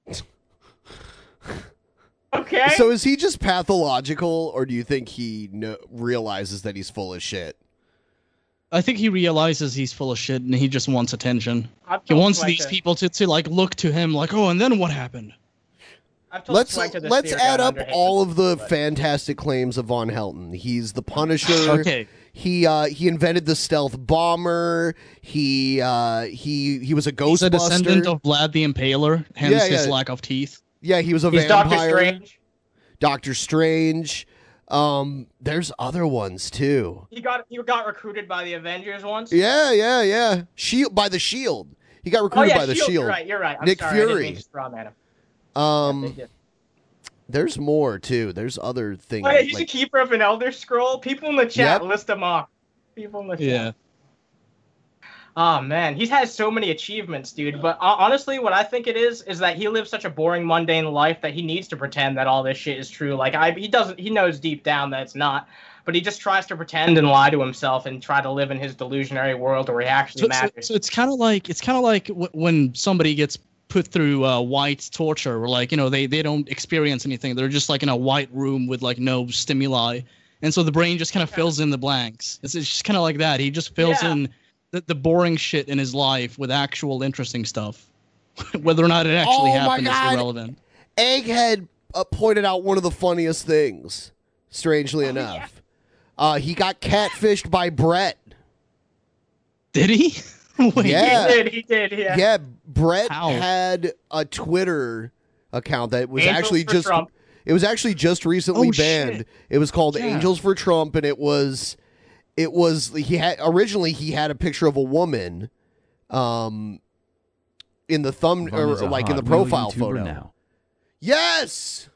Okay. So is he just pathological, or do you think he realizes that he's full of shit? I think he realizes he's full of shit, and he just wants attention. He wants these people to look to him like, oh, and then what happened? Let's add up all of the fantastic claims of Von Helton. He's the Punisher. Okay. He invented the stealth bomber. He was a Ghostbuster. He's a descendant of Vlad the Impaler, hence his lack of teeth. Yeah, he was a He's vampire. Doctor Strange. Doctor Strange. There's other ones too. He got recruited by the Avengers once. Yeah. By the Shield. He got recruited by the Shield. You're right. I'm Nick sorry, Fury. I didn't mean to straw man him. There's more too. There's other things. Oh, yeah, he's a keeper of an Elder Scroll. People in the chat list him off. People in the chat. Yeah. Oh man, he has so many achievements, dude. But honestly, what I think it is that he lives such a boring, mundane life that he needs to pretend that all this shit is true. Like he knows deep down that it's not, but he just tries to pretend and lie to himself and try to live in his delusionary world where he actually matters. So it's kind of like when somebody gets put through white torture, where like they don't experience anything. They're just like in a white room with like no stimuli, and so the brain just kind of fills in the blanks. It's just kind of like that. He just fills in the boring shit in his life with actual interesting stuff. Whether or not it actually happened is irrelevant. Egghead pointed out one of the funniest things, strangely enough. He got catfished by Brett. Did he? Wait, He did. Yeah, Brett had a Twitter account that was Trump. It was actually just recently banned. Shit. It was called Angels for Trump, and it was he had a picture of a woman in the thumb or like in the profile photo. Now. Yes.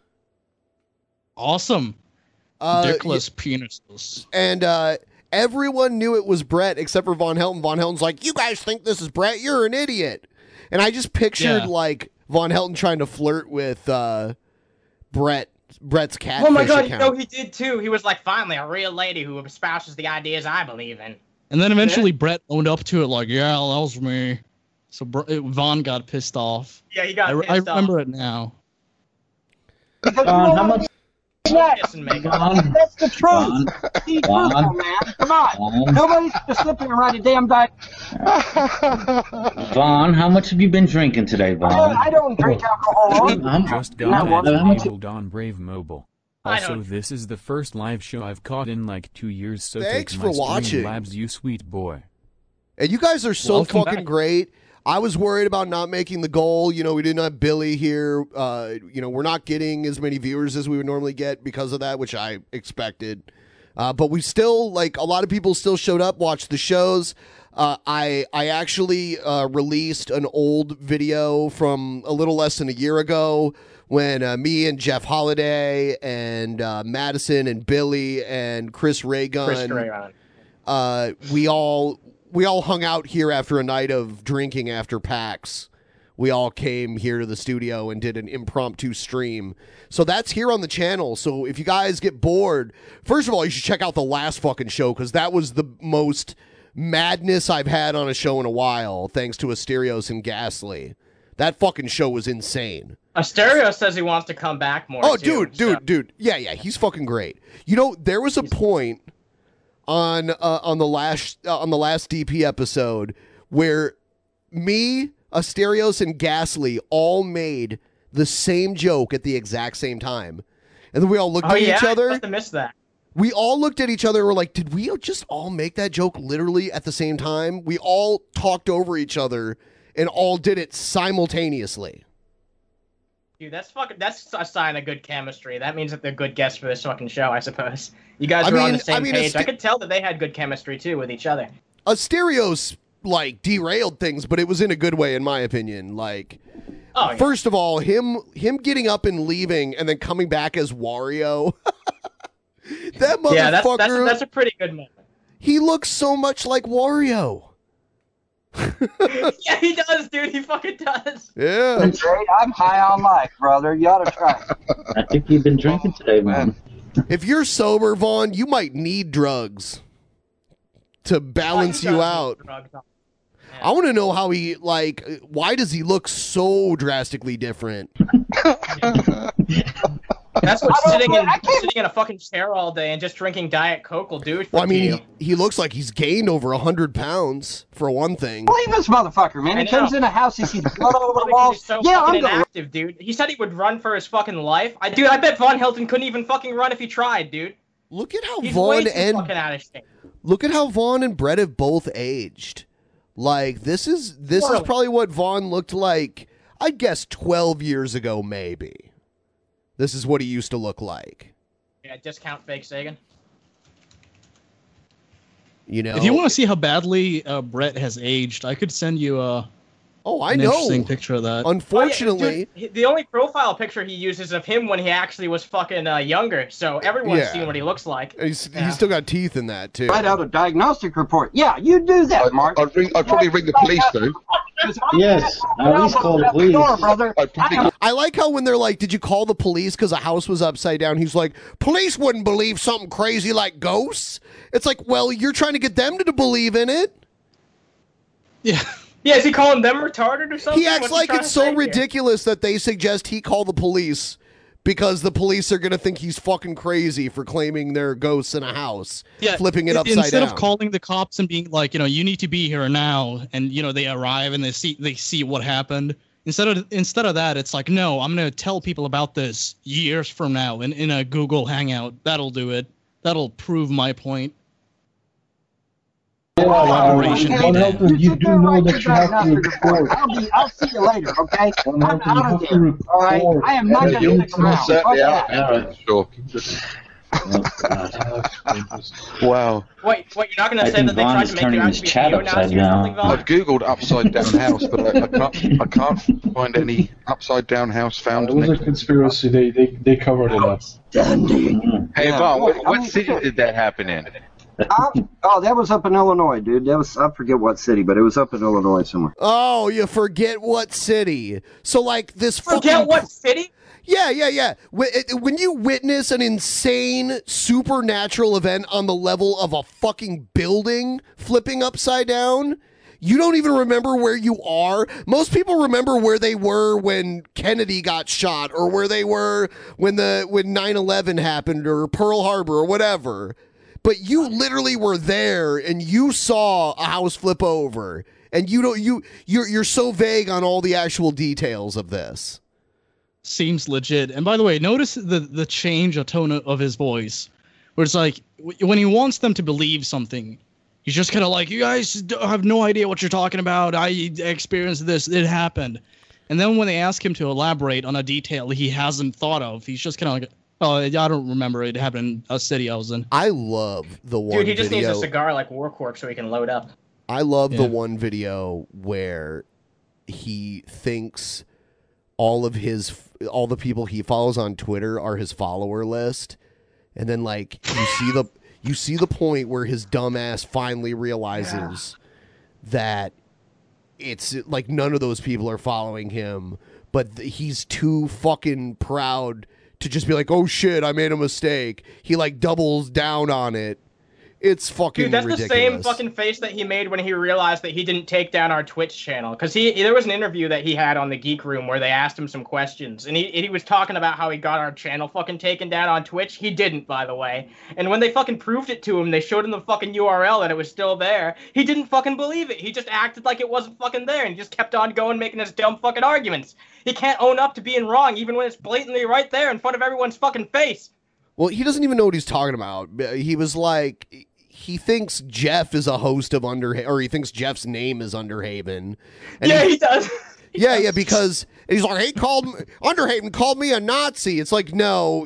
Awesome. Dickless penises. And everyone knew it was Brett except for Von Helton. Von Helton's like, "You guys think this is Brett? You're an idiot." And I just pictured like Von Helton trying to flirt with Brett's catfish Oh my god, account. he did too. He was like, finally, a real lady who espouses the ideas I believe in. And then eventually Brett owned up to it, like, yeah, that was me. So Von got pissed off. Yeah, he got pissed I off. remember it now. How much? That's the truth. Be truthful, man. Come on. Nobody's just slipping and write a damn diet. Vaughn, how much have you been drinking today, Vaughn? I don't drink alcohol. Just got enabled on Brave Mobile. Also, this is the first live show I've caught in like 2 years, so Thanks take for my watching. Labs, you sweet boy. And you guys are so Welcome fucking back. great. I was worried about not making the goal. We didn't have Billy here. We're not getting as many viewers as we would normally get because of that, which I expected. But we still, a lot of people still showed up, watched the shows. I actually released an old video from a little less than a year ago when me and Jeff Holiday and Madison and Billy and Chris Raygun, we all hung out here after a night of drinking after PAX. We all came here to the studio and did an impromptu stream. So that's here on the channel. So if you guys get bored, first of all, you should check out the last fucking show because that was the most madness I've had on a show in a while, thanks to Asterios and Ghastly. That fucking show was insane. Asterio says he wants to come back more. Oh, too, dude. Yeah, he's fucking great. There was a point on the last DP episode where me, Asterios, and Ghastly all made the same joke at the exact same time, and then we all looked at each other. I must have missed that. We all looked at each other and were like, "Did we just all make that joke literally at the same time?" We all talked over each other and all did it simultaneously. Dude, that's a sign of good chemistry. That means that they're good guests for this fucking show, I suppose. You guys were on the same page. I could tell that they had good chemistry too with each other. Asterios derailed things, but it was in a good way, in my opinion. First of all, him getting up and leaving and then coming back as Wario. That motherfucker. Yeah, that's a pretty good moment. He looks so much like Wario. Yeah, he does, dude. He fucking does. Yeah. Great. I'm high on life, brother. You ought to try it. I think you've been drinking today, man. If you're sober, Vaughn, you might need drugs to balance you out. I want to know how he, why does he look so drastically different? That's what sitting in a fucking chair all day and just drinking Diet Coke will do. Well, I mean, he looks like he's gained over 100 pounds for one thing. Believe this motherfucker, man. He comes in a house, he sees blood all over the walls. So yeah, I'm inactive, dude. He said he would run for his fucking life. I bet Von Hilton couldn't even fucking run if he tried, dude. Look at how He's Vaughn way too and fucking out of shape. look at how Vaughn and Brett have both aged. Like this is probably what Vaughn looked like. I guess 12 years ago, maybe. This is what he used to look like. Yeah, discount fake Sagan. You know, if you want to see how badly Brett has aged, I could send you an interesting picture of that. Unfortunately, dude, the only profile picture he uses of him when he actually was fucking younger, so everyone's seen what he looks like. He's still got teeth in that too. Write out a diagnostic report. Yeah, you do that, Mark. I'd probably ring the police though. Yes, at least call the police. Brother. I like how when they're like, "Did you call the police because a house was upside down?" He's like, "Police wouldn't believe something crazy like ghosts." It's like, well, you're trying to get them to believe in it. Yeah. Yeah, is he calling them retarded or something? He acts like it's so ridiculous that they suggest he call the police because the police are going to think he's fucking crazy for claiming there are ghosts in a house, flipping it upside down. Instead of calling the cops and being like, you need to be here now, and they arrive and they see what happened. Instead of that, it's like, no, I'm going to tell people about this years from now in a Google Hangout. That'll do it. That'll prove my point. You do know that you have to report. I'll see you later, okay? I'm out of here. All right, I am not going to stick around. Wow. Wait, you're not going to say that they tried to make you out to be neo-Nazi or something, Vaughn? I've googled upside down house, but I can't find any upside down house found. It was a conspiracy. They covered it up. Hey, Vaughn, what city did that happen in? That was up in Illinois, dude. I forget what city, but it was up in Illinois somewhere. Oh, you forget what city. So, like, this what city? Yeah. When you witness an insane supernatural event on the level of a fucking building flipping upside down, you don't even remember where you are. Most people remember where they were when Kennedy got shot or where they were when 9/11 happened or Pearl Harbor or whatever. But you literally were there and you saw a house flip over, and you're so vague on all the actual details of this. Seems legit. And by the way, notice the change of tone of his voice, where it's like when he wants them to believe something, he's just kind of like, "You guys have no idea what you're talking about. I experienced this. It happened." And then when they ask him to elaborate on a detail he hasn't thought of, he's just kind of like, "Oh, I don't remember. It happened in a city I was in." I love the one video. Dude, he just needs a cigar like Warcork so he can load up. I love the one video where he thinks all the people he follows on Twitter are his follower list, and then like you see the point where his dumbass finally realizes that it's like none of those people are following him, but he's too fucking proud to just be like, "Oh shit, I made a mistake." He like doubles down on it. It's fucking Dude, that's ridiculous. The same fucking face that he made when he realized that he didn't take down our Twitch channel. Because there was an interview that he had on the Geek Room where they asked him some questions. And he was talking about how he got our channel fucking taken down on Twitch. He didn't, by the way. And when they fucking proved it to him, they showed him the fucking URL and it was still there. He didn't fucking believe it. He just acted like it wasn't fucking there. And he just kept on going making his dumb fucking arguments. He can't own up to being wrong even when it's blatantly right there in front of everyone's fucking face. Well, he doesn't even know what he's talking about. He was like... He thinks Jeff is a host of Underhaven, or he thinks Jeff's name is Underhaven. And he does. Yeah, because he's like, Underhaven called me a Nazi. It's like, no,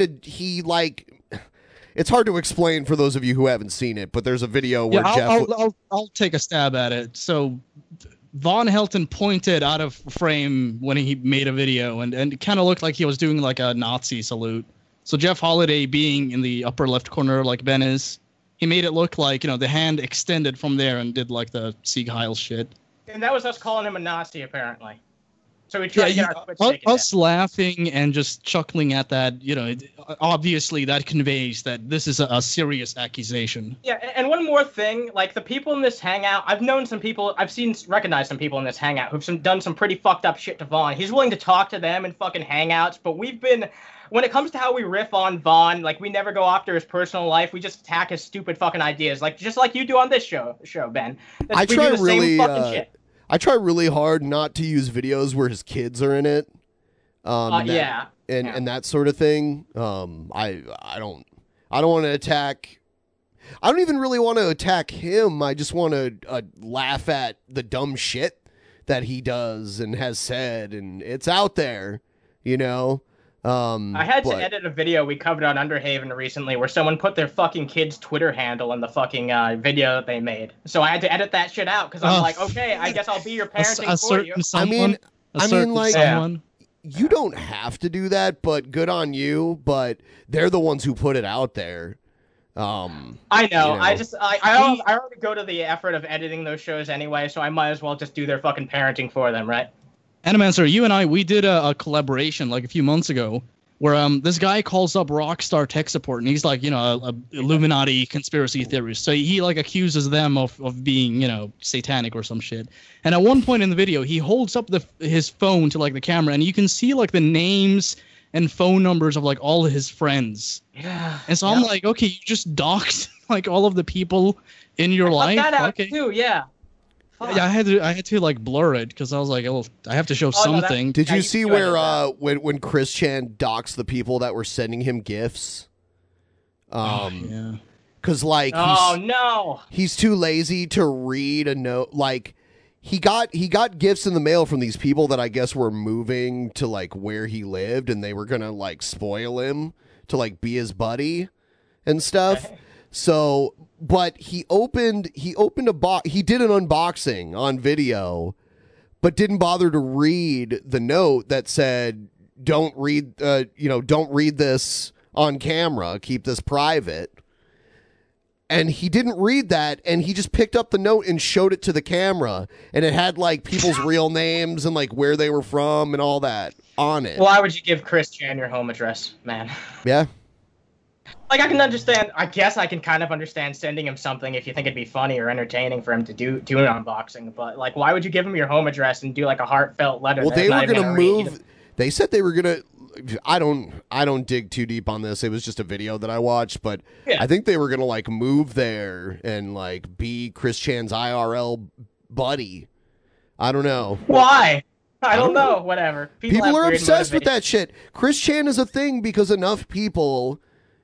it's hard to explain for those of you who haven't seen it, but there's a video where Jeff... I'll take a stab at it. So Von Helton pointed out of frame when he made a video, and it kind of looked like he was doing like a Nazi salute. So Jeff Holiday being in the upper left corner like Ben is... He made it look like, the hand extended from there and did like the Sieg Heil shit. And that was us calling him a Nazi, apparently. So we try to get our Twitch taken us laughing and just chuckling at that, obviously that conveys that this is a serious accusation. Yeah, and one more thing, like the people in this hangout, I've recognized some people in this hangout who've done some pretty fucked up shit to Vaughn. He's willing to talk to them in fucking hangouts, but when it comes to how we riff on Vaughn, like we never go after his personal life, we just attack his stupid fucking ideas, just like you do on this show, Ben. I try really hard not to use videos where his kids are in it. And that sort of thing. I don't want to attack. I don't even really want to attack him. I just want to laugh at the dumb shit that he does and has said, and it's out there, I had to edit a video we covered on Underhaven recently where someone put their fucking kid's Twitter handle in the fucking video that they made. So I had to edit that shit out because I'm like, okay, I guess I'll be your parenting for you. You don't have to do that, but good on you. But they're the ones who put it out there. I know. I already go to the effort of editing those shows anyway, so I might as well just do their fucking parenting for them, right? Animancer, you and we did a collaboration like a few months ago where this guy calls up Rockstar tech support and he's like, a Illuminati conspiracy theorist. So he like accuses them of being, satanic or some shit. And at one point in the video, he holds up his phone to like the camera and you can see like the names and phone numbers of like all of his friends. Yeah. And so I'm like, okay, you just doxed like all of the people in your life. That out okay. too, yeah. Yeah, I had to like blur it because I was like, oh, I have to show something. Did you see where when Chris Chan doxed the people that were sending him gifts? Yeah. Because like, he's too lazy to read a note. Like, he got gifts in the mail from these people that I guess were moving to like where he lived, and they were gonna like spoil him to like be his buddy and stuff. So, but he opened a box. He did an unboxing on video, but didn't bother to read the note that said, "Don't read this on camera. Keep this private." And he didn't read that, and he just picked up the note and showed it to the camera, and it had like people's real names and like where they were from and all that on it. Why would you give Chris Chan your home address, man? Yeah. Like, I can understand, I guess I can kind of understand sending him something if you think it'd be funny or entertaining for him to do an unboxing, but, like, why would you give him your home address and do, like, a heartfelt letter? Well, they were going to move, they said they were going to, I don't dig too deep on this, it was just a video that I watched, but I think they were going to, like, move there and, like, be Chris Chan's IRL buddy. I don't know. Why? I don't know, whatever. People are obsessed with that shit. Chris Chan is a thing because enough people...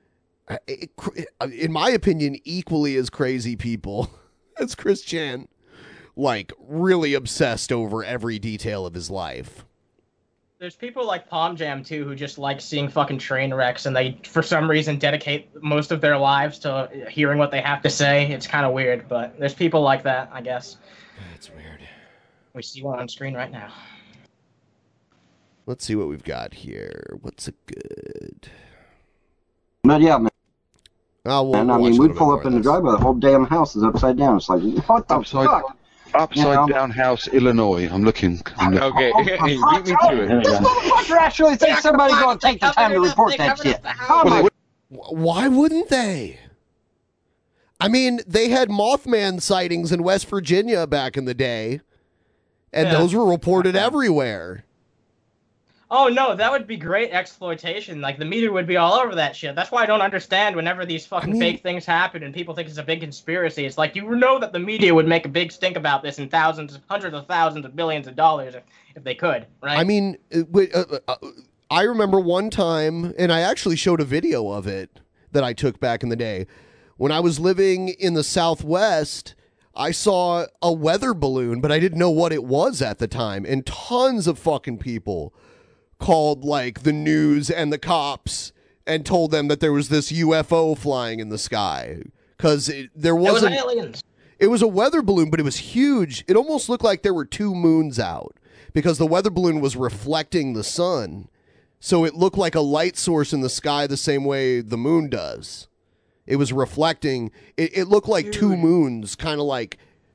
in my opinion, equally as crazy people as Chris Chan, like, really obsessed over every detail of his life. There's people like Palm Jam, too, who just like seeing fucking train wrecks, and they, for some reason, dedicate most of their lives to hearing what they have to say. It's kind of weird, but there's people like that, I guess. That's weird. We see one on screen right now. Let's see what we've got here. What's a good... But yeah, man. We'll I mean, we'd pull up in the driveway, the whole damn house is upside down. It's like, what the fuck? Upside down house, Illinois. I'm looking. Okay, beat me to it. This motherfucker actually thinks somebody's going to take the time to report that shit. Why wouldn't they? I mean, they had Mothman sightings in West Virginia back in the day, and those were reported everywhere. Oh, no, that would be great exploitation. Like, the media would be all over that shit. That's why I don't understand whenever these fucking fake things happen and people think it's a big conspiracy. It's like, you know that the media would make a big stink about this in hundreds of thousands of billions of dollars if they could, right? I mean, I remember one time, and I actually showed a video of it that I took back in the day. When I was living in the Southwest, I saw a weather balloon, but I didn't know what it was at the time. And tons of fucking people called like the news and the cops and told them that there was this UFO flying in the sky because there wasn't. It was aliens. It was a weather balloon, but it was huge. It almost looked like there were two moons out because the weather balloon was reflecting the sun, so it looked like a light source in the sky the same way the moon does. It was reflecting. It looked like two moons, kind of like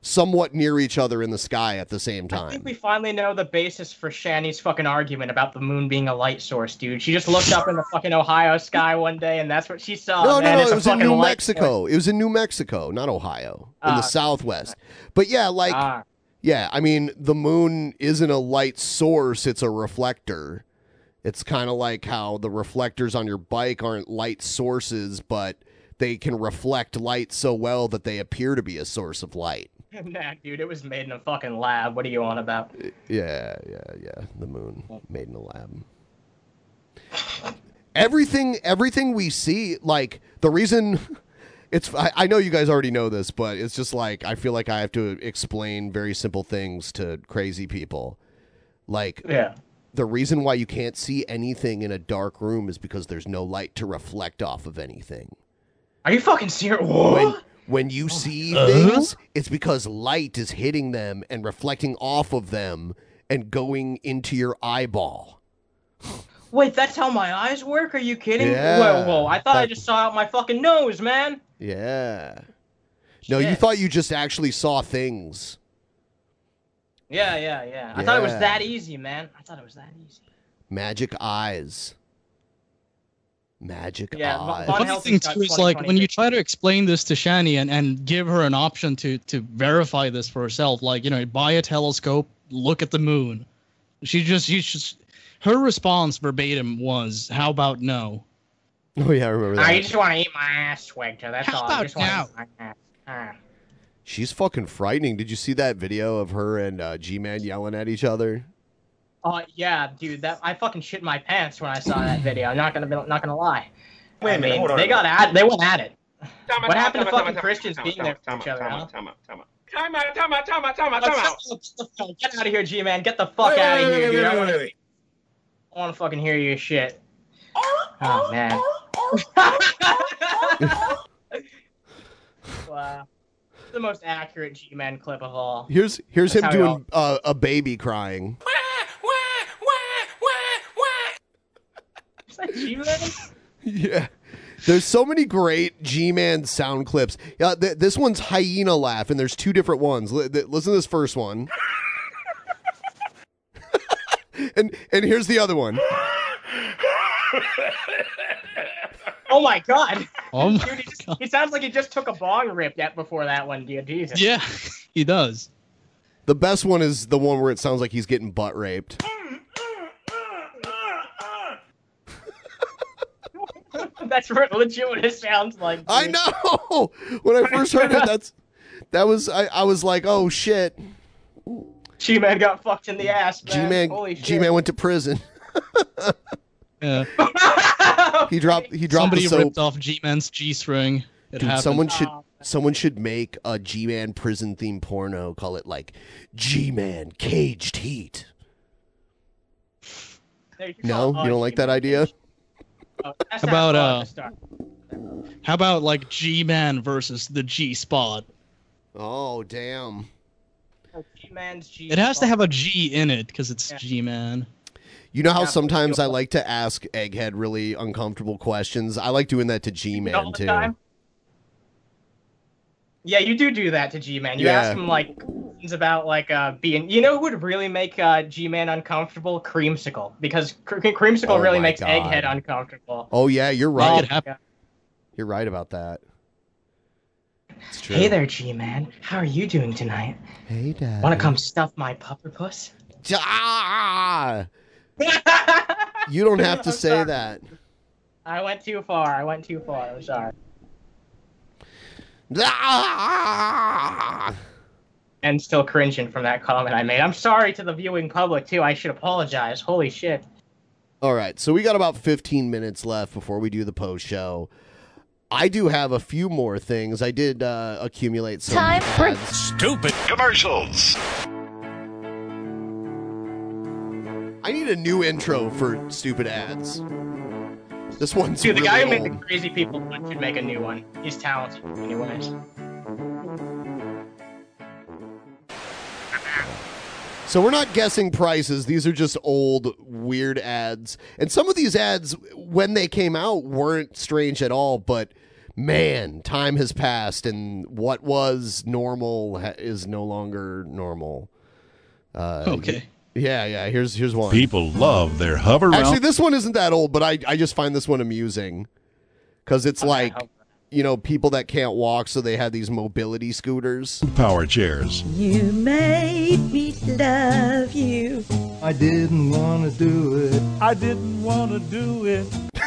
somewhat near each other in the sky at the same I time. think we finally know the basis for Shani's fucking argument about the moon being a light source, dude. She just looked up in the fucking Ohio sky one day, and that's what she saw. No, man. no, It's it a was in fucking New light Mexico. source. It was in New Mexico, not Ohio, in the Southwest. But yeah, like, yeah, I mean, the moon isn't a light source, it's a reflector. It's kind of like how the reflectors on your bike aren't light sources, but they can reflect light so well that they appear to be a source of light. Nah, dude, it was made in a fucking lab. What are you on about? Yeah. The moon made in a lab. Everything we see, like, the reason I know you guys already know this, but it's just like I feel like I have to explain very simple things to crazy people. Like, the reason why you can't see anything in a dark room is because there's no light to reflect off of anything. Are you fucking serious? What? When you see things, it's because light is hitting them and reflecting off of them and going into your eyeball. Wait, that's how my eyes work? Are you kidding? Yeah. Whoa. I thought I just saw out my fucking nose, man. Yeah. No, you thought you just actually saw things. Yeah. I thought it was that easy, man. I thought it was that easy. Magic eyes. Magic eyes. Funny thing too is like when you try to explain this to Shani and give her an option to verify this for herself, like, you know, buy a telescope, look at the moon. Her response verbatim was, "How about no?" Oh yeah, I remember that. I just want to eat my ass, Swagter. That's How all. about I just want now? to eat my ass. She's fucking frightening. Did you see that video of her and G-Man yelling at each other? Yeah, dude. That I fucking shit my pants when I saw that video. I'm not gonna lie. Wait a minute, hold on. They went at it. What happened to fucking Christians being there for each other? Time out. Get out of here, G-Man. Get the fuck out of here, dude. I want to fucking hear your shit. Oh, man. Wow. The most accurate G-Man clip of all. Here's him doing a baby crying. Is that G-Man? Yeah. There's so many great G-Man sound clips. Yeah, this one's hyena laugh, and there's two different ones. Listen to this first one. and here's the other one. Oh my god! Oh my God. He sounds like he just took a bong rip before that one, dude. Jesus. Yeah, he does. The best one is the one where it sounds like he's getting butt raped. That's legit what it sounds like. Dude. I know. When I first heard it, I was like, oh shit. G-Man got fucked in the ass, man. Holy shit. G-Man went to prison. Yeah. He dropped Somebody the soap. ripped off G-Man's G-string. Dude, someone should make a G-Man prison themed porno. Call it like G-Man Caged Heat. No, you don't like that idea? How about like G-Man versus the G-Spot? Oh damn! G-Man's G. It has to have a G in it because it's G-Man. You know how sometimes I like to ask Egghead really uncomfortable questions? I like doing that to G-Man, too. Time? Yeah, you do that to G-Man. You ask him, like, questions about, like, being... You know who would really make G-Man uncomfortable? Creamsicle. Because Creamsicle really makes Egghead uncomfortable. Oh, yeah, you're right. You're right about that. It's true. Hey there, G-Man. How are you doing tonight? Hey, Dad. Want to come stuff my pupper puss? Ah! You don't have to say that. I went too far. I'm sorry. Ah! And still cringing from that comment I made. I'm sorry to the viewing public, too. I should apologize. Holy shit. All right, so we got about 15 minutes left before we do the post show. I do have a few more things. I did accumulate some Time for stupid commercials. I need a new intro for stupid ads. This one's Dude, the really guy who old. made the crazy people one should make a new one. He's talented, anyways. So we're not guessing prices. These are just old, weird ads. And some of these ads, when they came out, weren't strange at all. But man, time has passed, and what was normal is no longer normal. Okay. Yeah. Here's one. People love their hover. Actually, this one isn't that old, but I just find this one amusing because it's like, you know, people that can't walk, so they have these mobility scooters. Power chairs. You made me love you. I didn't want to do it. I didn't want to do it.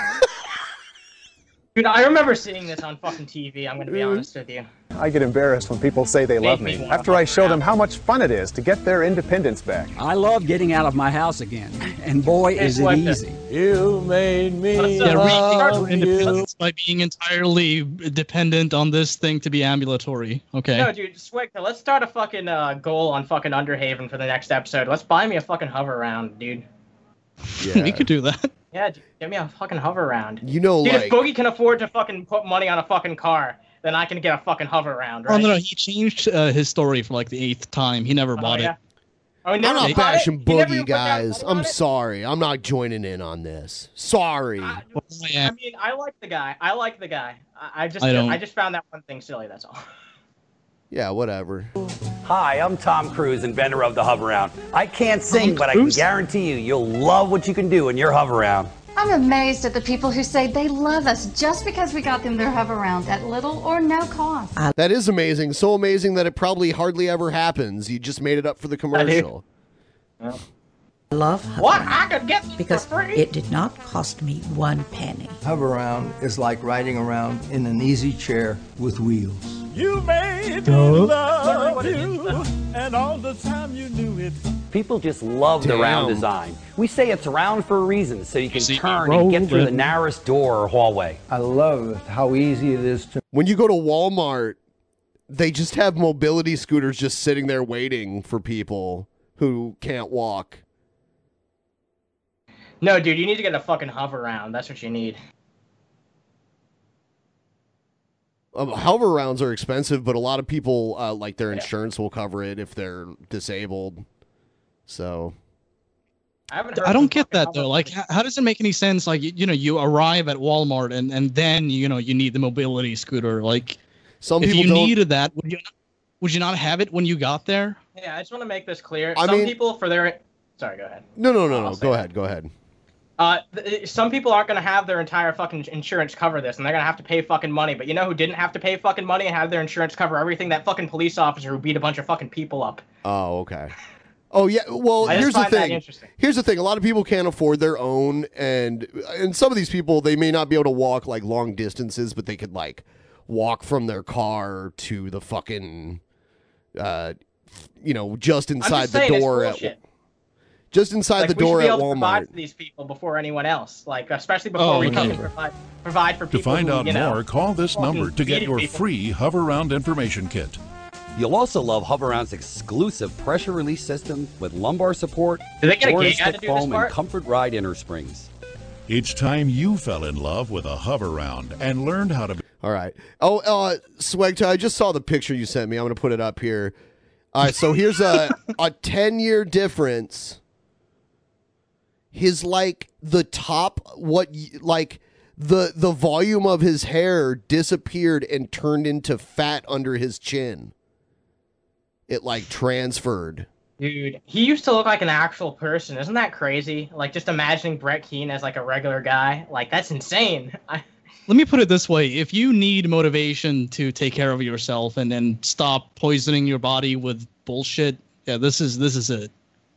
Dude, I remember seeing this on fucking TV, I'm gonna be honest with you. I get embarrassed when people say they love me after I show them how much fun it is to get their independence back. I love getting out of my house again, and boy, is it easy. You made me love independence by being entirely dependent on this thing to be ambulatory. Okay. No, dude, Swigta, let's start a fucking goal on fucking Underhaven for the next episode. Let's buy me a fucking hover round, dude. Yeah. We could do that. Yeah, dude, get me a fucking hover round. You know, dude, like, if Boogie can afford to fucking put money on a fucking car, then I can get a fucking hover round, right? Oh, no, he changed his story for like the 8th time. He never bought it. Oh, I'm not bashing Boogie, guys. I'm sorry. I'm not joining in on this. Sorry. I mean, I like the guy. I just found that one thing silly, that's all. Yeah, whatever. Hi, I'm Tom Cruise, inventor of the Hoveround. I can't sing, but I can guarantee you'll love what you can do in your Hoveround. I'm amazed at the people who say they love us just because we got them their Hoveround at little or no cost. That is amazing. So amazing that it probably hardly ever happens. You just made it up for the commercial. Love what? I could get because for free? It did not cost me 1 penny. Hoveround is like riding around in an easy chair with wheels. You made me love you, and all the time you knew it. People just love the round design. We say it's round for a reason, so you can turn and get through the narrowest door or hallway. I love how easy it is to... When you go to Walmart, they just have mobility scooters just sitting there waiting for people who can't walk. No, dude, you need to get a fucking hover round. That's what you need. Hover rounds are expensive, but a lot of people, like their insurance will cover it if they're disabled. So... I don't get that though. Like, how does it make any sense? Like, you know, you arrive at Walmart and then you know you need the mobility scooter. Like, some if people you don't... needed that, would you not have it when you got there? Yeah, I just want to make this clear. I Some mean- people for their sorry, go ahead. No. Go ahead. Some people aren't going to have their entire fucking insurance cover this, and they're going to have to pay fucking money. But you know who didn't have to pay fucking money and have their insurance cover everything? That fucking police officer who beat a bunch of fucking people up. Oh, okay. Oh, yeah. Well, I just here's the find that thing. interesting. Here's the thing. A lot of people can't afford their own, and some of these people, they may not be able to walk like long distances, but they could like walk from their car to the fucking, you know, just inside the door at. Just inside the door at Walmart. We should be able to provide for these people before anyone else, like especially before we come and provide for people. To find out who, you know, more, call this number to get your people. free Hoveround information kit. You'll also love Hoveround's exclusive pressure release system with lumbar support, Did they get a gay Boris guy to stick do this foam, part? and Comfort Ride inner springs. It's time you fell in love with a Hoveround and learned how to be. All right. Oh, Swagta, I just saw the picture you sent me. I'm going to put it up here. All right, so here's a 10-year difference. His, like, the top, the volume of his hair disappeared and turned into fat under his chin. It, like, transferred. Dude, he used to look like an actual person. Isn't that crazy? Like, just imagining Brett Keane as, like, a regular guy. Like, that's insane. Let me put it this way. If you need motivation to take care of yourself and then stop poisoning your body with bullshit, yeah, this is it.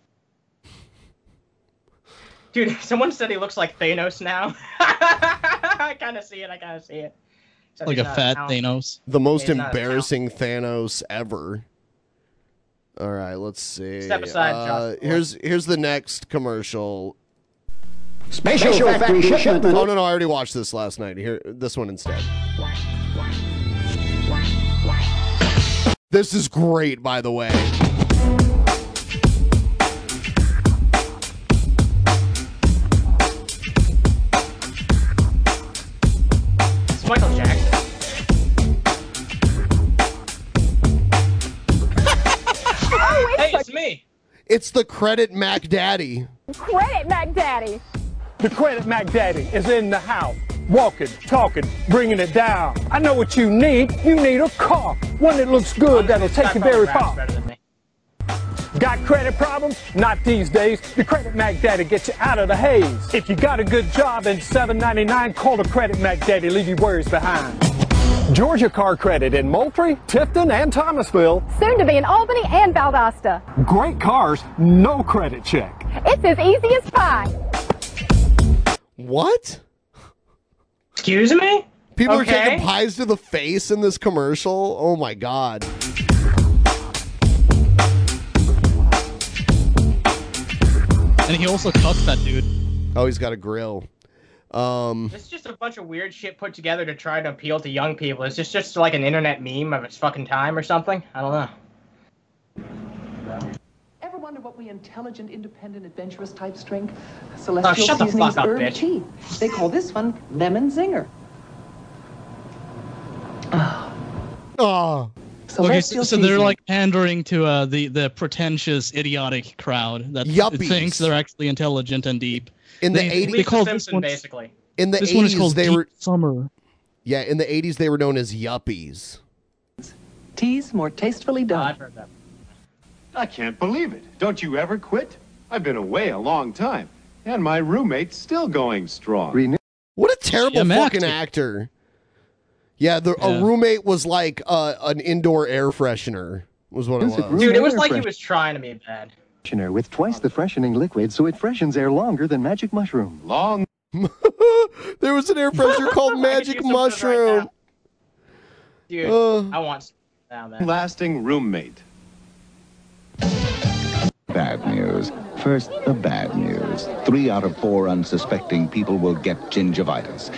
Dude, someone said he looks like Thanos now. I kind of see it. Except Like he's a not fat Thanos. Thanos. The most He's not a embarrassing Thanos ever. All right, let's see. Step aside, Josh. Here's the next commercial. Spatial Factory shipment. Oh, no, I already watched this last night. Here, this one instead. This is great, by the way. It's Michael Jackson. Hey, it's me. It's the Credit Mac Daddy. Credit Mac Daddy. The Credit Mac Daddy is in the house. Walking, talking, bringing it down. I know what you need. You need a car. One that looks good, that'll take you very far. Got credit problems? Not these days. Your Credit Mac Daddy gets you out of the haze. If you got a good job and $7.99, call the Credit Mac Daddy, leave your worries behind. Georgia Car Credit in Moultrie, Tifton, and Thomasville. Soon to be in Albany and Valdosta. Great cars, no credit check. It's as easy as pie. What? Excuse me? People are taking pies to the face in this commercial? Oh my god. And he also cuts that dude. Oh, he's got a grill. It's just a bunch of weird shit put together to try to appeal to young people. Is this just like an internet meme of its fucking time or something? I don't know. Ever wonder what we intelligent, independent, adventurous types drink? Celestial shut the Seasonings fuck up, herb bitch. tea. They call this one Lemon Zinger. Oh. Okay, so they're like pandering to the pretentious, idiotic crowd that thinks they're actually intelligent and deep. In the 80s, they call Simpson, this one, basically. In the this one is 80s, called they Deep were Summer. Yeah, in the 80s they were known as yuppies. Teas more tastefully done. I've heard that. I can't believe it. Don't you ever quit? I've been away a long time, and my roommate's still going strong. What a terrible fucking actor. Yeah, a roommate was like an indoor air freshener. Was what it was. Dude, it was like he was trying to be bad. With twice the freshening liquid, so it freshens air longer than Magic Mushroom. Long. There was an air freshener called Magic Mushroom. Right Dude, I want now, man. Lasting roommate. Bad news. First, the bad news. 3 out of 4 unsuspecting people will get gingivitis.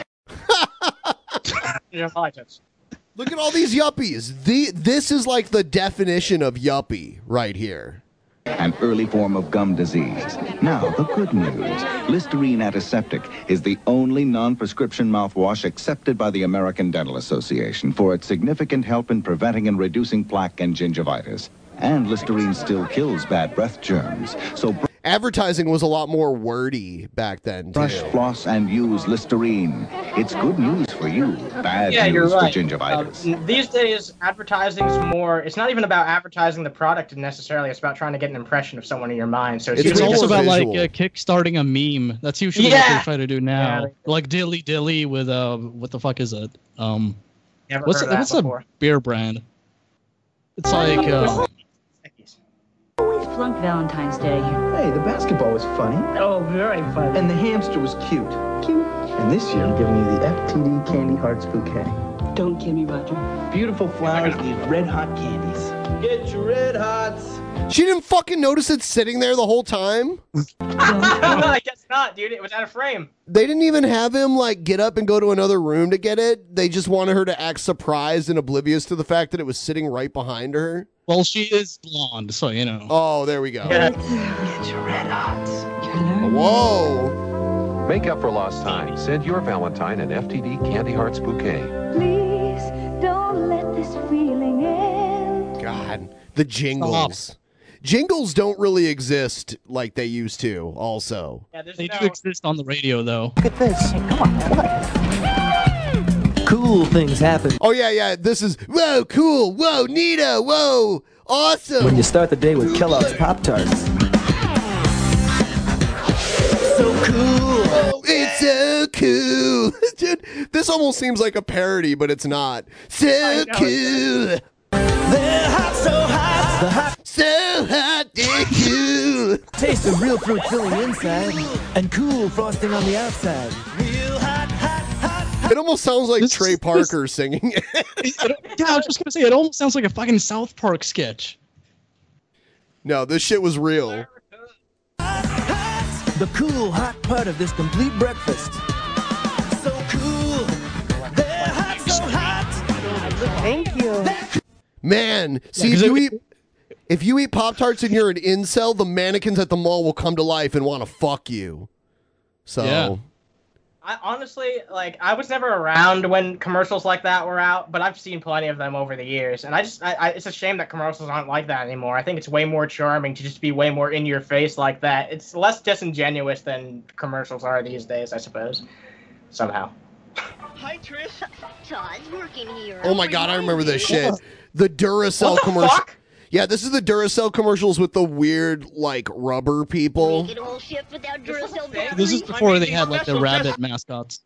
Look at all these yuppies. This is like the definition of yuppie right here. An early form of gum disease. Now, the good news. Listerine Antiseptic is the only non-prescription mouthwash accepted by the American Dental Association for its significant help in preventing and reducing plaque and gingivitis. And Listerine still kills bad breath germs. So advertising was a lot more wordy back then, too. Brush, floss, and use Listerine. It's good news for you. Bad you're news right. for gingivitis. These days, advertising's more. It's not even about advertising the product necessarily. It's about trying to get an impression of someone in your mind. So it's also about like kickstarting a meme. That's usually what they try to do now. Like Dilly Dilly with what the fuck is it? What's a beer brand? It's like. We flunked Valentine's Day. Hey, the basketball was funny. Oh, very funny. And the hamster was cute. Cute. And this year I'm giving you the FTD Candy Hearts Bouquet. Don't kill me, Roger. Beautiful flowers need red hot candies. Get your red hots. She didn't fucking notice it sitting there the whole time? I guess not, dude. It was out of frame. They didn't even have him like get up and go to another room to get it. They just wanted her to act surprised and oblivious to the fact that it was sitting right behind her. Well, she is blonde, so you know. Oh, there we go. Get your red hots. Whoa. Make up for lost time. Send your Valentine an FTD Candy Hearts Bouquet. Please don't let this feeling end. God, the jingles. Jingles don't really exist like they used to, also. Yeah, they do exist on the radio, though. Look at this. Hey, come on. Cool things happen. Oh, yeah. This is, whoa, cool. Whoa, neato. Whoa, awesome. When you start the day with Kellogg's Pop-Tarts. So cool. Oh, it's so cool. Dude, this almost seems like a parody, but it's not. So cool. They're hot, so hot. The hot. So hot, they're cool. Taste of real fruit filling inside and cool frosting on the outside. Real hot, hot, hot, hot. It almost sounds like Trey Parker singing it. Yeah, I was just gonna say, it almost sounds like a fucking South Park sketch. No, this shit was real. The cool, hot part of this complete breakfast. So cool. They're hot, so hot. Thank you. Man, see, if you eat Pop-Tarts and you're an incel, the mannequins at the mall will come to life and want to fuck you. So, yeah. I honestly, I was never around when commercials like that were out, but I've seen plenty of them over the years, and it's a shame that commercials aren't like that anymore. I think it's way more charming to just be way more in your face like that. It's less disingenuous than commercials are these days, I suppose. Somehow. Hi, Trish. Todd's working here. Oh my god, I remember this shit. The Duracell What the commercial. fuck? Yeah, this is the Duracell commercials with the weird, like, rubber people. Make it all shift without Duracell batteries. This is before they had like the rabbit mascots.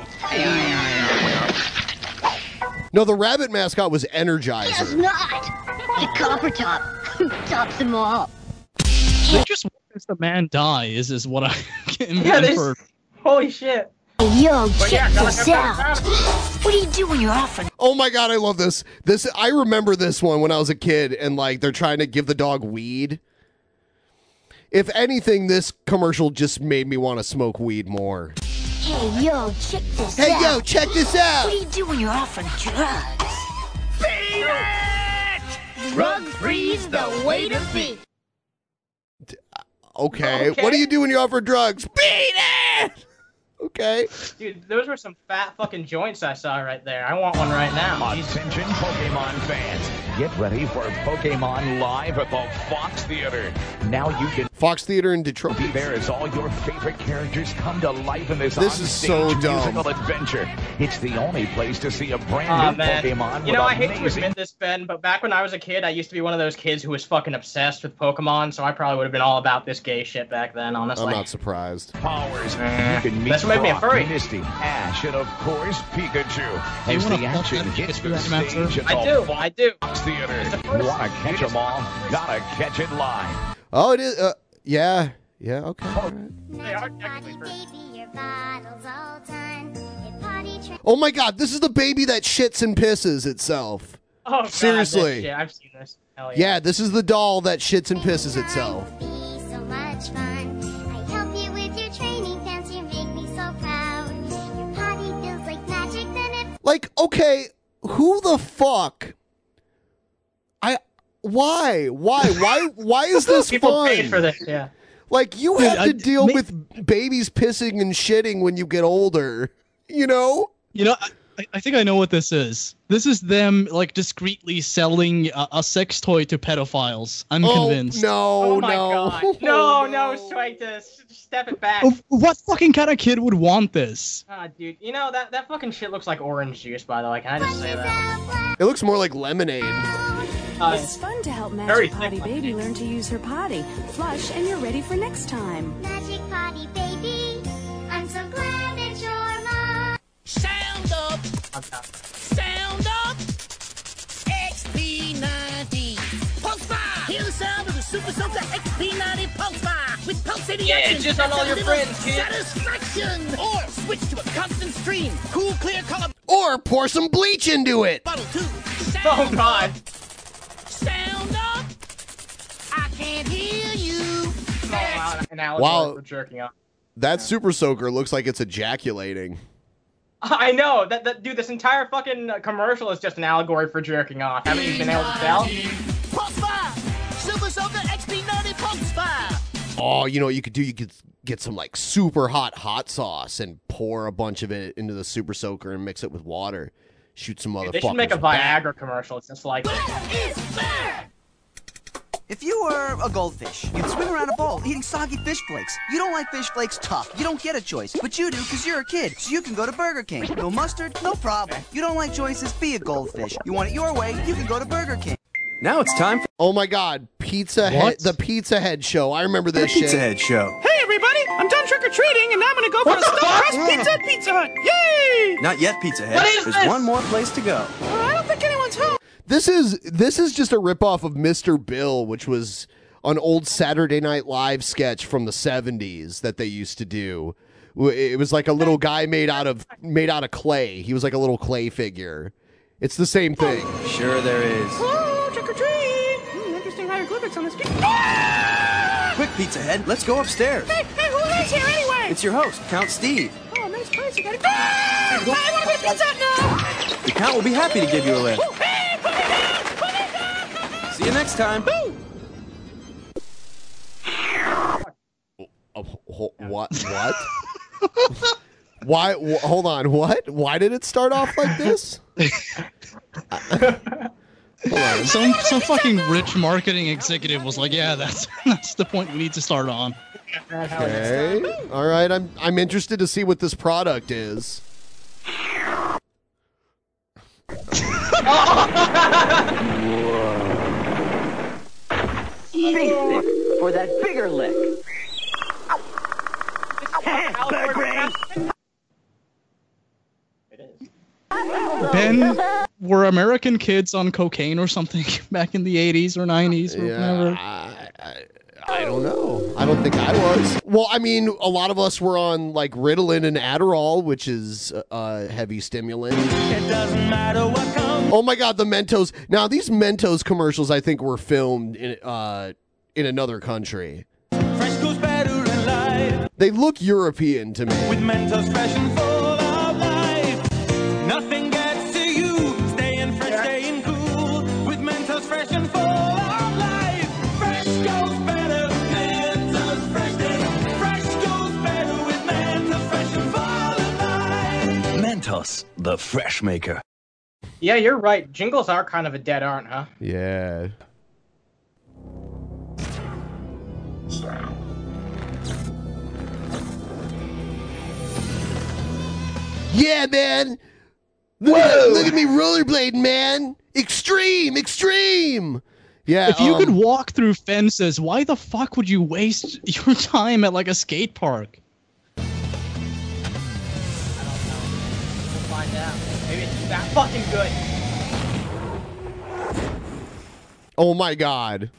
No, the rabbit mascot was Guess Energizer. not. The copper top tops them all. They just watched the man die. Is what I Yeah, inferred. Holy shit. Yo, check yeah, this out. What do you do when you're off on Oh my god, I love this. I remember this one when I was a kid, and like they're trying to give the dog weed. If anything, this commercial just made me want to smoke weed more. Hey, yo, check this out. Hey, yo, check this out. What do you do when you're off on drugs? Beat it! Drug-free's the way to be. Okay. What do you do when you're off for drugs? Beat it! Okay. Dude, those were some fat fucking joints I saw right there. I want one right now. Attention Pokemon fans. Get ready for Pokemon Live at the Fox Theater. Now you can Fox Theater in Detroit. be there as all your favorite characters come to life in this This is so onstage dumb. musical adventure. It's the only place to see a brand new Man. Pokemon You know, I with hate to amazing admit this, Ben, but back when I was a kid, I used to be one of those kids who was fucking obsessed with Pokemon, so I probably would have been all about this gay shit back then, honestly. I'm not surprised. powers. You can meet That's what made me a Brock, furry. Misty, Ash, and of course Pikachu. Hey, As wanna the fuck action that hits Pikachu the animator? stage at I the do, I do. Fox Theater. It's the first- Wanna catch 'em all? Gotta catch it live. Oh, it is. Yeah. Yeah, okay. all right. They are technically first. Oh my god, this is the baby that shits and pisses itself. Oh, God, Seriously. this shit. I've seen this. Hell Yeah, this is the doll that shits and pisses itself. So much fun. I help you with your training pants. You make me so proud. Your potty feels like magic. Then it Like, okay, who the fuck? Why is this People fun? paid for this, yeah. Like, you have to deal with babies pissing and shitting when you get older. You know? You know, I think I know what this is. This is them like discreetly selling a sex toy to pedophiles. I'm convinced. No, Oh my God. No, straight to step it back. What fucking kind of kid would want this? Ah, dude, you know, that fucking shit looks like orange juice, by the way. Can I just say that? It looks more like lemonade. It's fun to help very Magic Potty thick Baby learn to use her potty. Flush and you're ready for next time. magic potty baby. I'm so glad that you're mine. Sound up! Sound up! XP90! Pulse Fire! Hear the sound of the Super Soaker XP90 Pulse Fire! With pulsating Yeah, action just on all your delivers friends, kid. satisfaction! Or switch to a constant stream. Cool, clear color. Or pour some bleach into it. Bottle 2. Oh, God. Sound up! I can't hear you! An allegory Wow. for jerking off. That Super Soaker looks like it's ejaculating. I know that dude. This entire fucking commercial is just an allegory for jerking off. Haven't you been able to tell? Pulse Fire! Super Soaker XP90 Pulse Fire! Oh, you know what you could do? You could get some like super hot sauce and pour a bunch of it into the Super Soaker and mix it with water. Shoot some motherfuckers. They should make a back. Viagra commercial. It's just like this. If you were a goldfish, you'd swim around a bowl eating soggy fish flakes. You don't like fish flakes tough. You don't get a choice. But you do because you're a kid, so you can go to Burger King. No mustard, no problem. You don't like choices, be a goldfish. You want it your way, you can go to Burger King. Now it's time for. Oh my God, Pizza Head, the Pizza Head show. I remember this shit. Pizza Head show. Hey everybody, I'm done trick-or-treating and now I'm gonna go for the stuffed crust pizza at Pizza Hut. Yay! Not yet, Pizza Head. What is There's this? one more place to go. I don't think anyone's home. This is just a ripoff of Mr. Bill, which was an old Saturday Night Live sketch from the 70s that they used to do. It was like a little guy made out of clay. He was like a little clay figure. It's the same thing. Sure there is. Oh, trick-or-treat! Interesting hieroglyphics on this pizza. Quick, Pizza Head, let's go upstairs. Hey, who lives here anyway? It's your host, Count Steve. Oh, nice place. You got it. I want to go to Pizza Hut now. The Count will be happy to give you a lift. Oh, hey, put me down! Put me down! See you next time. What? Why? Hold on. What? Why did it start off like this? Hold on. Some fucking rich marketing executive was like, "Yeah, that's the point we need to start on." Okay. All right. I'm interested to see what this product is. Face it for that bigger lick. Bird brain. Ben, were American kids on cocaine or something back in the 80s or 90s or whatever? I don't know. I don't think I was. Well, I mean, a lot of us were on like Ritalin and Adderall, which is heavy stimulant. It doesn't matter what comes. Oh my God, the Mentos. Now, these Mentos commercials, I think, were filmed in another country. Fresh goes better in life. They look European to me. With Mentos fresh and full of life. Nothing gets to you. Staying fresh, staying cool. With Mentos fresh and full of life. Fresh goes better. Mentos fresh. Fresh goes better with Mentos fresh and full of life. Mentos, the fresh maker. Yeah, you're right. Jingles are kind of a dead art, huh? Yeah. Yeah, man. Look at me rollerblading, man. Extreme. Yeah. If you could walk through fences, why the fuck would you waste your time at like a skate park? We'll find out. Maybe it's that fucking good. Oh my God.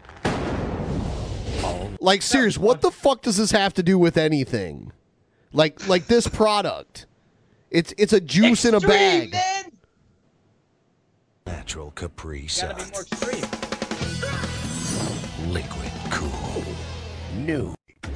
Like, serious, what the fuck does this have to do with anything? Like this product. It's a juice in a bag. Man. Natural Capri Gotta be Sun. more extreme. Liquid cool. New.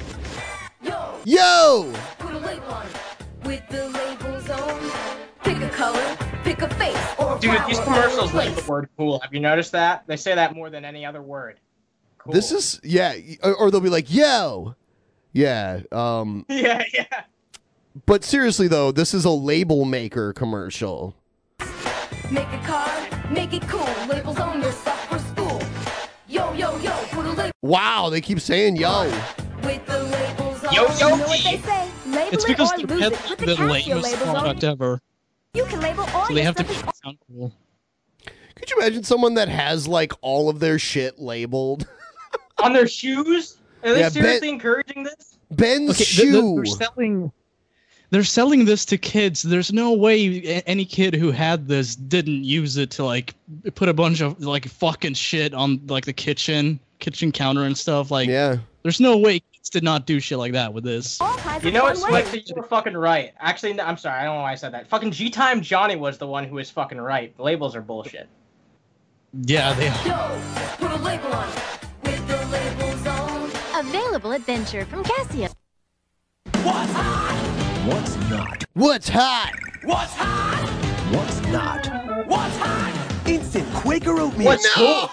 Yo! Put a label on it with the labels on. Pick a color, pick a face, or a Dude, these flower, commercials or a use place. the word cool. Have you noticed that? They say that more than any other word. Cool. This is, yeah, or they'll be like, yo! Yeah, Yeah. but seriously though, this is a label maker commercial. Make a card, make it cool. Labels on your stuff for school. Yo, put a label Wow, they keep saying yo. with the labels on. Yo, You know what they say? Label It's it because or they're lose it. Put the the Casio lamest labels on. product ever. You can label all So they your have to stuff. make it sound cool. Could you imagine someone that has like all of their shit labeled? On their shoes? Are they Yeah, seriously encouraging this? Ben's Okay, shoe. they're selling this to kids. There's no way any kid who had this didn't use it to like put a bunch of like fucking shit on like the kitchen counter and stuff. Like, yeah, there's no way kids did not do shit like that with this. You know what, Swexy? You were fucking right. Actually, no, I'm sorry. I don't know why I said that. Fucking G-Time Johnny was the one who was fucking right. The labels are bullshit. Yeah, they are. Yo, put a label on it with the labels on. Available at Venture from Casio. What's hot? What's not? What's hot? What's hot? What's not? What's hot? Instant Quaker oatmeal. What's cool?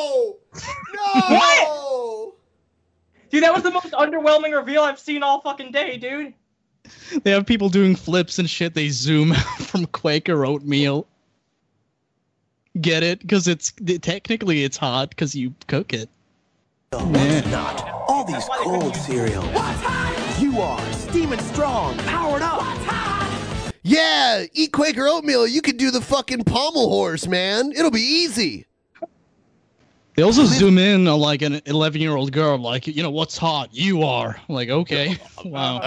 No! What? Dude, that was the most underwhelming reveal I've seen all fucking day, dude. They have people doing flips and shit. They zoom out from Quaker oatmeal. Get it? Because technically it's hot because you cook it. What's not? All these cold cereals. What's hot? You are steaming strong, powered up. What's hot? Yeah, eat Quaker oatmeal. You can do the fucking pommel horse, man. It'll be easy. They also zoom in on like an 11-year-old girl, like, you know, what's hot? You are. I'm like, okay. Wow.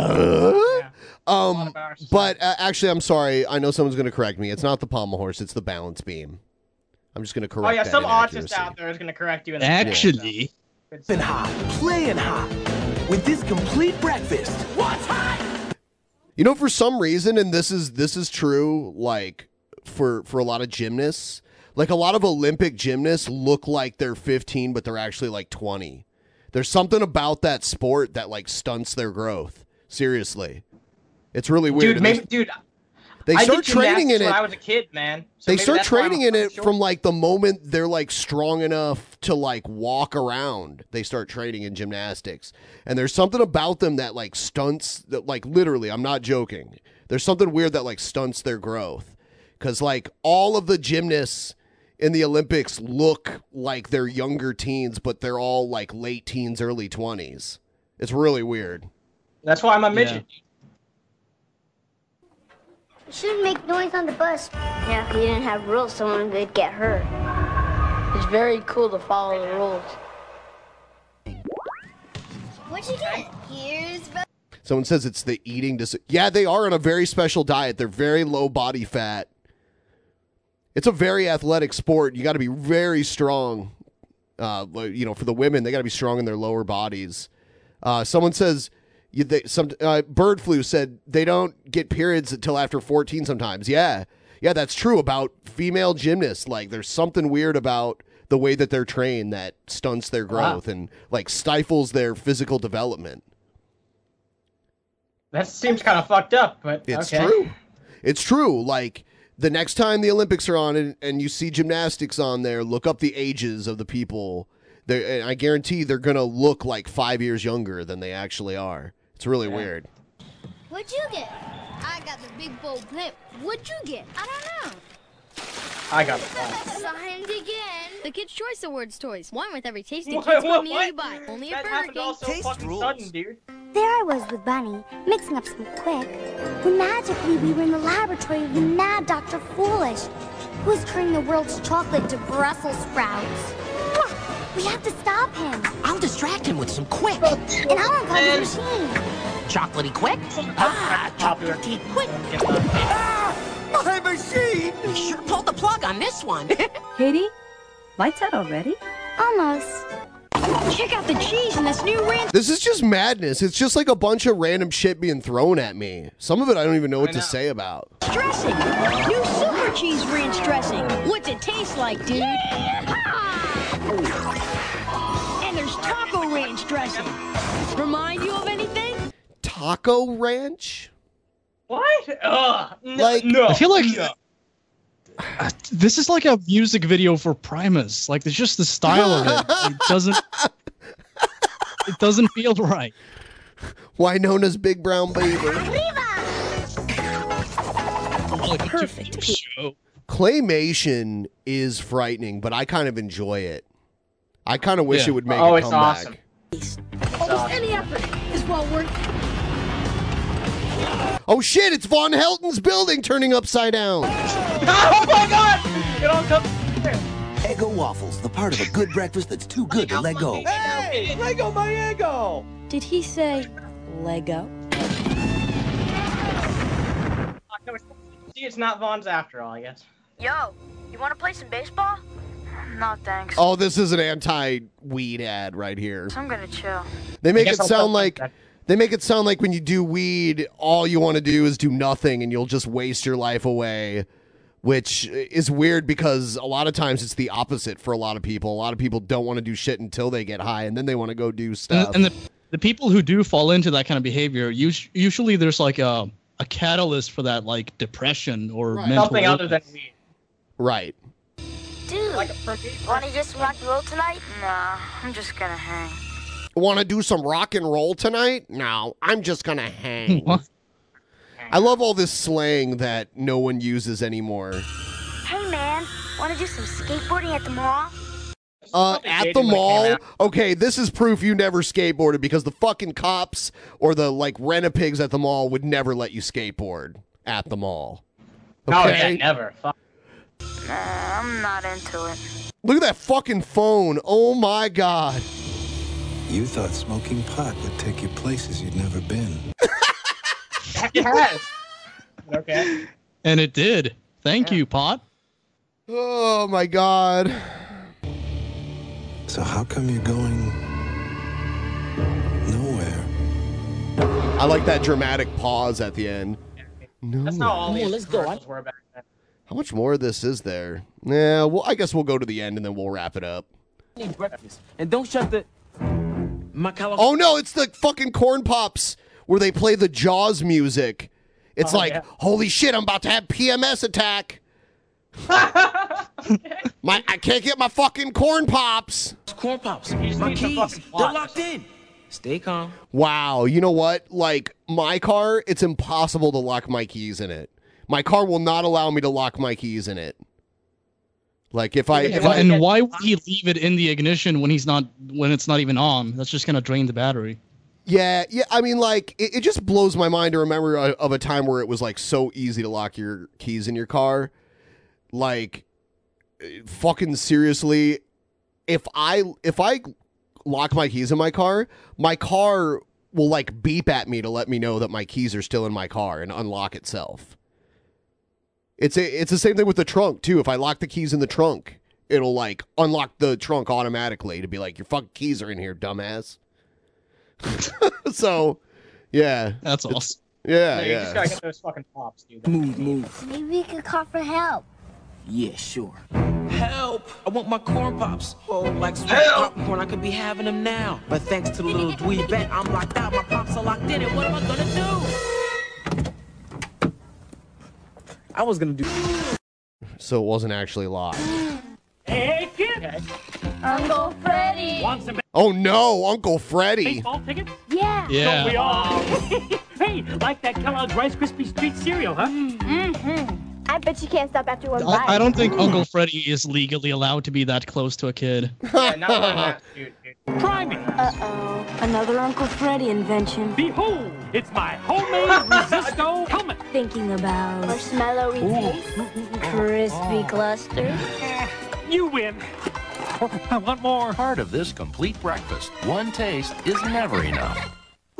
But actually, I'm sorry. I know someone's going to correct me. It's not the pommel horse. It's the balance beam. I'm just going to correct Oh yeah, that some autist inaccuracy. out there is gonna correct you. In the Actually, Been hot, playing hot. With this complete breakfast. What's hot? You know, for some reason, and this is true, like for a lot of gymnasts, like a lot of Olympic gymnasts look like they're 15, but they're actually like 20. There's something about that sport that like stunts their growth. Seriously, it's really weird. Dude, they I start did training in gymnastics it. when I was a kid, man. So They maybe start that's why I'm training in it short. from like the moment they're like strong enough to like walk around. They start training in gymnastics, and there's something about them that like stunts. That like literally, I'm not joking. There's something weird that like stunts their growth, because like all of the gymnasts in the Olympics look like they're younger teens, but they're all like late teens, early 20s. It's really weird. That's why I'm a midget. Shouldn't make noise on the bus. Yeah, if you didn't have rules, someone would get hurt. It's very cool to follow the rules. What'd you get? Here's Someone says it's the eating yeah, they are on a very special diet. They're very low body fat. It's a very athletic sport. You got to be very strong. For the women, they got to be strong in their lower bodies. Someone says Bird Flu said they don't get periods until after 14 sometimes. Yeah, that's true about female gymnasts. Like, there's something weird about the way that they're trained that stunts their growth and like stifles their physical development. That seems kind of fucked up, but it's true. It's true. Like, the next time the Olympics are on and you see gymnastics on there, look up the ages of the people. And I guarantee they're going to look like 5 years younger than they actually are. It's really weird. What'd you get? I got the big bowl blimp. What'd you get? I don't know. I got it. Signed again. The Kids' Choice Awards toys. One with every tasty What? kids What? meal you buy. Only at Burger King. Taste rules. Sudden, dude. There I was with Bunny, mixing up some quick, when magically we were in the laboratory of the mad Dr. Foolish, who is turning the world's chocolate to Brussels sprouts. We have to stop him. I'll distract him with some quick. And I'll unplug his machine. Chocolatey quick? Chocolatey quick. My machine! We sure pulled the plug on this one. Katie, lights out already? Almost. Check out the cheese in this new ranch. This is just madness. It's just like a bunch of random shit being thrown at me. Some of it I don't even know what to say about. Dressing. New super cheese ranch dressing. What's it taste like, dude? And there's taco ranch dressing. Remind you of anything? Taco ranch? What? Like, I feel like this is like a music video for Primus. Like, it's just the style of it. It doesn't feel right. Winona's Big Brown Baby. Perfect. Claymation is frightening, but I kind of enjoy it. I kind of wish it would make a it's comeback. awesome. Almost any effort is well worth it. Oh shit, it's Von Helton's building turning upside down. Oh my god! It all comes here. Eggo waffles, the part of a good breakfast that's too good to let go. Hey! Lego my ego! Did he say Lego? See, it's not Vaughn's after all, I guess. Yo, you want to play some baseball? No, thanks. Oh, this is an anti-weed ad right here. I'm gonna chill. They make it sound like when you do weed, all you want to do is do nothing and you'll just waste your life away, which is weird because a lot of times it's the opposite for a lot of people. A lot of people don't want to do shit until they get high and then they want to go do stuff. And the people who do fall into that kind of behavior, usually there's like a catalyst for that, like depression or mental something other than weed. Right. Dude, want to just rock and roll tonight? Nah, I'm just gonna hang. Want to do some rock and roll tonight? No, I'm just going to hang. I love all this slang that no one uses anymore. Hey, man, want to do some skateboarding at the mall? At the mall? Okay, this is proof you never skateboarded because the fucking cops or the, like, rent-a-pigs at the mall would never let you skateboard at the mall. Okay? Oh, yeah, never. Fuck. Nah, I'm not into it. Look at that fucking phone. Oh, my God. You thought smoking pot would take you places you'd never been. It has. Okay. And it did. Thank you, Pot. Oh, my God. So how come you're going nowhere? I like that dramatic pause at the end. No. That's not all these commercials were back then. How much more of this is there? Yeah, well, I guess we'll go to the end and then we'll wrap it up. Need breakfast. And don't shut the... Oh no, it's the fucking Corn Pops where they play the Jaws music. It's holy shit, I'm about to have PMS attack. I can't get my fucking Corn Pops. Corn Pops. My keys. They're locked in. Stay calm. Wow, you know what? Like, my car, it's impossible to lock my keys in it. My car will not allow me to lock my keys in it. Like and why would he leave it in the ignition when it's not even on? That's just gonna drain the battery. Yeah. I mean, like, it just blows my mind to remember of a time where it was like so easy to lock your keys in your car. Like, fucking seriously, if I lock my keys in my car will like beep at me to let me know that my keys are still in my car and unlock itself. It's the same thing with the trunk too. If I lock the keys in the trunk, it'll like unlock the trunk automatically to be like, your fucking keys are in here, dumbass. So, yeah. That's awesome. Yeah, You just gotta get those fucking pops, dude. Move. Maybe we could call for help. Yeah, sure. Help! I want my corn pops. Oh, like sweet popcorn, I could be having them now. But thanks to the little dweeb bet, I'm locked out. My pops are locked in, and what am I gonna do? I was gonna do. So it wasn't actually locked. Hey, kid! Uncle Freddy! Want some Oh no, Uncle Freddy! baseball tickets? Yeah. Yeah. Don't we all? Hey, like that Kellogg's Rice Krispie Treat cereal, huh? Mm-hmm. I bet you can't stop after one bite. I don't think Uncle Freddy is legally allowed to be that close to a kid. Yeah, not like that, dude. Try me. Uh-oh. Another Uncle Freddy invention. Behold, it's my homemade Resisto helmet. Thinking about marshmallow crispy cluster. You win. I want more. Part of this complete breakfast. One taste is never enough.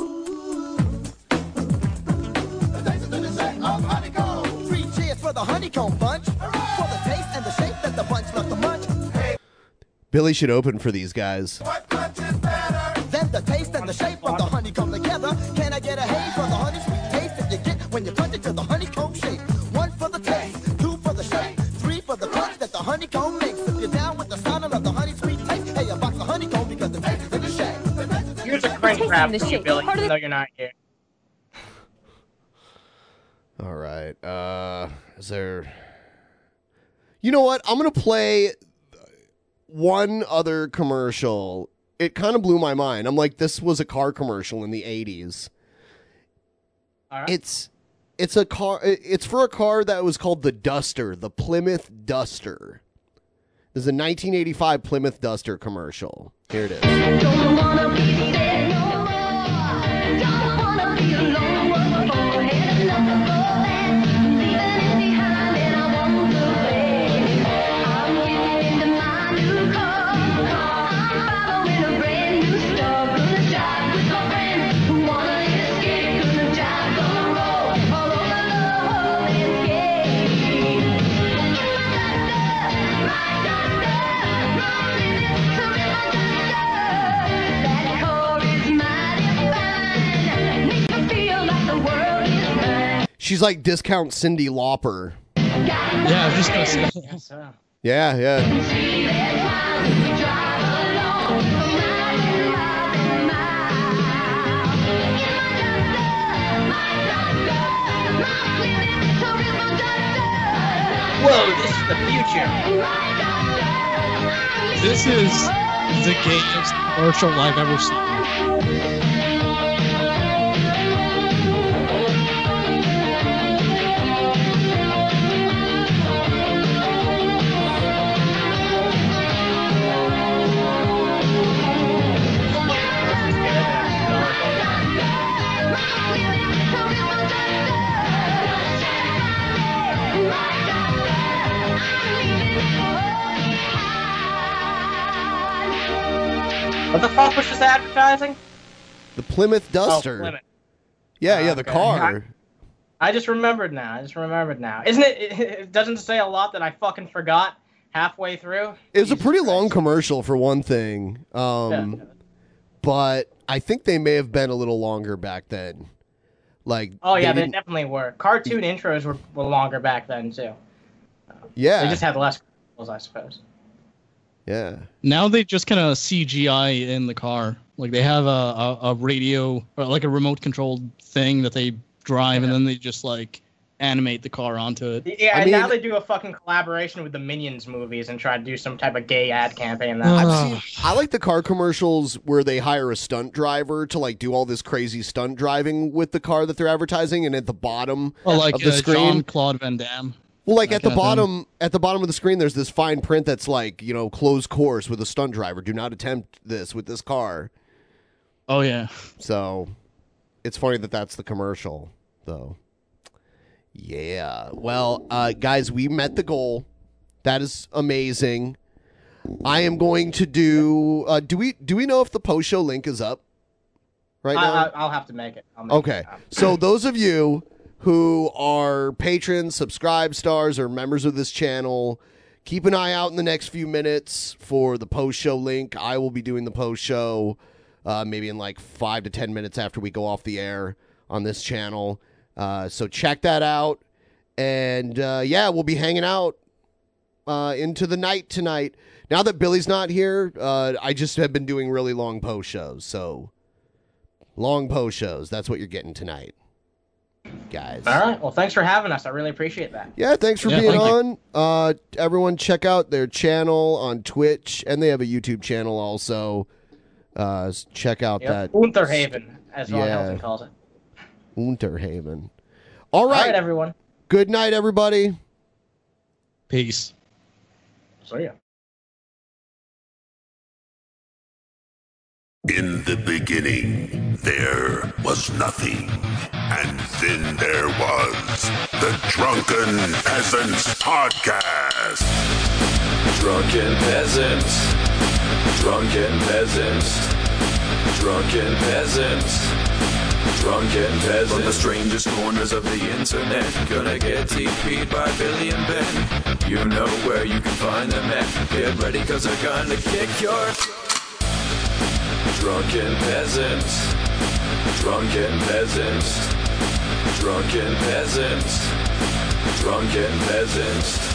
For the honeycomb bunch, for the taste and the shape that the bunch left the munch. Billy should open for these guys. Then the taste and the shape of the honeycomb together. Can I get a hey for the honey sweet taste that you get when you touch it to the honeycomb shape? One for the taste, two for the shape, three for the punch that the honeycomb makes. If you're down with the sound of the honey sweet taste, hey, a box of honeycomb because the taste and the shape. Here's a crank grab for you, Billy, even though you're not here. All right. Is there... You know what? I'm going to play one other commercial. It kind of blew my mind. I'm like, this was a car commercial in the 80s. All right. It's a car. It's for a car that was called the Duster, the Plymouth Duster. This is a 1985 Plymouth Duster commercial. Here it is. Don't wanna be sad no more. Don't wanna be alone. What's for head of love for that? Leaving it behind and I won't go away. I'm getting into my new car. I'm following a brand new star. Gonna drive with my friends who wanna escape. Gonna drive, gonna roll all over the whole landscape. My Duster, rolling in the that car is mighty fine. Makes me feel like the world is mine. She's like discount Cyndi Lauper. Yeah, I was just gonna say. Yeah, yeah. Whoa, this is the future. This is the gayest commercial I've ever seen. What the fuck was this advertising? The Plymouth Duster. Oh, Plymouth. Yeah, the car. I just remembered now. Isn't it? It doesn't say a lot that I fucking forgot halfway through. It was a pretty long commercial for one thing. But I think they may have been a little longer back then. Like, oh yeah, they definitely were. Cartoon intros were longer back then too. Yeah. They just had less commercials, I suppose. Yeah. Now they just kind of CGI in the car. Like they have a radio or like a remote controlled thing that they drive, and then they just like animate the car onto it. Yeah, and now they do a fucking collaboration with the Minions movies and try to do some type of gay ad campaign. I like the car commercials where they hire a stunt driver to like do all this crazy stunt driving with the car that they're advertising, and at the bottom like of the screen, Jean-Claude Van Damme. Well, like at the bottom of the screen, there's this fine print that's like, closed course with a stunt driver. Do not attempt this with this car. Oh, yeah. So it's funny that that's the commercial, though. Yeah. Well, guys, we met the goal. That is amazing. I am going to do. Do we know if the post show link is up right now? I'll have to make it. Okay. So those of you who are patrons, subscribe stars, or members of this channel, keep an eye out in the next few minutes for the post show link. I will be doing the post show maybe in like 5 to 10 minutes after we go off the air on this channel. So check that out. And yeah, we'll be hanging out into the night tonight. Now that Billy's not here, I just have been doing really long post shows. So long post shows. That's what you're getting tonight, guys. All right. Well, thanks for having us. I really appreciate that. Yeah, thanks for being on. Everyone check out their channel on Twitch, and they have a YouTube channel also. Check out that. Unterhaven, as Ron Helton calls it. Unterhaven. All right, everyone. Good night, everybody. Peace. See ya. In the beginning, there was nothing. And then there was the Drunken Peasants Podcast. Drunken Peasants. Drunken Peasants. Drunken Peasants. Drunken Peasants. From the strangest corners of the internet, gonna get TP'd by Billy and Ben. You know where you can find them at. Get ready, cause they're gonna kick your... Drunken Peasants. Drunken Peasants. Drunken Peasants. Drunken Peasants.